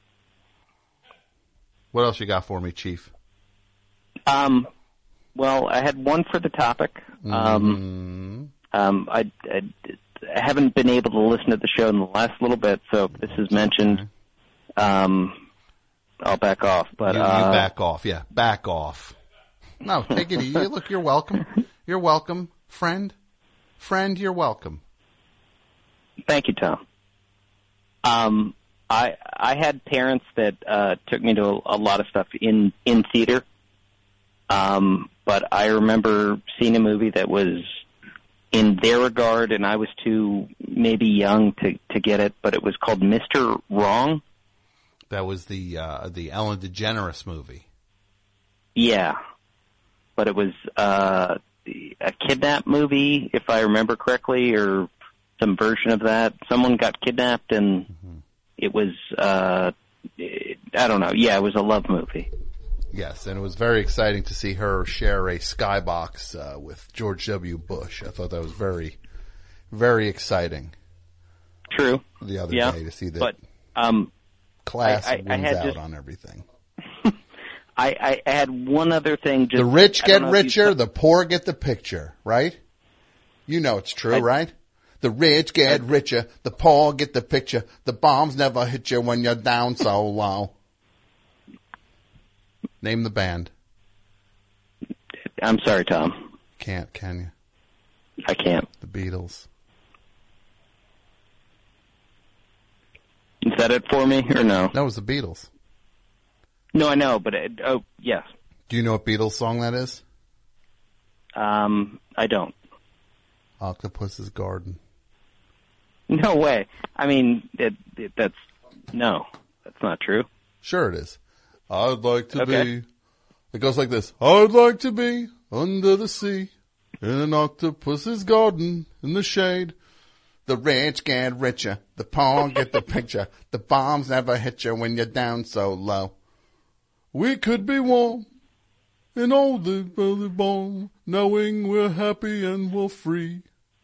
What else you got for me, Chief? Um, well, I had one for the topic. Um, mm. um, I, I, I haven't been able to listen to the show in the last little bit, so if this is mentioned, um, I'll back off. But you, you uh, back off, yeah, back off. No, take it easy. Look, you're welcome. You're welcome. Friend, friend, you're welcome. Thank you, Tom. Um, I I had parents that uh, took me to a, a lot of stuff in in theater. Um, but I remember seeing a movie that was in their regard, and I was too maybe young to, to get it, but it was called Mister Wrong. That was the uh, the Ellen DeGeneres movie. Yeah, but it was uh, a kidnap movie, if I remember correctly, or some version of that. Someone got kidnapped, and mm-hmm. it was, uh, I don't know, yeah, it was a love movie. Yes, and it was very exciting to see her share a skybox uh, with George W. Bush. I thought that was very, very exciting. True. The other yeah, day to see that but, um, class I, I, wins I had out just, on everything. I, I had one other thing. Just, the rich get know richer, the poor get the picture, right? You know it's true, I, right? The rich get richer, the poor get the picture. The bombs never hit you when you're down so low. Name the band. I'm sorry, Tom. Can't, can you? I can't. The Beatles. Is that it for me, or no? No, it was the Beatles. No, I know, but, it, oh, yes. Do you know what Beatles song that is? Um, I don't. Octopus's Garden. No way. I mean, it, it, that's, no, that's not true. Sure it is. I'd like to okay. be, it goes like this. I'd like to be under the sea in an octopus's garden in the shade. The rich get richer, the poor get the picture. The bombs never hit you when you're down so low. We could be warm in all the belly bomb, knowing we're happy and we're free.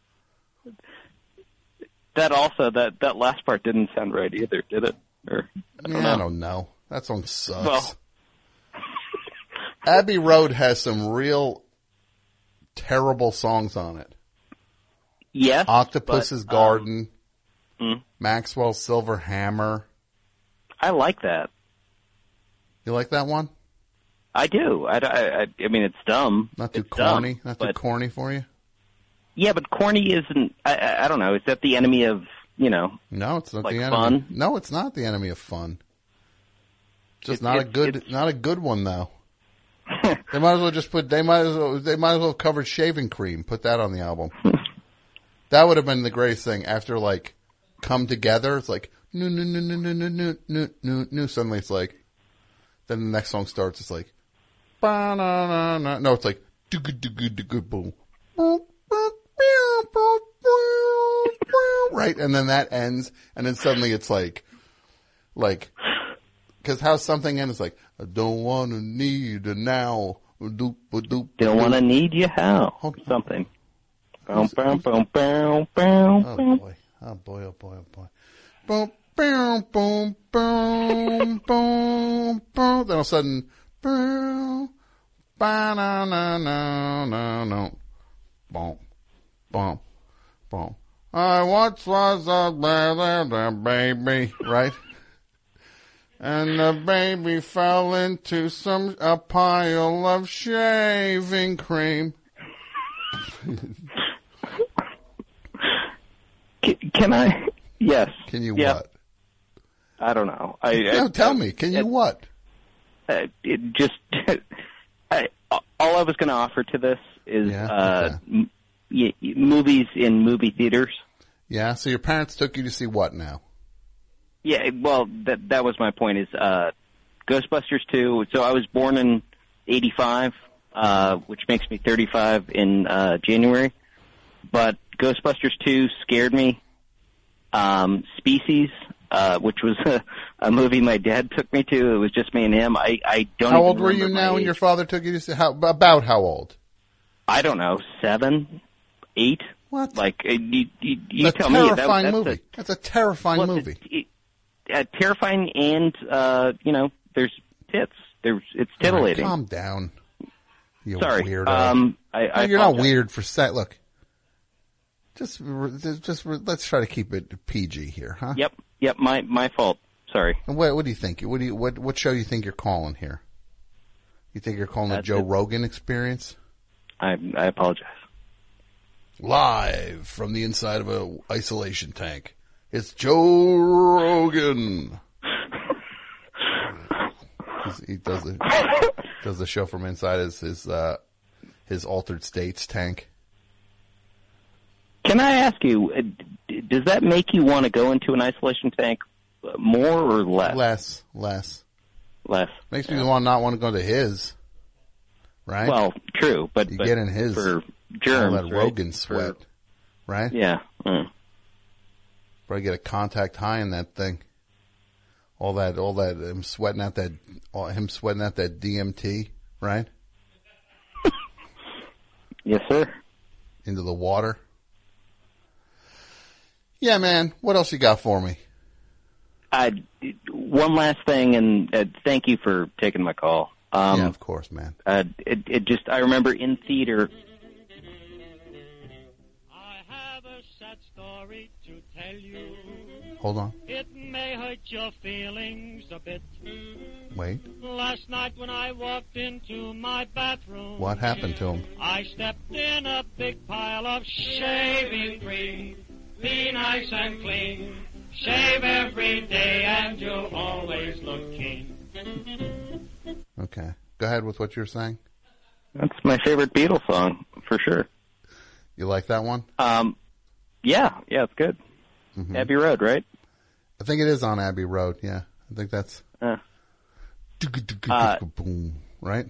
That also, that, that last part didn't sound right either, did it? Or I don't yeah, know. I don't know. That song sucks. Well. Abbey Road has some real terrible songs on it. Yes. Octopus's but, Garden, um, mm, Maxwell's Silver Hammer. I like that. You like that one? I do. I, I, I mean, it's dumb. Not too it's corny? Dumb, Not too but, corny for you? Yeah, but corny isn't, I, I, I don't know, is that the enemy of, you know, no, it's not like the enemy. fun? No, it's not the enemy of fun. Just it, not it, a good, not a good one though. They might as well just put, they might as well, they might as well have covered shaving cream, put that on the album. That would have been the greatest thing after like, Come Together, it's like, no, no, no, no, no, no, no, no, no, no, suddenly it's like, then the next song starts, it's like, ba-na-na-na. No, it's like, do-go-do-go-do-go-boom. Right, and then that ends, and then suddenly it's like, like, because how something ends, like, I don't want to need a now. Doop, doop, don't want to need you how. Something. Boom, boom, boom, boom, boom. Oh boy, oh boy, oh boy, oh boy. Boom, boom, boom, boom, boom, boom. Then all of a sudden, boom, ba-na-na-na-na-na. Boom, boom, boom. I once was a baby, right? And the baby fell into some a pile of shaving cream. can, can I? Yes. Can you yeah. what? I don't know. I, no, I, tell I, me. Can I, you what? Uh, it just, I, all I was going to offer to this is yeah, uh, okay. m- y- y- movies in movie theaters. Yeah. So your parents took you to see what now? Yeah. Well, that that was my point. Is uh, Ghostbusters two. So I was born in eighty-five, uh, which makes me thirty-five in uh, January. But Ghostbusters two scared me. Um, Species, uh, which was a, a movie my dad took me to. It was just me and him. I, I don't How even old were you remember now my when age. your father took you to see, how, about how old? I don't know, seven, eight? What? Like, uh, you, you, you It's a tell me. That, terrifying that's movie. A, that's a terrifying well, movie. It, it, uh, terrifying and, uh, you know, there's tits. There's, it's titillating. Right, calm down. You Sorry. weirdo. Um, I, I no, you're not apologize. weird for set. Look, just, just, just, let's try to keep it P G here, huh? Yep. Yep. My, my fault. Sorry. What, what do you think? What do you, what, what show do you think you're calling here? You think you're calling the That's Joe it. Rogan Experience? I, I apologize. Live from the inside of a isolation tank, it's Joe Rogan. He's, he does the does the show from inside his his uh, his altered states tank. Can I ask you, uh, d- does that make you want to go into an isolation tank more or less? Less, less. Less. Makes me want not want to go to his, right? Well, true, but you but get in his for germs, all that right? Rogan sweat, For, right? Yeah. Mm. Probably get a contact high in that thing. All that, all that, him sweating out that, all, him sweating out that D M T, right? Yes, sir. Into the water. Yeah, man. What else you got for me? I, one last thing, and uh, thank you for taking my call. Um, yeah, of course, man. Uh, it, it just, I remember in theater. I have a sad story to tell you. Hold on. It may hurt your feelings a bit. Wait. Last night when I walked into my bathroom, What happened to him? I stepped in a big pile of shaving cream. Be nice and clean. Shave every day and you'll always look keen. Okay. Go ahead with what you're saying. That's my favorite Beatles song, for sure. You like that one? Um, yeah, yeah, it's good. Mm-hmm. Abbey Road, right? I think it is on Abbey Road, yeah. I think that's... Uh, uh, boom, right?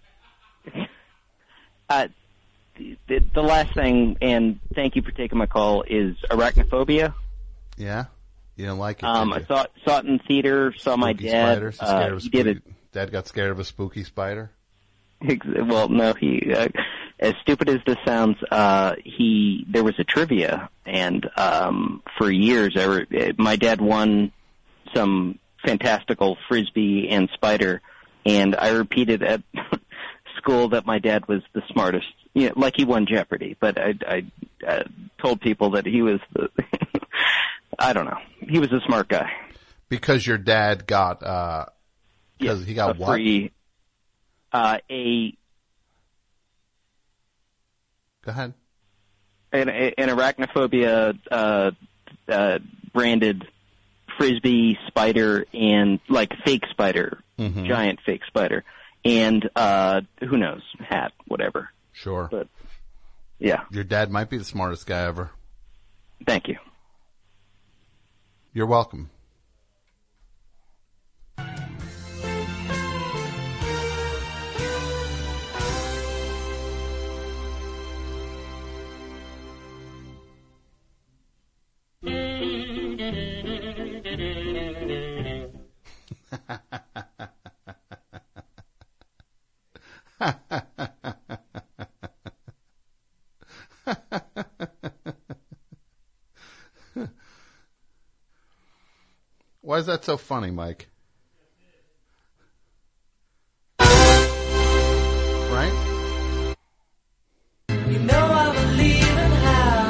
Uh, the, the last thing, and thank you for taking my call, is Arachnophobia. Yeah? You didn't like it, Um, did I you? saw saw it in theater. Saw my Spooky dad. spiders? You Uh, scared of a he did it. spooky- Dad got scared of a spooky spider? Ex- Well, no, he. Uh, as stupid as this sounds, uh, he there was a trivia, and um, for years, I re- my dad won some fantastical frisbee and spider, and I repeated at school that my dad was the smartest. You know, like he won Jeopardy, but I, I uh, told people that he was the. I don't know. He was a smart guy. Because your dad got, uh, because Yeah, he got a what? free, uh, a Go ahead. an, an arachnophobia uh, uh, branded frisbee spider and like fake spider, Mhm. giant fake spider, and uh, who knows, hat, whatever. Sure. But yeah, Your dad might be the smartest guy ever. thank you. You're welcome. Why is that so funny, Mike? Right? You know I believe in how.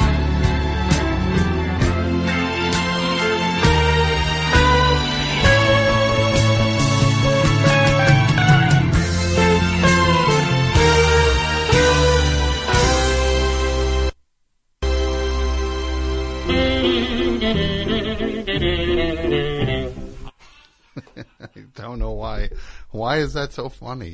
I don't know why. Why is that so funny?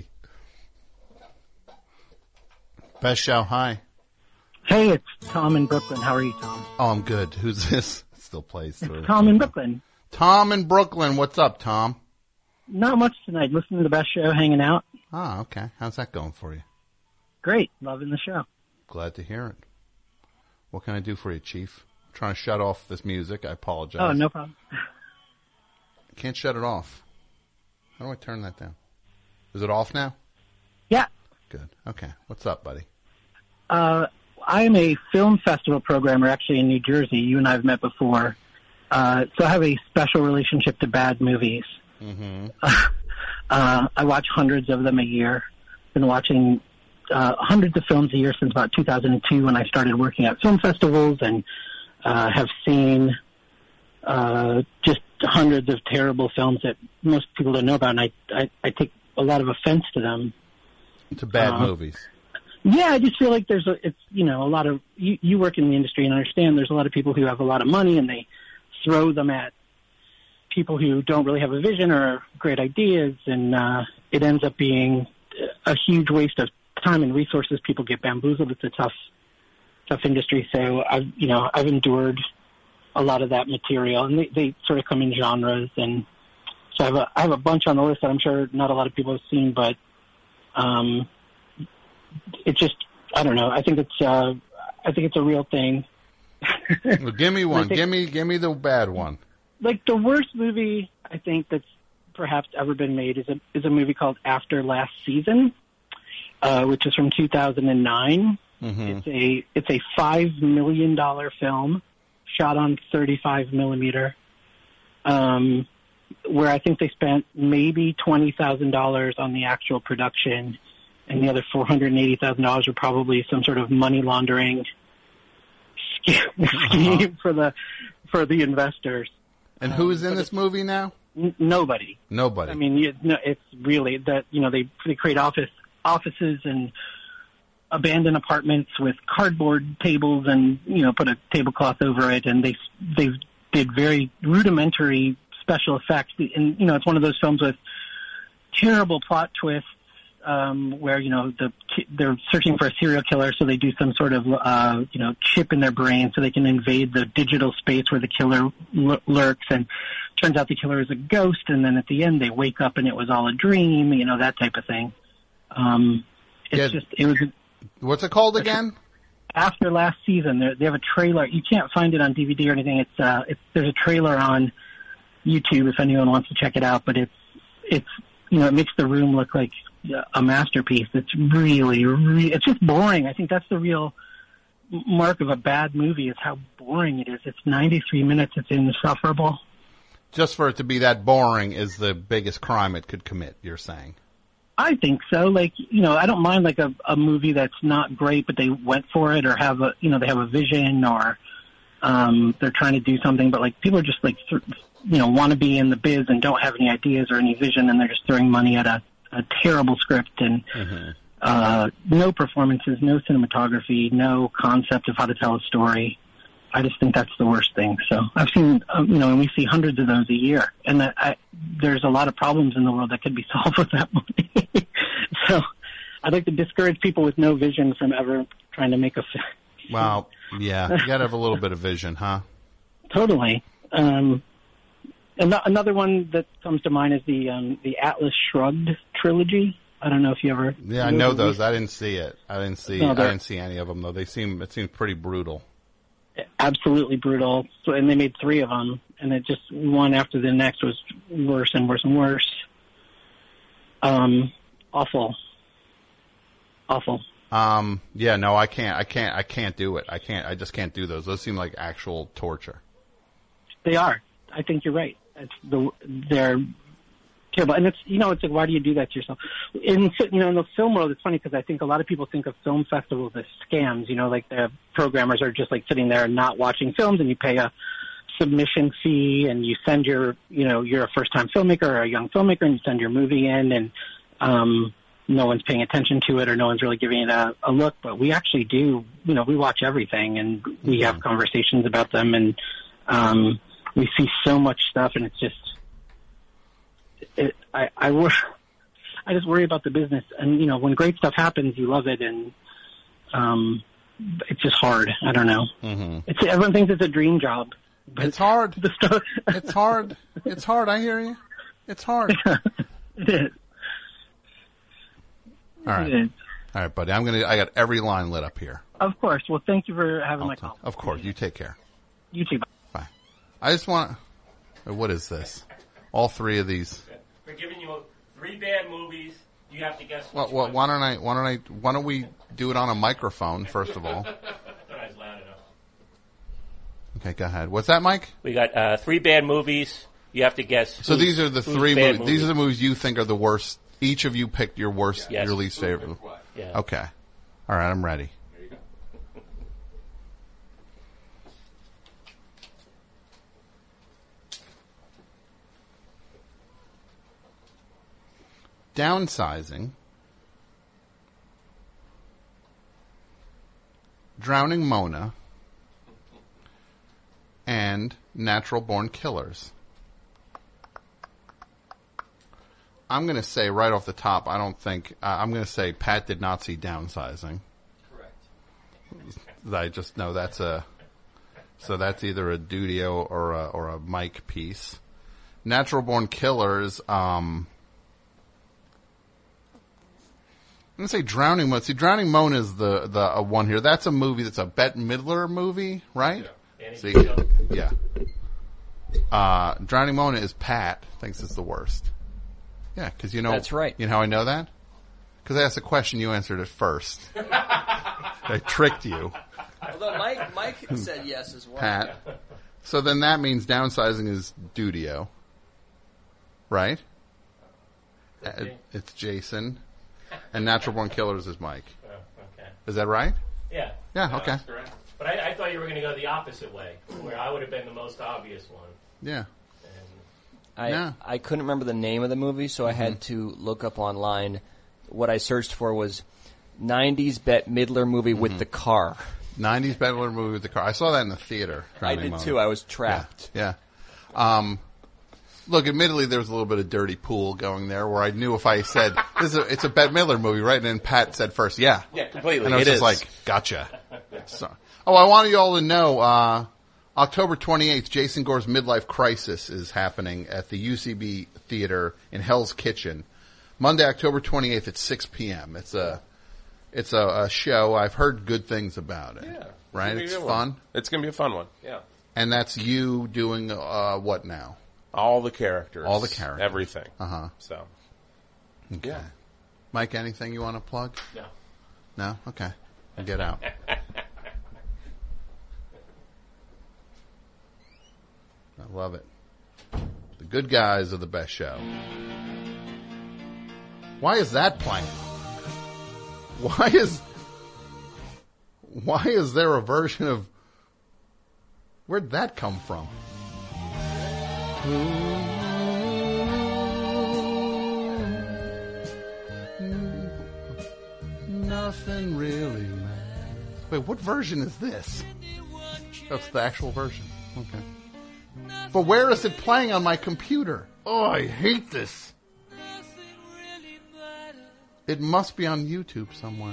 Best show, hi. Hey, it's Tom in Brooklyn. How are you, Tom? Oh, I'm good. Who's this? Still plays through. It's Tom in Brooklyn. Tom in Brooklyn. What's up, Tom? Not much tonight. Listening to the best show, hanging out. Ah, okay. How's that going for you? Great. Loving the show. Glad to hear it. What can I do for you, Chief? I'm trying to shut off this music. I apologize. Oh, no problem. Can't shut it off. How do I turn that down? Is it off now? Yeah. Good. Okay. What's up, buddy? Uh, I'm a film festival programmer actually in New Jersey. You and I have met before. Uh, so I have a special relationship to bad movies. Mm-hmm. Uh, I watch hundreds of them a year. Been watching uh, hundreds of films a year since about two thousand two when I started working at film festivals, and uh, have seen uh, just hundreds of terrible films that most people don't know about, and I, I, I take a lot of offense to them. To bad Uh, movies. Yeah, I just feel like there's a, it's, you know, a lot of, you, you work in the industry and understand there's a lot of people who have a lot of money and they throw them at people who don't really have a vision or great ideas, and uh, it ends up being a huge waste of time and resources. People get bamboozled. It's a tough, tough industry. So I've, you know, I've endured a lot of that material, and they, they sort of come in genres. And so I have a, I have a bunch on the list that I'm sure not a lot of people have seen, but um, it's just, I don't know. I think it's, uh, I think it's a real thing. Well, give me one. think- Give me, give me the bad one. Like the worst movie I think that's perhaps ever been made is a is a movie called After Last Season, uh, which is from two thousand nine. Mm-hmm. It's a it's a five million dollar film shot on thirty-five millimeter, um, where I think they spent maybe twenty thousand dollars on the actual production, and the other four hundred and eighty thousand dollars were probably some sort of money laundering scheme, scheme for the for the investors. And who is in this movie now? N- nobody. Nobody. I mean, you, no, it's really that, you know, they they create office offices and abandoned apartments with cardboard tables and, you know, put a tablecloth over it, and they they did very rudimentary special effects. And, you know, it's one of those films with terrible plot twists, um, where, you know, the they're searching for a serial killer, so they do some sort of, uh, you know, chip in their brain so they can invade the digital space where the killer l- lurks, and turns out the killer is a ghost, and then at the end they wake up and it was all a dream, you know, that type of thing. Um, it's Yeah. just, it was... What's it called again? After Last Season. They have a trailer. You can't find it on D V D or anything. It's, uh, it's, there's a trailer on YouTube if anyone wants to check it out, but it's, it's, you know, it makes the room look like a masterpiece. It's really, really, it's just boring. I think that's the real mark of a bad movie, is how boring it is. It's ninety-three minutes. It's insufferable. Just for it to be that boring is the biggest crime it could commit, you're saying? I think so. Like, you know, I don't mind like a, a movie that's not great, but they went for it, or have a, you know, they have a vision, or um, they're trying to do something, but like people are just like, th- you know, want to be in the biz and don't have any ideas or any vision, and they're just throwing money at a, a terrible script, and Mm-hmm. uh, no performances, no cinematography, no concept of how to tell a story. I just think that's the worst thing. So I've seen, um, you know, and we see hundreds of those a year, and that I, there's a lot of problems in the world that could be solved with that money. So I'd like to discourage people with no vision from ever trying to make a film. Wow. Yeah. You got to have a little bit of vision, huh? Totally. Um, an- another one that comes to mind is the um, the Atlas Shrugged trilogy. I don't know if you ever. Yeah, I know those. I didn't see it. I didn't see. No, I they're- didn't see any of them though. They seem. It seemed pretty brutal. Absolutely brutal. So, and they made three of them, and it just one after the next was worse and worse and worse. Um, awful, awful. Um. Yeah. No, I can't. I can't. I can't do it. I can't. I just can't do those. Those seem like actual torture. They are. I think you're right. It's the they're terrible, and it's, you know, it's like, why do you do that to yourself? In, you know, in the film world, it's funny because I think a lot of people think of film festivals as scams. You know, like the programmers are just like sitting there and not watching films, and you pay a submission fee, and you send your, you know, you're a first time filmmaker or a young filmmaker, and you send your movie in, and um, no one's paying attention to it, or no one's really giving it a, a look. But we actually do. You know, we watch everything, and we have conversations about them, and um, we see so much stuff, and it's just. It, I, I, wor- I just worry about the business, and, you know, when great stuff happens, you love it, and um, it's just hard. I don't know. Mm-hmm. It's everyone thinks it's a dream job. But It's hard. The stuff. It's hard. It's hard. I hear you. It's hard. It is. All right. It is. All right, buddy. I'm gonna. I got every line lit up here. Of course. Well, thank you for having my call. Of course. You take care. You too. Bye. I just want. What is this? All three of these. We're giving you three bad movies. You have to guess which Well, well, one. why don't I? Why don't I? Why don't we do it on a microphone first of all? I thought I was loud enough. Okay, go ahead. What's that, Mike? We got uh, three bad movies. You have to guess. So who's- these are the who's three bad movies. These are the movies you think are the worst. Each of you picked your worst, Yes. your least favorite. Yeah. Okay. All right, I'm ready. Downsizing, Drowning Mona, and Natural Born Killers. I'm going to say right off the top, I don't think, uh, I'm going to say Pat did not see Downsizing. Correct. I just know that's a. So that's either a Dudio or a, or a Mike piece. Natural Born Killers. Um, I'm gonna say Drowning Moon. See, Drowning Moon is the the uh, one here. That's a movie. That's a Bette Midler movie, right? Yeah. See, yeah. Uh, Drowning Moon is Pat thinks it's the worst. Yeah, because you know That's right. You know how I know that? Because I asked a question, you answered it first. I tricked you, Although Mike, Mike said yes as well. Pat. So then that means downsizing is Dudio, right? Uh, It's Jason, and Natural Born Killers is Mike. Oh, okay. Is that right? Yeah. Yeah. No, Okay. that's correct. But I, I thought you were going to go the opposite way, where I would have been the most obvious one. Yeah. I Yeah. I couldn't remember the name of the movie, so I had to look up online. What I searched for was nineties Bette Midler movie with the car. nineties Bette Midler movie with the car. I saw that in the theater. I Drowning did Moon. too. I was trapped. Yeah. yeah. Um, look, admittedly, there was a little bit of dirty pool going there, where I knew if I said this is a, it's a Bette Midler movie, right? And then Pat said first, yeah, Yeah, completely. and I was It just is. like, gotcha. So, oh, I wanted you all to know. Uh, October twenty-eighth, Jason Gore's Midlife Crisis is happening at the U C B Theater in Hell's Kitchen. Monday, October twenty-eighth at six p.m. It's a it's a, a show. I've heard good things about it. Yeah. Right? gonna be It's a good fun. one. It's going to be a fun one. Yeah. And that's you doing uh, what now? All the characters. All the characters. Everything. Uh-huh. So. Okay. Yeah. Mike, anything you want to plug? No. No? Okay. Get out. I love it. The good guys are the best show. Why is that playing? Why is why is there a version of where'd that come from? Nothing really matters. Wait, what version is this? That's the actual version. Okay. But where is it playing on my computer? Oh, I hate this. It must be on YouTube somewhere.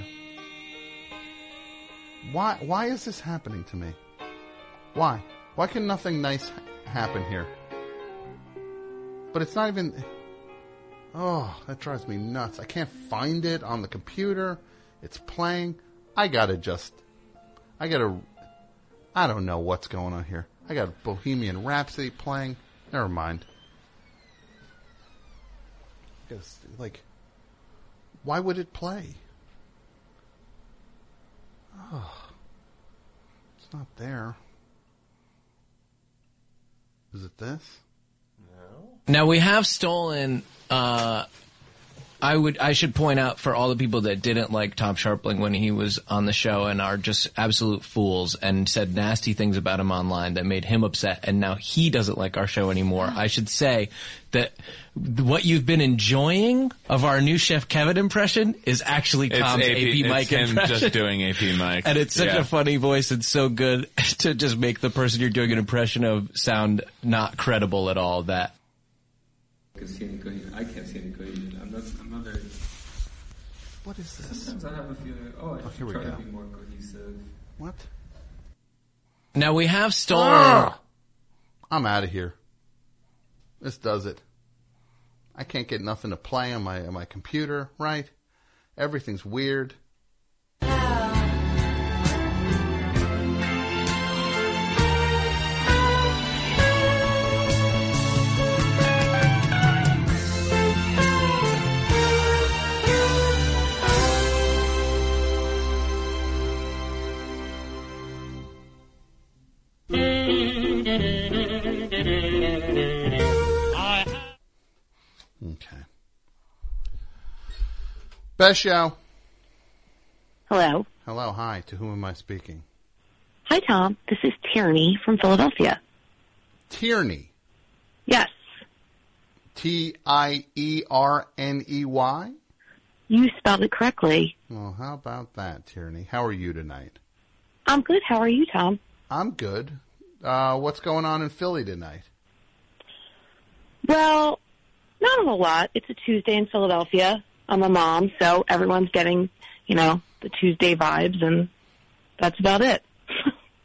Why why is this happening to me? Why? Why can nothing nice happen here? But it's not even... Oh, that drives me nuts. I can't find it on the computer. It's playing. I gotta just... I gotta... I don't know what's going on here. I got Bohemian Rhapsody playing. Never mind. Just, like... Why would it play? Oh, it's not there. Is it this? Now we have stolen. Uh, I would. I should point out for all the people that didn't like Tom Sharpling when he was on the show and are just absolute fools and said nasty things about him online that made him upset, and now he doesn't like our show anymore. I should say that what you've been enjoying of our new Chef Kevin impression is actually It's Tom's A P A P Mike it's him impression. just doing A P Mike. And it's such Yeah. a funny voice and so good to just make the person you're doing an impression of sound not credible at all. That can see any cohesion. I can't see any cohesion. I'm not. I'm not very. What is this? Sometimes I have a feeling. Oh, I Oh, here should we try go. to be more cohesive. What? now we have stolen. Ah! I'm out of here. This does it. I can't get nothing to play on my on my computer, right? Everything's weird. Okay. Best show. Hello. Hello, hi. To whom am I speaking? Hi, Tom. This is Tierney from Philadelphia. Tierney. Yes. T I E R N E Y? You spelled it correctly. Well, how about that, Tierney? How are you tonight? I'm good. How are you, Tom? I'm good. Uh, what's going on in Philly tonight? Well, not a whole lot. It's a Tuesday in Philadelphia. I'm a mom, so everyone's getting, you know, the Tuesday vibes, and that's about it.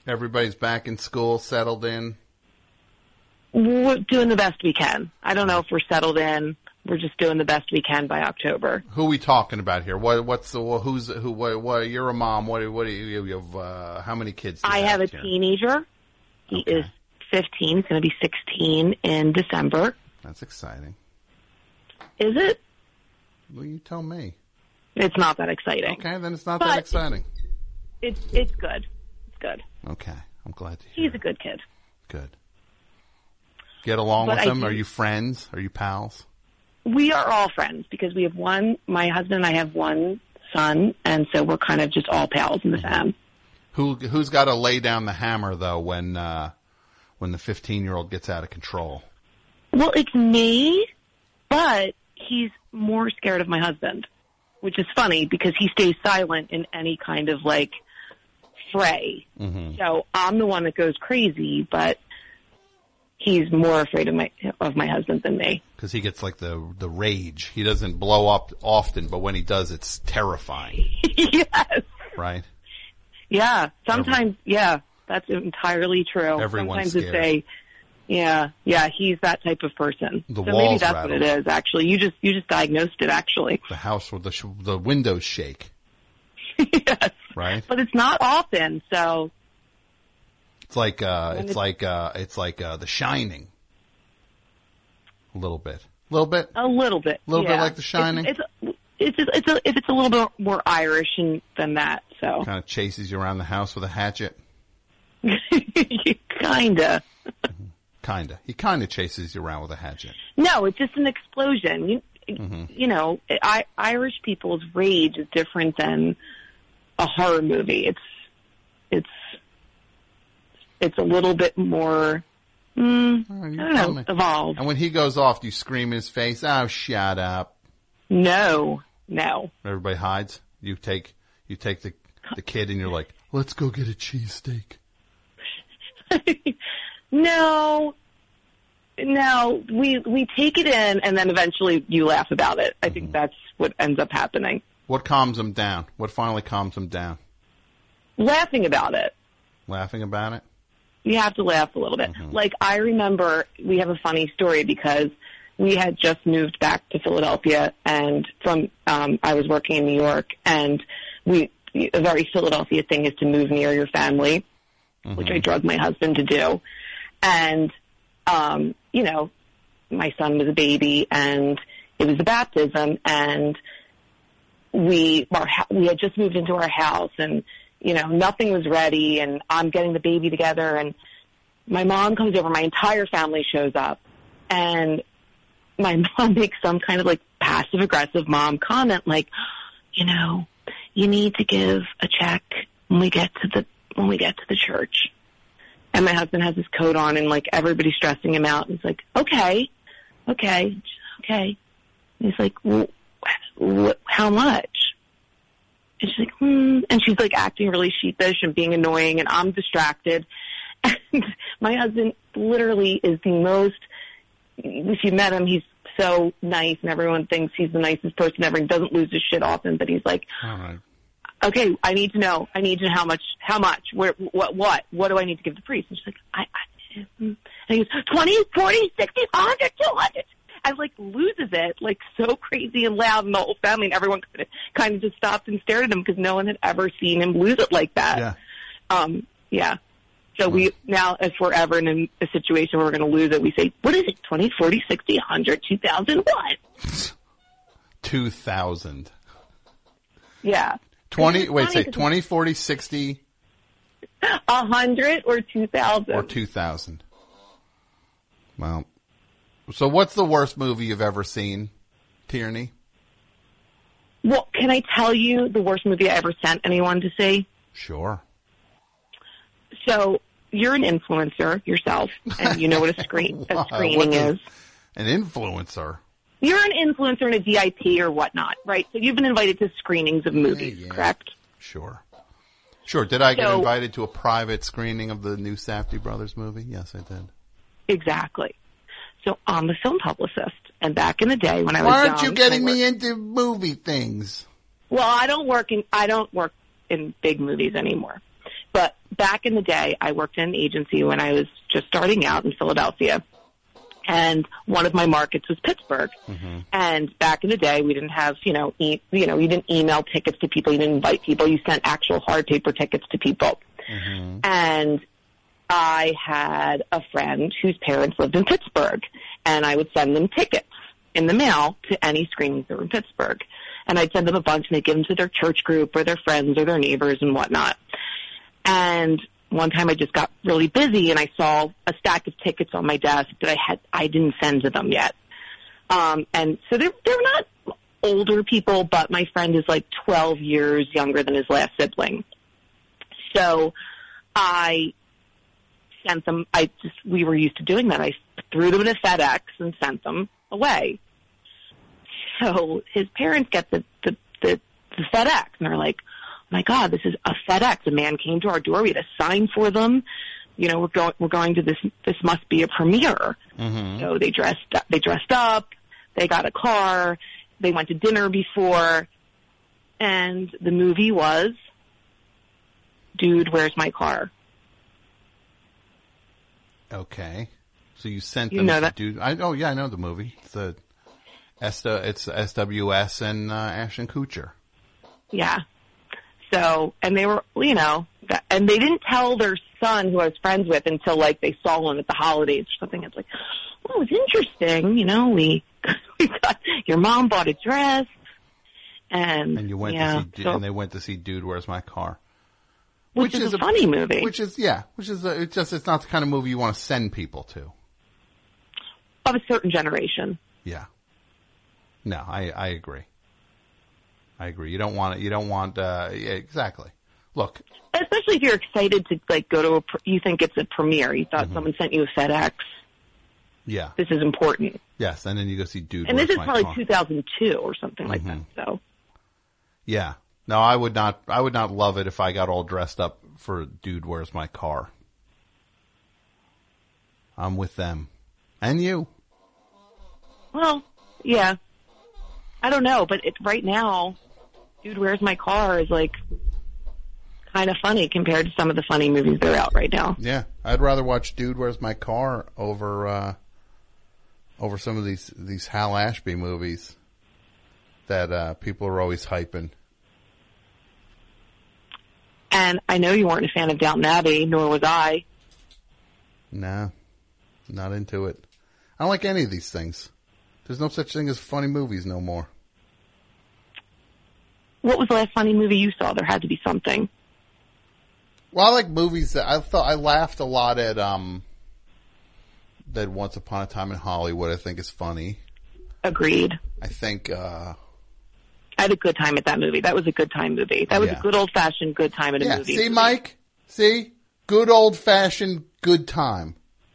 Everybody's back in school, settled in. We're doing the best we can. I don't know if we're settled in. We're just doing the best we can by October. Who are we talking about here? What? What's the? Who's who? What? what you're a mom. What? What do you, you have? Uh, how many kids? Do you I have a Jen? teenager. He is fifteen. He's going to be sixteen in December. That's exciting. Is it? Well, you tell me. It's not that exciting. Okay, then it's not But that exciting. It's it's good. It's good. Okay, I'm glad to hear. He's a good kid. Good. Get along But with I them? do- Are you friends? Are you pals? We are all friends because we have one, my husband and I have one son, and so we're kind of just all pals in the fam. Who who's got to lay down the hammer though when uh, when the fifteen year old gets out of control? Well, it's me, but he's more scared of my husband, which is funny because he stays silent in any kind of like fray. Mm-hmm. So I'm the one that goes crazy, but he's more afraid of my of my husband than me. Because he gets like the the rage. He doesn't blow up often, but when he does, it's terrifying. Yes. Right? Yeah. Sometimes, yeah, that's entirely true. Everyone's Sometimes it's scared. a, yeah, yeah, he's that type of person. The so maybe walls that's rattle. what it is. Actually, you just you just diagnosed it. Actually, The house with the sh- the windows shake. yes. Right? But it's not often. So It's like uh, When it's it's- like uh, it's like uh, The Shining. A little bit, a little bit, a little bit, a little bit yeah. like The Shining. It's it's it's it's, it's, a, it's a little bit more Irish and, than that. So Kind of chases you around the house with a hatchet. kinda. Kinda. He kind of chases you around with a hatchet. No, it's just an explosion. You, Mm-hmm. you know, I, Irish people's rage is different than a horror movie. It's it's it's a little bit more. Mm, I don't tell know. me. Evolved. And when he goes off, do you scream in his face? Oh, shut up! No, no. Everybody hides. You take you take the the kid, and you're like, let's go get a cheesesteak. No, no. We we take it in, and then eventually you laugh about it. I think that's what ends up happening. What calms him down? What finally calms him down? Laughing about it. Laughing about it? You have to laugh a little bit. Like, I remember we have a funny story because we had just moved back to Philadelphia, and from um, I was working in New York, and we a very Philadelphia thing is to move near your family, which I drug my husband to do. And, um, you know, my son was a baby, and it was the baptism, and we our, we had just moved into our house, and you know, nothing was ready, and I'm getting the baby together, and my mom comes over, my entire family shows up, and my mom makes some kind of like passive-aggressive mom comment like, you know, you need to give a check when we get to the, when we get to the church. And my husband has his coat on, and like everybody's stressing him out, and he's like, okay, okay, okay. And he's like, well, wh- how much? And she's like, hmm. And she's like acting really sheepish and being annoying, and I'm distracted. And my husband literally is the most, if you met him, he's so nice, and everyone thinks he's the nicest person ever. He doesn't lose his shit often, but he's like, All right. okay, I need to know. I need to know how much, how much, where, what, what, what do I need to give the priest? And she's like, I, I and he goes, twenty, forty, sixty, one hundred, two hundred. And like loses it, like so crazy and loud, and the whole family and everyone kind of, kind of just stopped and stared at him because no one had ever seen him lose it like that. Yeah. Um, yeah. So we, now if we're ever in a, a situation where we're going to lose it, we say, what is it? twenty, forty, sixty, one hundred, two thousand, what? Two thousand. Yeah. Twenty. It's Wait, funny say 'cause twenty, forty, sixty, A hundred or two thousand. or two thousand. Well, so what's the worst movie you've ever seen, Tierney? Well, can I tell you the worst movie I ever sent anyone to see? Sure. So you're an influencer yourself, and you know what a screen a Wow, screening what's a- is. An influencer. You're an influencer and a V I P or whatnot, right? So you've been invited to screenings of movies, correct? Sure. Sure. Did I get So- invited to a private screening of the new Safdie Brothers movie? Yes, I did. Exactly. So I'm a film publicist, and back in the day when I was Why aren't you young, getting I me into movie things? Well, I don't work in I don't work in big movies anymore. But back in the day, I worked in an agency when I was just starting out in Philadelphia. And one of my markets was Pittsburgh. Mm-hmm. And back in the day, we didn't have, you know, e- you know, you didn't email tickets to people. You didn't invite people. You sent actual hard paper tickets to people. Mm-hmm. And I had a friend whose parents lived in Pittsburgh, and I would send them tickets in the mail to any screenings that were in Pittsburgh. And I'd send them a bunch, and they'd give them to their church group or their friends or their neighbors and whatnot. And one time I just got really busy, and I saw a stack of tickets on my desk that I had I didn't send to them yet. Um, and so they're they're not older people, but my friend is like twelve years younger than his last sibling. So I sent them. I just we were used to doing that. I threw them in a FedEx and sent them away. So his parents get the the, the, the FedEx, and they're like, my God, this is a FedEx. A man came to our door. We had a sign for them. You know, we're going, we're going to this, this must be a premiere. Mm-hmm. So they dressed up, they dressed up, they got a car, they went to dinner before, and the movie was Dude, Where's My Car? Okay. So you sent You them know to that? Dude. I, oh, yeah, I know the movie. It's the S, it's S W S and uh, Ashton Kutcher. Yeah. So, and they were, you know, that, and they didn't tell their son, who I was friends with, until like they saw one at the holidays or something. It's like, well, it was interesting, you know. We, we got your mom bought a dress, and And you went yeah, to see, Du- so, and they went to see Dude, Where's My Car? which, is, a funny movie Which is, yeah, which is, a, it's just, it's not the kind of movie you want to send people to. of a certain generation. Yeah. No, I, I agree. I agree. You don't want it. You don't want, uh, yeah, exactly. Look, Especially if you're excited to like go to a, pr- you think it's a premiere. You Mm-hmm. thought someone sent you a FedEx. yeah, This is important. yes, and then you go see Dude, And Where's this is My probably Car? two thousand two or something like Mhm. that. So. Yeah. No, I would not, I would not love it if I got all dressed up for Dude, Where's My Car? I'm with them. And you. Well, yeah. I don't know, but it, right now, Dude, Where's My Car is like kind of funny compared to some of the funny movies that are out right now. Yeah. I'd rather watch Dude, Where's My Car over, uh, over some of these, these Hal Ashby movies that, uh, people are always hyping. And I know you weren't a fan of Downton Abbey, nor was I. No, not into it. I don't like any of these things. There's no such thing as funny movies no more. What was the last funny movie you saw? There had to be something. Well, I like movies that I thought I laughed a lot at. Um, that Once Upon a Time in Hollywood, I think is funny. Agreed. I think. Uh, I had a good time at that movie. That was a good time movie. That was Yeah. a good old fashioned good time at a yeah. movie. See, Mike. See, good old fashioned good time.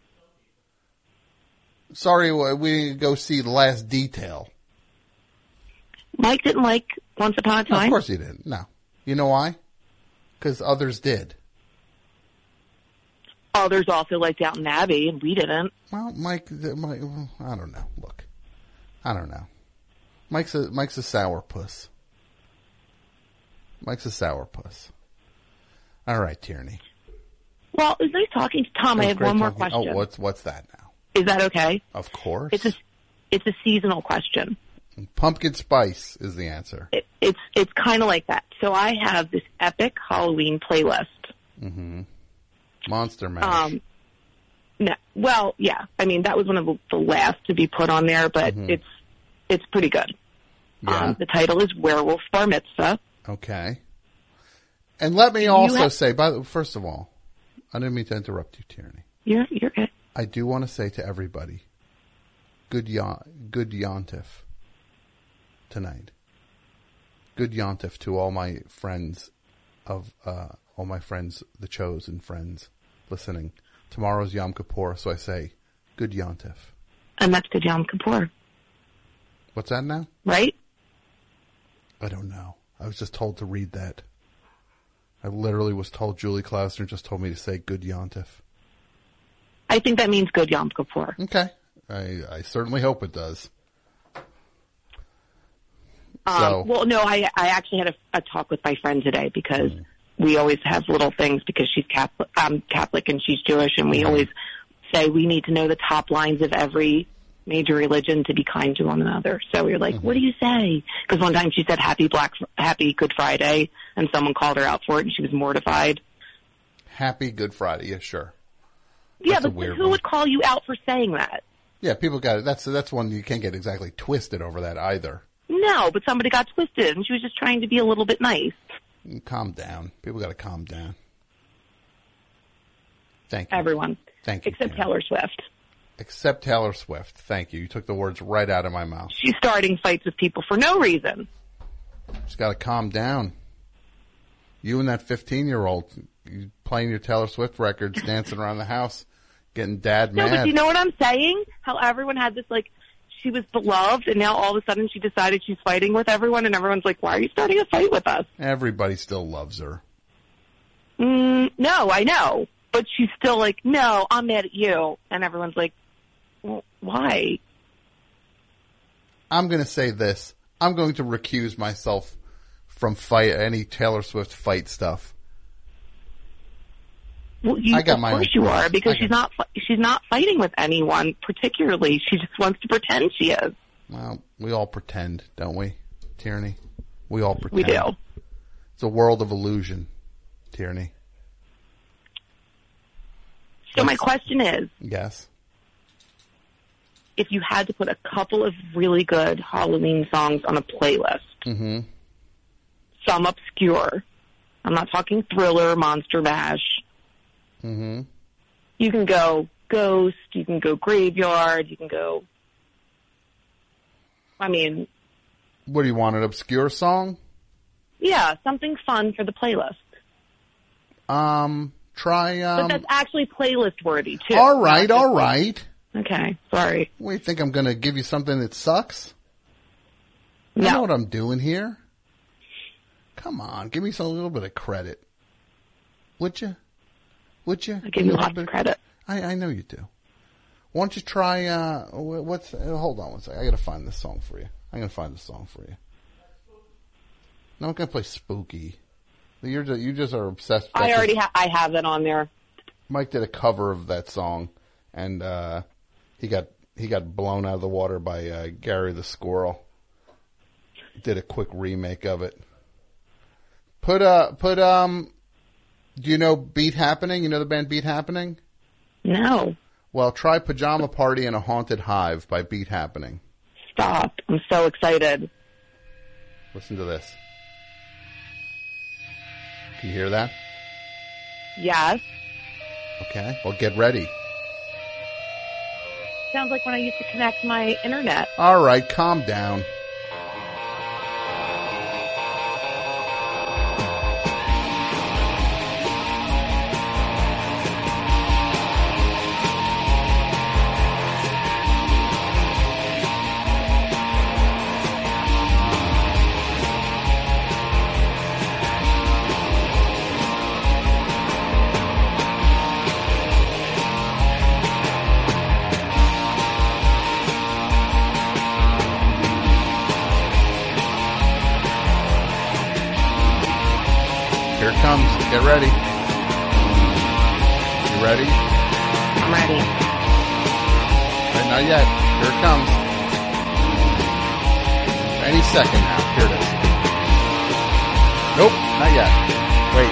Sorry, we didn't go see The Last Detail. Mike didn't like Once Upon a No, Time? of course he didn't. No, you know why? Because others did. Others also liked Downton Abbey, and we didn't. Well, Mike, Mike, I don't know. Look, I don't know. Mike's a Mike's a sourpuss. Mike's a sourpuss. All right, Tierney. Well, it was nice talking to Tom. It I was have great one more talking- question. Oh, what's what's that now? Is that okay? Of course. It's a it's a seasonal question. Pumpkin spice is the answer. It, it's it's kind of like that. So I have this epic Halloween playlist. Mm-hmm. Monster Mash. Um, no, well, yeah. I mean, that was one of the, the last to be put on there, but Mhm. it's it's pretty good. Yeah. Um, the title is Werewolf Bar Mitzvah. Okay. And let me You also have- say, by the, first of all, I didn't mean to interrupt you, Tierney. You're you're good. I do want to say to everybody, good yon, good yontif tonight. Good yontif to all my friends of, uh, all my friends, the chosen friends listening. Tomorrow's Yom Kippur, so I say, good yontif. And that's Good Yom Kippur, What's that now? right? I don't know. I was just told to read that. I literally was told, Julie Klausner just told me to say good yontif. I think that means Good Yom Kippur. Okay. I, I certainly hope it does. Um, So- well, no, I I actually had a, a talk with my friend today because we always have little things because she's Catholic, I'm Catholic and she's Jewish, and we always say we need to know the top lines of every major religion to be kind to one another. So we were like, what do you say? Because one time she said Happy Black, Happy Good Friday, and someone called her out for it, and she was mortified. Happy Good Friday. Yeah, sure. Yeah, That's a but weird who one. would call you out for saying that? Yeah, people got it. That's that's one you can't get exactly twisted over that either. No, but somebody got twisted, and she was just trying to be a little bit nice. Calm down. People got to calm down. Thank you. Everyone. Thank you. Except Karen. Taylor Swift. Except Taylor Swift. Thank you. You took the words right out of my mouth. She's starting fights with people for no reason. Just got to calm down. You and that fifteen-year-old you playing your Taylor Swift records, dancing around the house, getting dad No, mad. but you know what I'm saying? How everyone had this, like, she was beloved, and now all of a sudden she decided she's fighting with everyone, and everyone's like, why are you starting a fight with us? Everybody still loves her. Mm, no, I know. But she's still like, no, I'm mad at you. And everyone's like, well, why? I'm going to say this. I'm going to recuse myself from fight any Taylor Swift fight stuff. Well, you, I got of my course own you rules. are, because I she's got- not she's not fighting with anyone particularly. She just wants to pretend she is. Well, we all pretend, don't we, Tierney? We all pretend. We do. It's a world of illusion, Tierney. So my question is, Yes. if you had to put a couple of really good Halloween songs on a playlist, Mm-hmm. some obscure, I'm not talking Thriller, Monster Mash, Mm-hmm. you can go Ghost, you can go Graveyard, you can go, I mean, What do you want, an obscure song? yeah, something fun for the playlist. Um, try, But um... that's actually playlist worthy, too. all right, Not just all like- right. Okay, sorry. What, you think I'm going to give you something that sucks? No. I know what I'm doing here. Come on, give me some, a little bit of credit. Would you? Would you? I give you lots of credit. I, I know you do. Why don't you try, uh, wh- what's, uh, hold on one second. I gotta find this song for you. I'm gonna find this song for you. No, I'm gonna play Spooky. You're just, you just are obsessed. I that's already just- ha- I have that on there. Mike did a cover of that song, and, uh, he got, he got blown out of the water by, uh, Gary the Squirrel. Did a quick remake of it. Put, uh, put, um, do you know Beat Happening? You know the band Beat Happening? No. Well, try Pajama Party in a Haunted Hive by Beat Happening. Stop. I'm so excited. Listen to this. Can you hear that? Yes. Okay. Well, get ready. Sounds like when I used to connect my internet. All right, calm down. Here it comes. Get ready. You ready? I'm ready. Wait, not yet. Here it comes. Any second now. Here it is. Nope, not yet. Wait.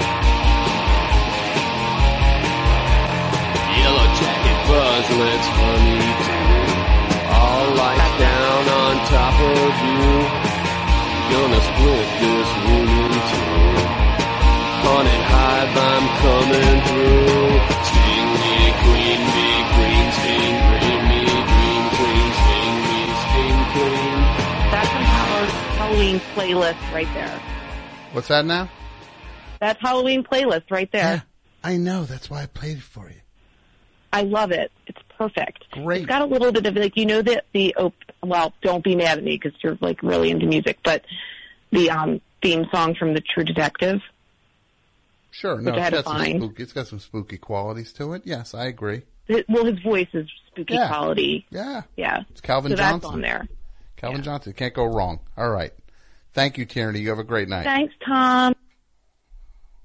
Yellow jacket buzzlets funny too. All lights down on top of you. Gonna split this room in two. Haunted hive, I'm coming through. Sting me, queen me, queen sting, dream me, dream queen, sting me, sting queen. That's some Hall- Halloween playlist right there. What's that now? That's Halloween playlist right there. I know. That's why I played it for you. I love it. It's perfect. Great. It's got a little bit of, like, you know, the, the op- well, don't be mad at me because you're, like, really into music, but the um, theme song from The True Detective. Sure. No, Which I it's had to got some find. spooky. It's got some spooky qualities to it. Yes, I agree. It, well, his voice is spooky Yeah. quality. Yeah. Yeah. It's Calvin so Johnson. that's on there. Calvin Johnson. Can't go wrong. All right. Thank you, Tierney. You have a great night. Thanks, Tom.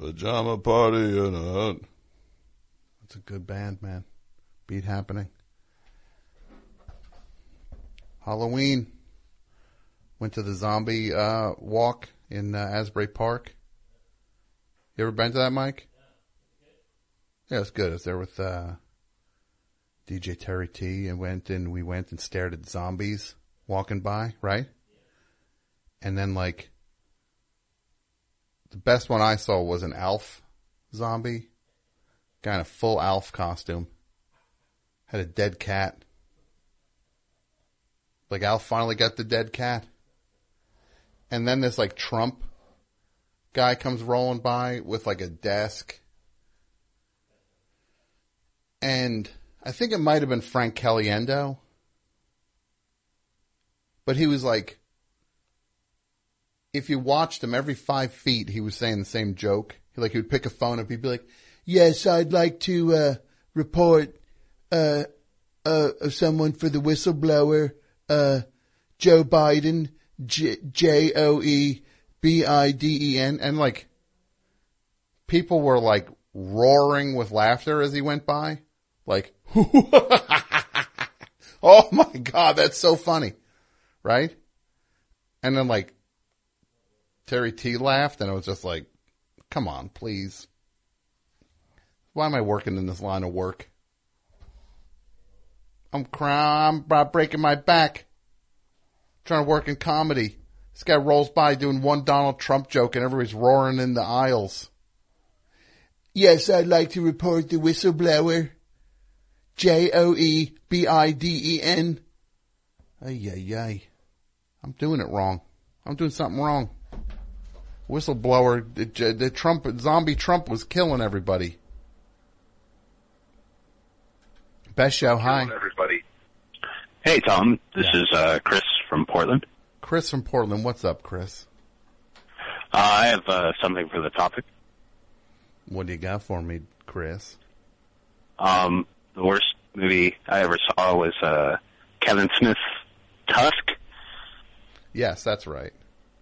Pajama party and a... That's a good band, man. Beat happening. Halloween. Went to the zombie uh, walk in uh, Asbury Park. You ever been to that, Mike? Yeah, it's good. I was there with uh, D J Terry T and went and we went and stared at zombies walking by, right? And then like the best one I saw was an Alf zombie. Guy in a full Alf costume. Had a dead cat. Like Alf finally got the dead cat. And then this like Trump guy comes rolling by with like a desk. And I think it might have been Frank Caliendo. But he was like, if you watched him every five feet, he was saying the same joke. Like he would pick a phone up. He'd be like, yes, I'd like to uh, report uh, uh, someone for the whistleblower, uh, Joe Biden, J- J O E B I D E N. And like, people were like roaring with laughter as he went by. Like, oh my God, that's so funny. Right? And then like, Terry T laughed and it was just like, come on, please. Why am I working in this line of work? I'm crying, I'm breaking my back. Trying to work in comedy. This guy rolls by doing one Donald Trump joke and everybody's roaring in the aisles. Yes, I'd like to report the whistleblower. J O E B I D E N. Ay, ay, ay. I'm doing it wrong. I'm doing something wrong. Whistleblower, the, the Trump, zombie Trump was killing everybody. Best show, hi. Everybody. Hey, Tom. This Yeah. is uh, Chris from Portland. Chris from Portland. What's up, Chris? Uh, I have uh, something for the topic. What do you got for me, Chris? Um, the worst movie I ever saw was uh, Kevin Smith's Tusk. Yes, that's right.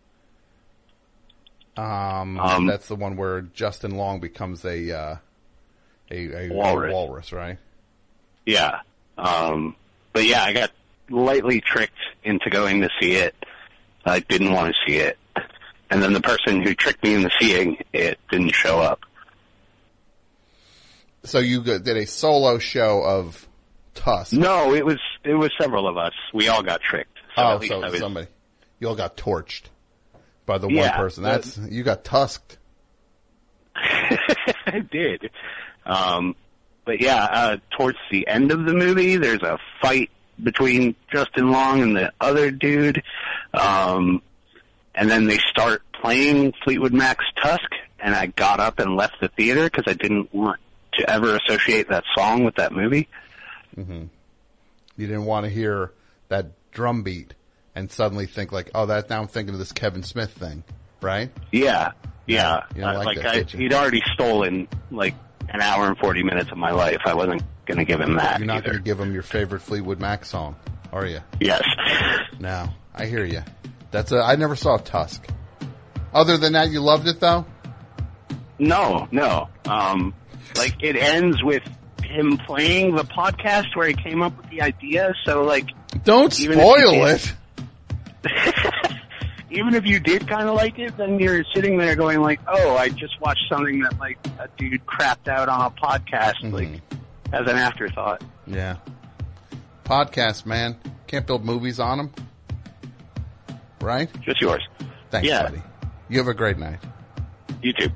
Um, Um, that's the one where Justin Long becomes a uh, a, a Walrus. a walrus, right? Yeah. Um, but yeah, I got lightly tricked into going to see it. I didn't want to see it. And then the person who tricked me into seeing it didn't show up. So you go- did a solo show of Tusk. No, it was it was several of us. We all got tricked. So Oh, at least so I was, somebody. You all got torched by the one Yeah, person. but- That's you got tusked. I did. Um, but yeah, uh, towards the end of the movie, there's a fight between Justin Long and the other dude. Um, and then they start playing Fleetwood Mac's Tusk, and I got up and left the theater because I didn't want to ever associate that song with that movie. hmm You didn't want to hear that drum beat and suddenly think like, oh, that now I'm thinking of this Kevin Smith thing, right? Yeah, yeah. You don't Uh, like like that, I, did you? he'd already stolen like an hour and forty minutes of my life. I wasn't going to give him that. You're not either. going to give him your favorite Fleetwood Mac song, are you? Yes. No, I hear you. That's a. I never saw Tusk. Other than that, you loved it though. No, no. Um, like it ends with him playing the podcast where he came up with the idea. So like, don't even if you spoil did- it. Even if you did kind of like it, then you're sitting there going like, "Oh, I just watched something that like a dude crapped out on a podcast, Mm-hmm. like as an afterthought." Yeah. Podcast, man. Can't build movies on them. Right? Just yours. Thanks, Yeah. buddy. You have a great night. You too.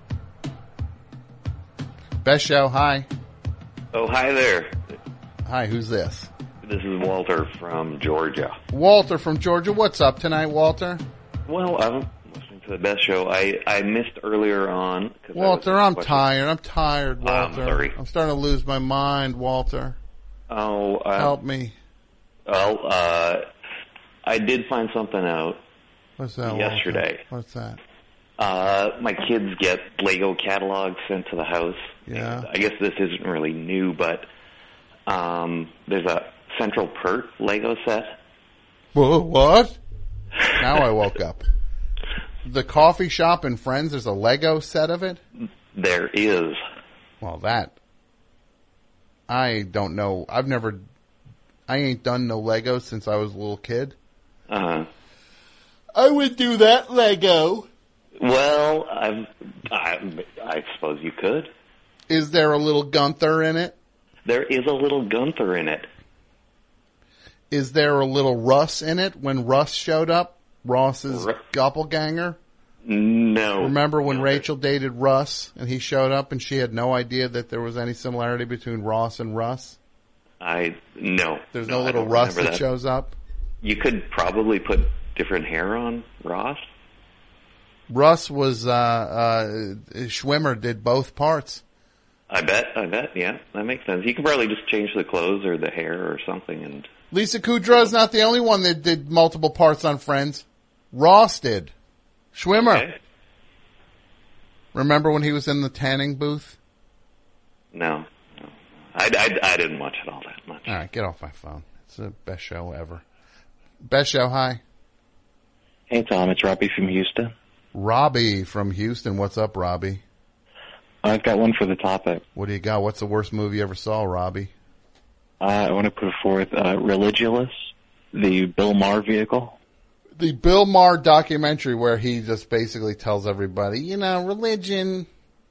Best show, hi. Oh, hi there. Hi, who's this? This is Walter from Georgia. Walter from Georgia. What's up tonight, Walter? Well, I'm listening to the best show. I, I missed earlier on. 'cause I Walter, was- I'm question- tired. I'm tired, I'm Walter. sorry. I'm starting to lose my mind, Walter. Oh, uh, Help me. Well, uh, I did find something out What's that, yesterday. Walter? What's that? Uh, my kids get Lego catalogs sent to the house. Yeah. I guess this isn't really new, but um, there's a Central Pert Lego set. Whoa, what? Now I woke up. the coffee shop in Friends, there's a Lego set of it? There is. Well, that... I don't know. I've never... I ain't done no Lego since I was a little kid. Uh-huh. I would do that Lego. Well, I've, I, I suppose you could. Is there a little Gunther in it? There is a little Gunther in it. Is there a little Russ in it when Russ showed up? Ross's Ru- doppelganger? No. Remember when Rachel dated Russ and he showed up and she had no idea that there was any similarity between Ross and Russ? I, no. There's no, no little Russ that, that shows up? You could probably put different hair on Ross. Russ was, uh, uh, Schwimmer did both parts. I bet, I bet, yeah, that makes sense. You could probably just change the clothes or the hair or something. And Lisa Kudrow is not the only one that did multiple parts on Friends. Ross did. Schwimmer. Okay. Remember when he was in the tanning booth? No, no. I, I, I didn't watch it all that much. All right, get off my phone. It's the best show ever. Best show, hi. Hey, Tom, it's Robbie from Houston. Robbie from Houston. What's up, Robbie? I've got one for the topic. What do you got? What's the worst movie you ever saw, Robbie? Uh, I want to put forth uh, Religulous, the Bill Maher vehicle. The Bill Maher documentary where he just basically tells everybody, you know, religion,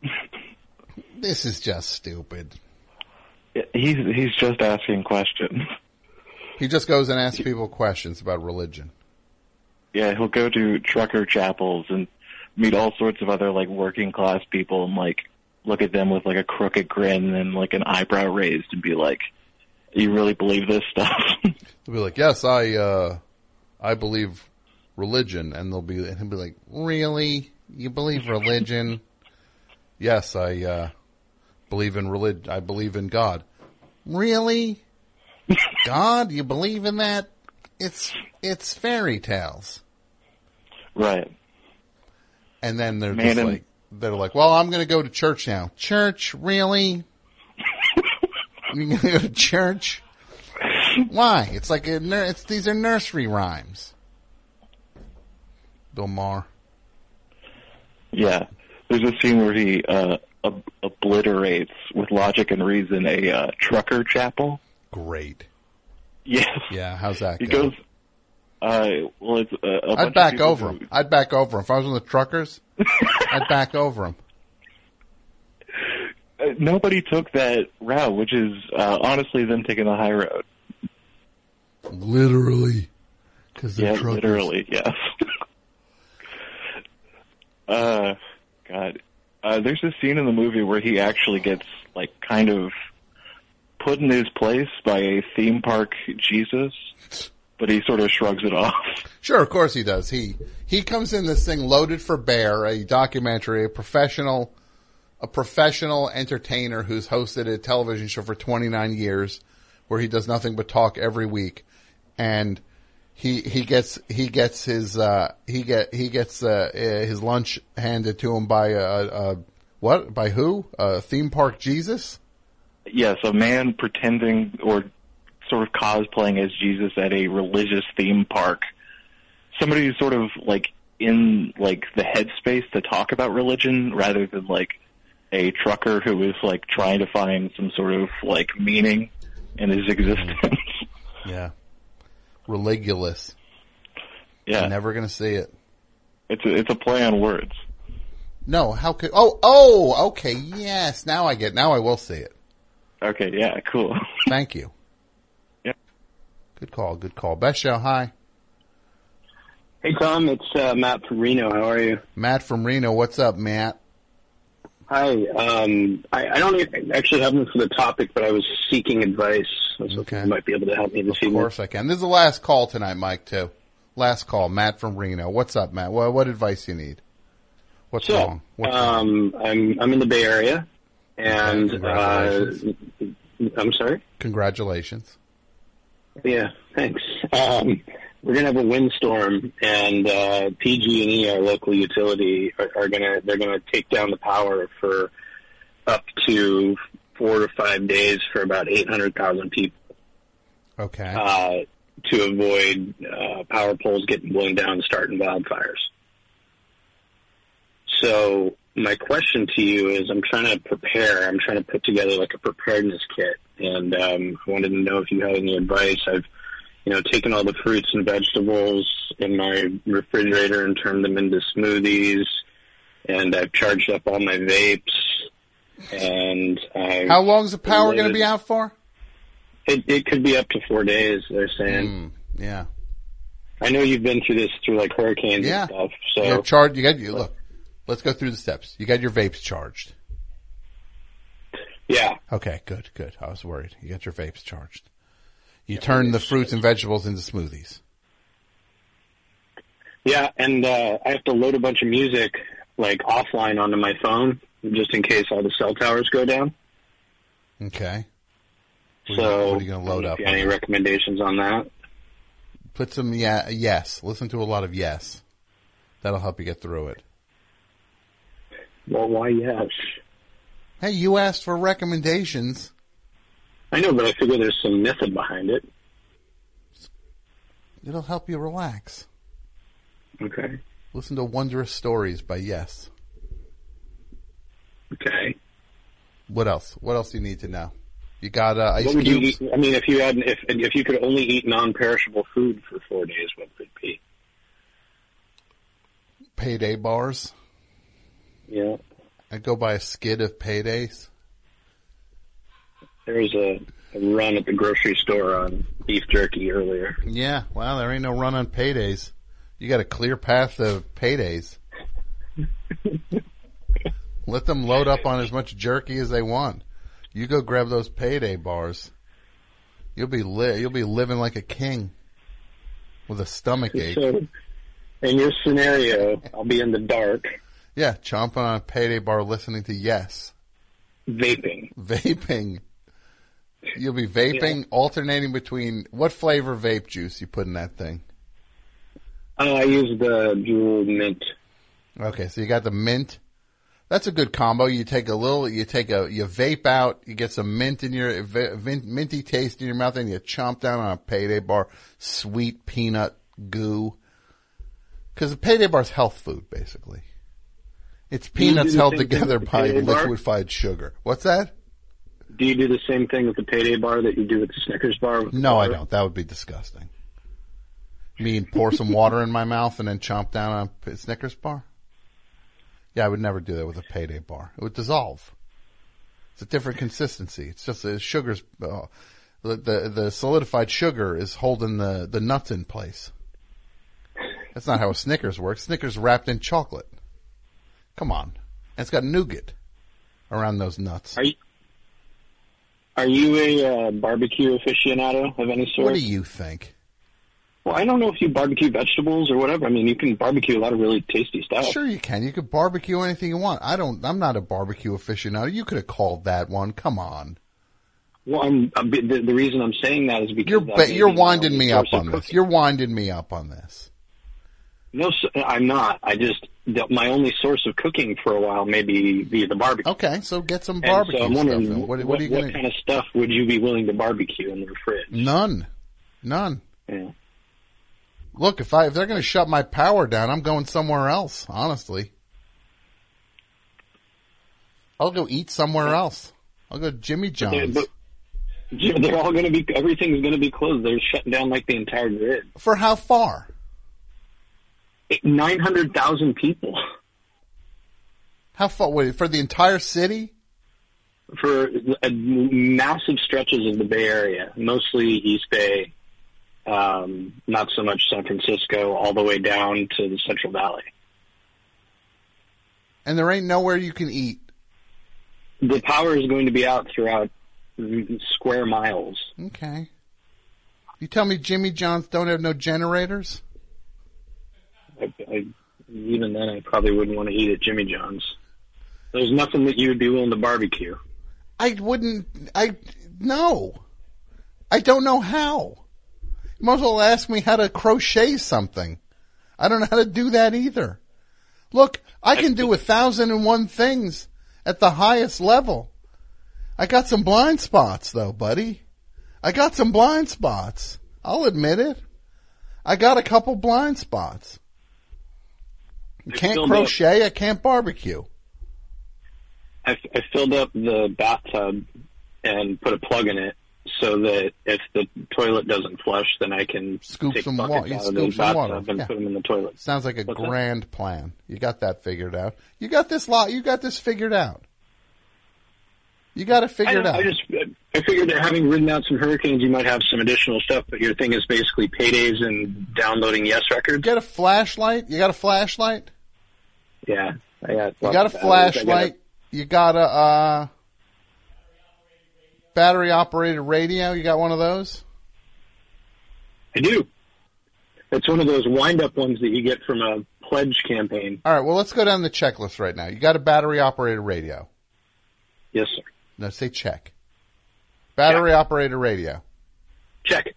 this is just stupid. He's he's just asking questions. He just goes and asks people questions about religion. Yeah, he'll go to trucker chapels and meet all sorts of other, like, working class people and, like, look at them with, like, a crooked grin and, like, an eyebrow raised and be like, you really believe this stuff? They'll be like, yes, I, uh, I believe religion. And they'll be, and he'll be like, really? You believe religion? Yes, I, uh, believe in religion. I believe in God. Really? God? You believe in that? It's, it's fairy tales. Right. And then they're Man, just and- like, they're like, well, I'm going to go to church now. Church? Really? You're going to go to church? Why? It's like, a nur- it's these are nursery rhymes. Bill Maher. Yeah. There's a scene where he uh, ob- obliterates, with logic and reason, a uh, trucker chapel. Great. Yes. Yeah, how's that He go? goes, uh, well, it's a, a bunch I'd of back people over who- him. I'd back over him. If I was on the truckers, I'd back over him. Uh, nobody took that route, which is uh, honestly them taking the high road. Literally. Cause they're Yeah, truckers. literally, yes. uh, God. Uh, there's a scene in the movie where he actually gets, like, kind of put in his place by a theme park Jesus, but he sort of shrugs it off. Sure, of course he does. He he comes in this thing loaded for bear, a documentary, a professional a professional entertainer who's hosted a television show for twenty-nine years where he does nothing but talk every week, and he he gets he gets his uh he get he gets uh, his lunch handed to him by a, a what by who a theme park Jesus. Yes, a man pretending or sort of cosplaying as Jesus at a religious theme park. Somebody who's sort of like in like the headspace to talk about religion rather than like a trucker who is like trying to find some sort of like meaning in his existence. Yeah. Religulous. Yeah. I'm never going to see it. It's a, it's a play on words. No, how could... Oh, oh, okay, yes. Now I get... Now I will see it. Okay, yeah, cool. Thank you. Yeah. Good call, good call. Best show, hi. Hey, Tom, it's uh, Matt from Reno. How are you? Matt from Reno. What's up, Matt? Hi. Um, I, I don't actually have one for the topic, but I was seeking advice. I was hoping you might be able to help me this evening. Of course I can. This is the last call tonight, Mike, too. Last call. Matt from Reno. What's up, Matt? What, what advice you need? What's so, wrong? What's um, I'm I'm in the Bay Area, and Okay, uh, congratulations. I'm sorry. Congratulations. Yeah, thanks. Um, we're gonna have a windstorm, and uh, P G and E, our local utility, are, are gonna they're gonna take down the power for up to four to five days for about eight hundred thousand people. Okay. Uh, to avoid uh, power poles getting blown down and starting wildfires. So my question to you is, I'm trying to prepare. I'm trying to put together like a preparedness kit, and um, I wanted to know if you had any advice. I've, you know, taken all the fruits and vegetables in my refrigerator and turned them into smoothies, and I've charged up all my vapes. And I've How long is the power going to be out for? It, it could be up to four days. They're saying. Mm, yeah. I know you've been through this through like hurricanes Yeah. and stuff. So You got charged. You got you look. Let's go through the steps. You got your vapes charged. Yeah. Okay. Good. Good. I was worried. You got your vapes charged. You turn the fruits and vegetables into smoothies. Yeah, and uh, I have to load a bunch of music like offline onto my phone just in case all the cell towers go down. Okay. What So, are you, what are you going to load if up? you have any recommendations on that? Put some yeah, yes. Listen to a lot of yes. That'll help you get through it. Well, why yes? Hey, you asked for recommendations. I know, but I figure there's some method behind it. It'll help you relax. Okay. Listen to Wondrous Stories by Yes. Okay. What else? What else do you need to know? You got uh, ice What would you cubes? eat? I mean, if you had, if if you could only eat non-perishable food for four days, what would it be? Payday bars. Yeah. I'd go buy a skid of paydays. There was a, a run at the grocery store on beef jerky earlier. Yeah, well, there ain't no run on paydays. You got a clear path to paydays. Let them load up on as much jerky as they want. You go grab those payday bars. You'll be li- you'll be living like a king with a stomach ache. So, in your scenario, I'll be in the dark. Yeah, chomping on a payday bar, listening to Yes. Vaping. Vaping. You'll be vaping, yeah. Alternating between what flavor vape juice you put in that thing? Oh, I use the Juul mint. Okay, so you got the mint. That's a good combo. You take a little, you take a, you vape out, you get some mint in your, minty taste in your mouth, and you chomp down on a payday bar, sweet peanut goo. Because a payday bar's health food, basically. It's peanuts held together by liquefied sugar. What's that? Do you do the same thing with the payday bar that you do with the Snickers bar? No, I don't. That would be disgusting. You mean pour some water in my mouth and then chomp down on a Snickers bar? Yeah, I would never do that with a payday bar. It would dissolve. It's a different consistency. It's just the sugar's, uh, the, the the solidified sugar is holding the, the nuts in place. That's not how a Snickers works. Snickers wrapped in chocolate. Come on. And it's got nougat around those nuts. Are you, are you a uh, barbecue aficionado of any sort? What do you think? Well, I don't know if you barbecue vegetables or whatever. I mean, you can barbecue a lot of really tasty stuff. Sure you can. You could barbecue anything you want. I don't, I'm not a barbecue aficionado. You could have called that one. Come on. Well, I'm, I'm, the, the reason I'm saying that is because... You're, ba- you're winding me up on this. You're winding me up on this. No, I'm not. I just... The, my only source of cooking for a while may be, be the barbecue. Okay, so get some barbecue so I'm wondering, stuff. What, what, what, are you what gonna... kind of stuff would you be willing to barbecue in the fridge? None. None. Yeah. Look, if I if they're going to shut my power down, I'm going somewhere else, honestly. I'll go eat somewhere else. I'll go to Jimmy John's. But they're, they're all going to be, everything's going to be closed. They're shutting down like the entire grid. For how far? nine hundred thousand people. How far? Wait, for the entire city? For uh, massive stretches of the Bay Area, mostly East Bay, um, not so much San Francisco, all the way down to the Central Valley. And there ain't nowhere you can eat. The power is going to be out throughout square miles. Okay. You tell me Jimmy John's don't have no generators? I, I, even then, I probably wouldn't want to eat at Jimmy John's. There's nothing that you would be willing to barbecue. I wouldn't. I no. I don't know how. You might as well ask me how to crochet something. I don't know how to do that either. Look, I can do a thousand and one things at the highest level. I got some blind spots, though, buddy. I got some blind spots. I'll admit it. I got a couple blind spots. You can't filled crochet at Camp Barbecue. I, I filled up the bathtub and put a plug in it so that if the toilet doesn't flush, then I can Scoop take some buckets water. You out of scoop the some bathtub water. and Yeah. put them in the toilet. Sounds like a What's that? grand plan. You got that figured out. You got this lot. You got this figured out. You got it I, figured out. I just I figured that having ridden out some hurricanes, you might have some additional stuff. But your thing is basically paydays and downloading Yes records. Get a flashlight. You got a flashlight. Yeah, I got. You got a flashlight. You got a uh, battery operated radio. You got one of those? I do. It's one of those wind up ones that you get from a pledge campaign. All right. Well, let's go down the checklist right now. You got a battery operated radio. Yes, sir. No, say check. Battery operated radio. Check.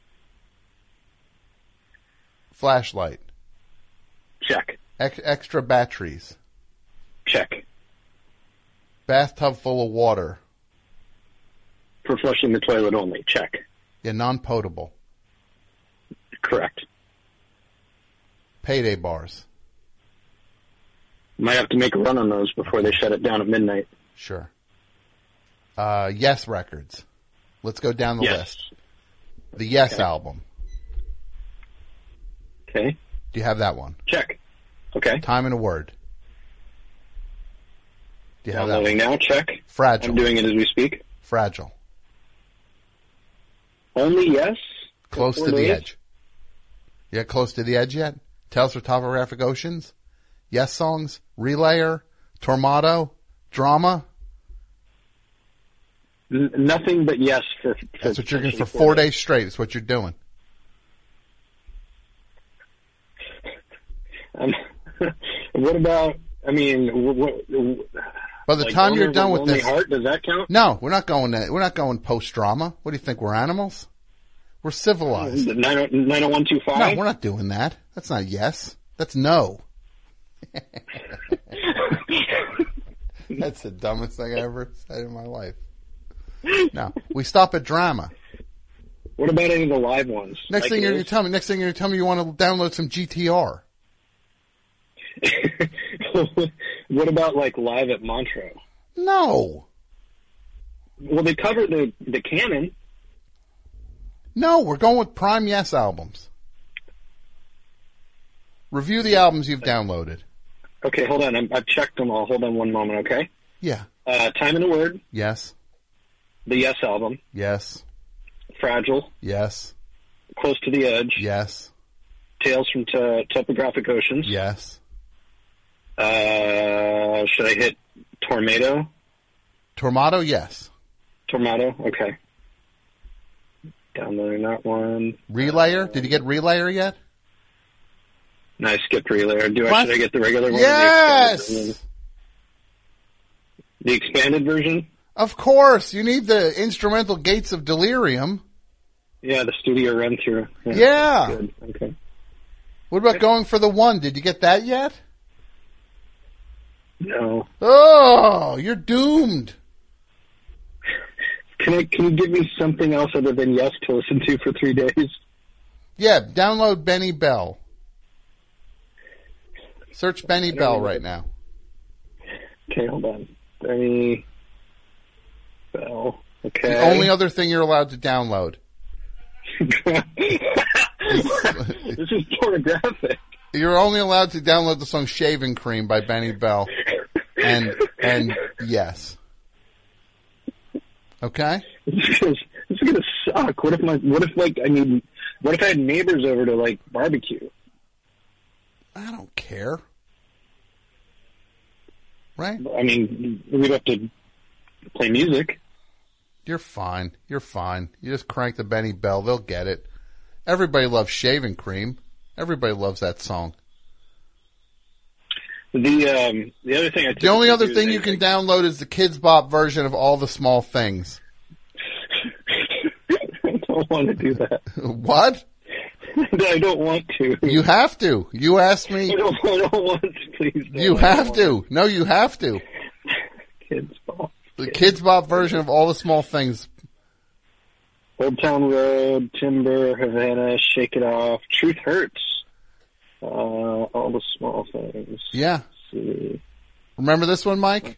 Flashlight. Check. Ex- extra batteries. Check. Bathtub full of water. For flushing the toilet only. Check. Yeah, non-potable. Correct. Payday bars. Might have to make a run on those before they shut it down at midnight. Sure. Uh, Yes records. Let's go down the Yes. list. The Yes Okay. album. Okay. Do you have that one? Check. Okay. Time and a Word. Do you have that Downloading one? now. Check. Fragile. I'm doing it as we speak. Fragile. Only Yes. Close Four to the days? edge. You got close to the edge yet? Tales for Topographic Oceans? Yes songs? Relayer? Tormato? Drama? N- nothing but Yes for. for That's what you're getting for essentially four days straight. That's what you're doing. Um, what about? I mean, what, what, By the like time you're Owner of done a with Lonely this, Heart, does that count? no, we're not going. To, we're not going post drama. What do you think? We're animals. We're civilized. nine oh one two five? No, we're not doing that. That's not yes. That's no. That's the dumbest thing I ever said in my life. No, we stop at drama. What about any of the live ones? Next Like thing it you're is? going to tell me. Next thing you're going to tell me you want to download some G T R. What about like live at Montreux? No, Well, they cover the the canon. no, we're going with Prime Yes albums. Review the albums you've downloaded. Okay, hold on. I'm, I've checked them all. Hold on one moment, okay? Yeah. Uh, Time in a Word, Yes. the Yes album, Yes. Fragile, Yes. Close to the Edge, Yes. Tales from T- Topographic Oceans. Yes. Uh, should I hit Tornado? Tormato. Yes. Tornado? Okay. Downloading that one. Relayer. Did you get Relayer yet? No, I skipped Relayer. Do I, What? should I get the regular one? or Yes. The expanded version? The expanded version? Of course. You need the instrumental Gates of Delirium. Yeah, the studio run through. Yeah. Good. Okay. What about going for the one? Did you get that yet? No. Oh, you're doomed. Can I? Can you give me something else other than Yes to listen to for three days? Yeah, download Benny Bell. Search Benny don't Bell know. right now. Okay, hold on. Benny Bell. Okay. The only other thing you're allowed to download. This is pornographic. You're only allowed to download the song Shaving Cream by Benny Bell. And and yes. Okay? This is, this is gonna suck. What if my? What if like I need? What if I had neighbors over to like barbecue? I don't care. Right? I mean, we'd have to play music. You're fine. You're fine. You just crank the Benny Bell. They'll get it. Everybody loves Shaving Cream. Everybody loves that song. The um, the other thing I The only other do thing is you can download is the Kids Bop version of All the Small Things. I don't want to do that. What? I don't want to. You have to. You asked me. I don't, I don't want to, please. No, You I don't have want to. No, you have to. Kids Bop. The Kids Bop version of All the Small Things. Old Town Road, Timber, Havana, Shake It Off, Truth Hurts. Uh, all the small things. Yeah. Let's see. Remember this one, Mike?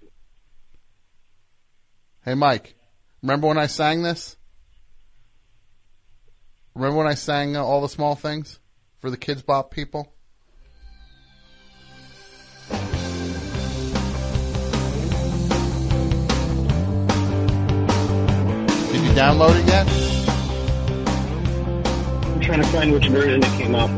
Hey, Mike. Remember when I sang this? Remember when I sang uh, All the Small Things for the Kids Bop people? Did you download it yet? I'm trying to find which version it came off of.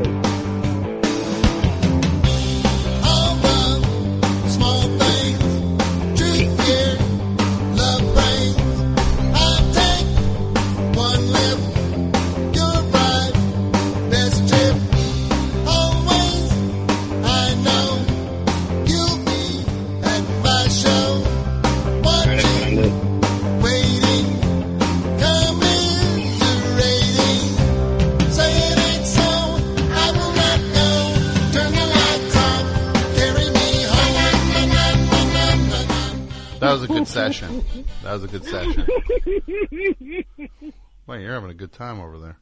Small things, truth here, love brings. I'll take one lip, you're right, best trip. Always, I know you'll be at my show. Watching, waiting, commiserating. Say it ain't so, I will not go. Turn the lights off, carry me home. That was a good session. That was a good session. Wait, you're having a good time over there.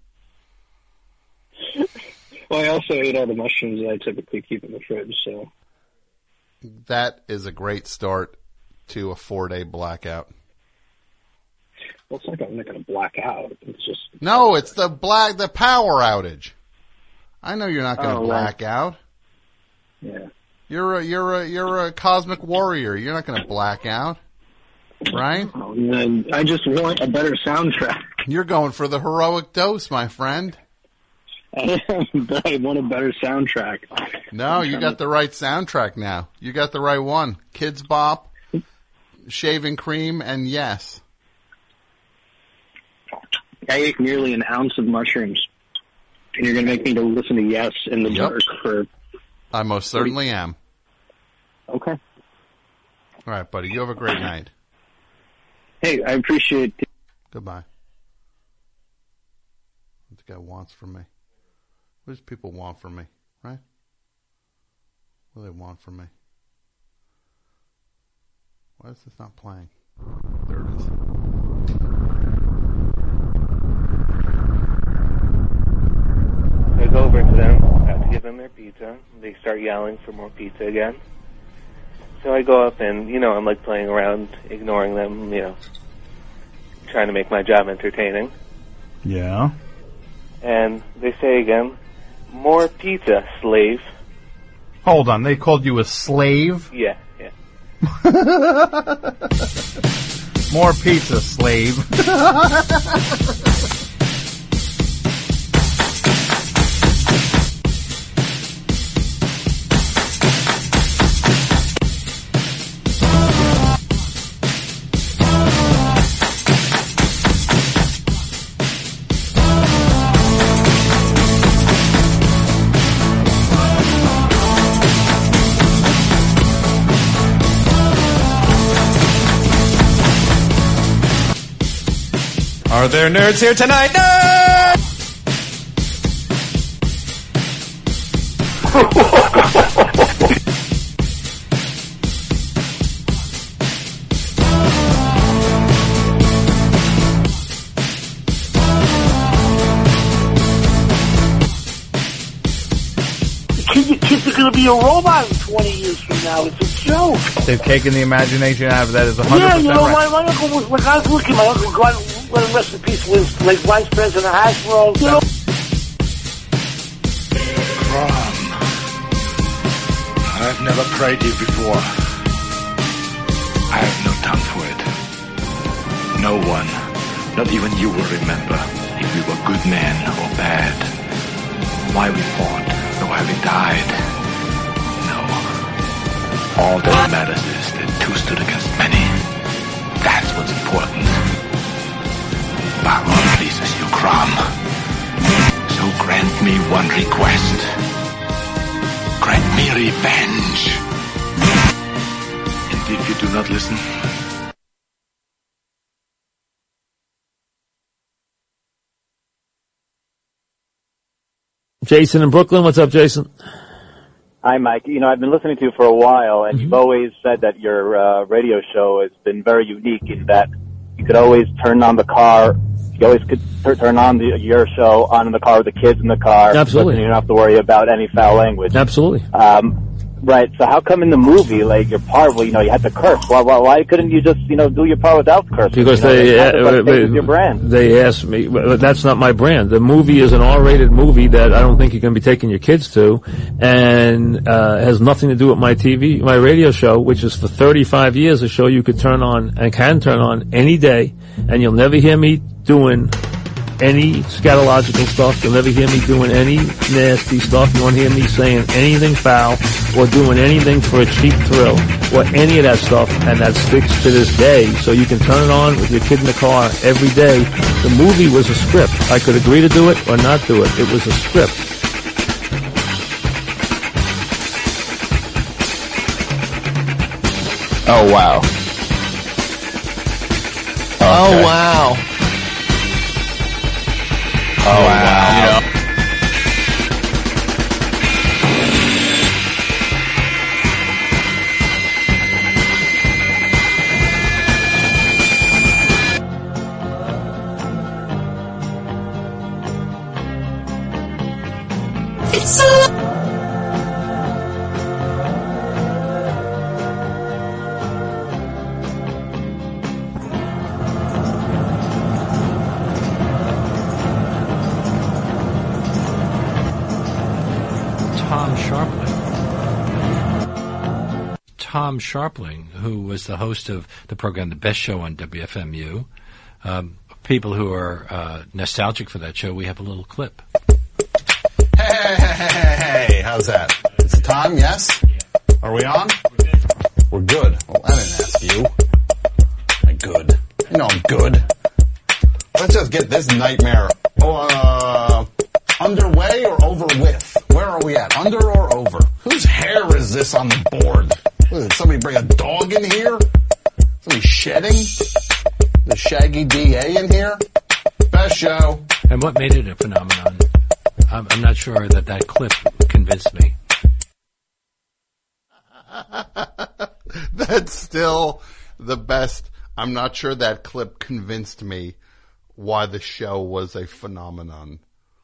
Well, I also ate all the mushrooms that I typically keep in the fridge, so. That is a great start to a four-day blackout. Well, it's not like I'm not going to black out. It's just. No, it's the black, the power outage. I know you're not going to Oh, well. black out. Yeah. You're a, you're a, you're a cosmic warrior. You're not going to black out, right? Oh, man, I just want a better soundtrack. You're going for the heroic dose, my friend. I am, but I want a better soundtrack. No, you got the right soundtrack now. You got the right one. Kids Bop, Shaving Cream, and Yes. I ate nearly an ounce of mushrooms, and you're going to make me to listen to Yes in the Yep. dark for. I most certainly am. Okay. All right, buddy. You have a great night. Hey, I appreciate. Goodbye. What the guy wants from me? What does people want from me, right? What do they want from me? Why is this not playing? There it is. I go over to them, I have to give them their pizza. They start yelling for more pizza again. So I go up and, you know, I'm like playing around, ignoring them, you know, trying to make my job entertaining. Yeah. And they say again, more pizza, slave. Hold on, they called you a slave? Yeah, yeah. More pizza, slave. Are there nerds here tonight? Nerds! Kids are going to be a robot in twenty years from now. It's a joke. They've taken the imagination out of that as one hundred Yeah, percent you know, right. my, my uncle was, like, I was looking, my uncle, God, let him rest in peace, was like vice president of Hasbro. You know? Crom, I've never cried you before. I have no tongue for it. No one, not even you, will remember if we were good men or bad. Why we fought, or why we died. No. All that matters is that two stood against many. That's what's important. Power pleases you, Crom. So grant me one request. Grant me revenge. And if you do not listen, Jason in Brooklyn. What's up, Jason? Hi, Mike. You know, I've been listening to you for a while, and you've always said that your uh, radio show has been very unique in that you could always turn on the car You always could t- turn on the, your show on in the car with the kids in the car. Absolutely. Listen, you don't have to worry about any foul language. Absolutely. Um, right. So how come in the movie, like your part, well, you know, you had to curse? Why, why, why couldn't you just, you know, do your part without cursing? Because you know, they, kind of uh, like they, with your brand. they asked me, but that's not my brand. The movie is an R-rated movie that I don't think you're going to be taking your kids to, and uh, has nothing to do with my T V, my radio show, which is for thirty-five years, a show you could turn on and can turn on any day, and you'll never hear me doing any scatological stuff. You'll never hear me doing any nasty stuff. You won't hear me saying anything foul or doing anything for a cheap thrill or any of that stuff, and that sticks to this day. So you can turn it on with your kid in the car every day. The movie was a script. I could agree to do it or not do it. It was a script. Oh, wow. Oh, Okay. wow. Oh, wow. It's a Tom Sharpling. Tom Sharpling, who was the host of the program The Best Show on W F M U. Um, people who are uh, nostalgic for that show, we have a little clip. Hey, hey, hey, hey, hey, hey, how's that? It's time, yes? Are we on? We're good. Well, I didn't ask you. I'm good. You know I'm good. Let's just get this nightmare uh, underway or over with. Where are we at? Under or over? Whose hair is this on the board? What, did somebody bring a dog in here? Somebody shedding? The Shaggy D A in here? Best show. And what made it a phenomenon? I'm, I'm not sure that that clip convinced me. That's still the best. I'm not sure that clip convinced me why the show was a phenomenon.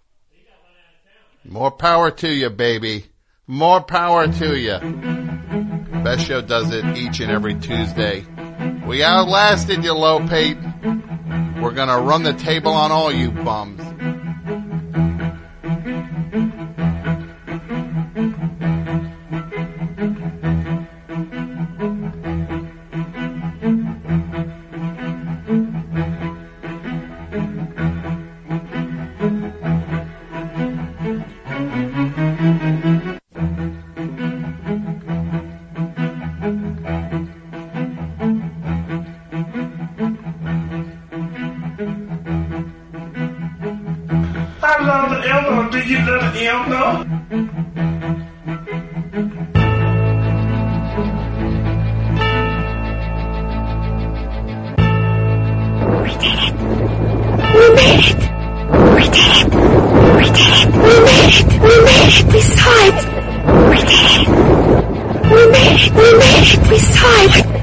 More power to you, baby. More power to you. Best Show does it each and every Tuesday. We outlasted you, Low Pate. We're going to run the table on all you bums. I love the M. Do you love the M though? We did it. We made it. We did it. We did it. We made it. We made it. We saw it. We did it. We made it. We made it. We saw it.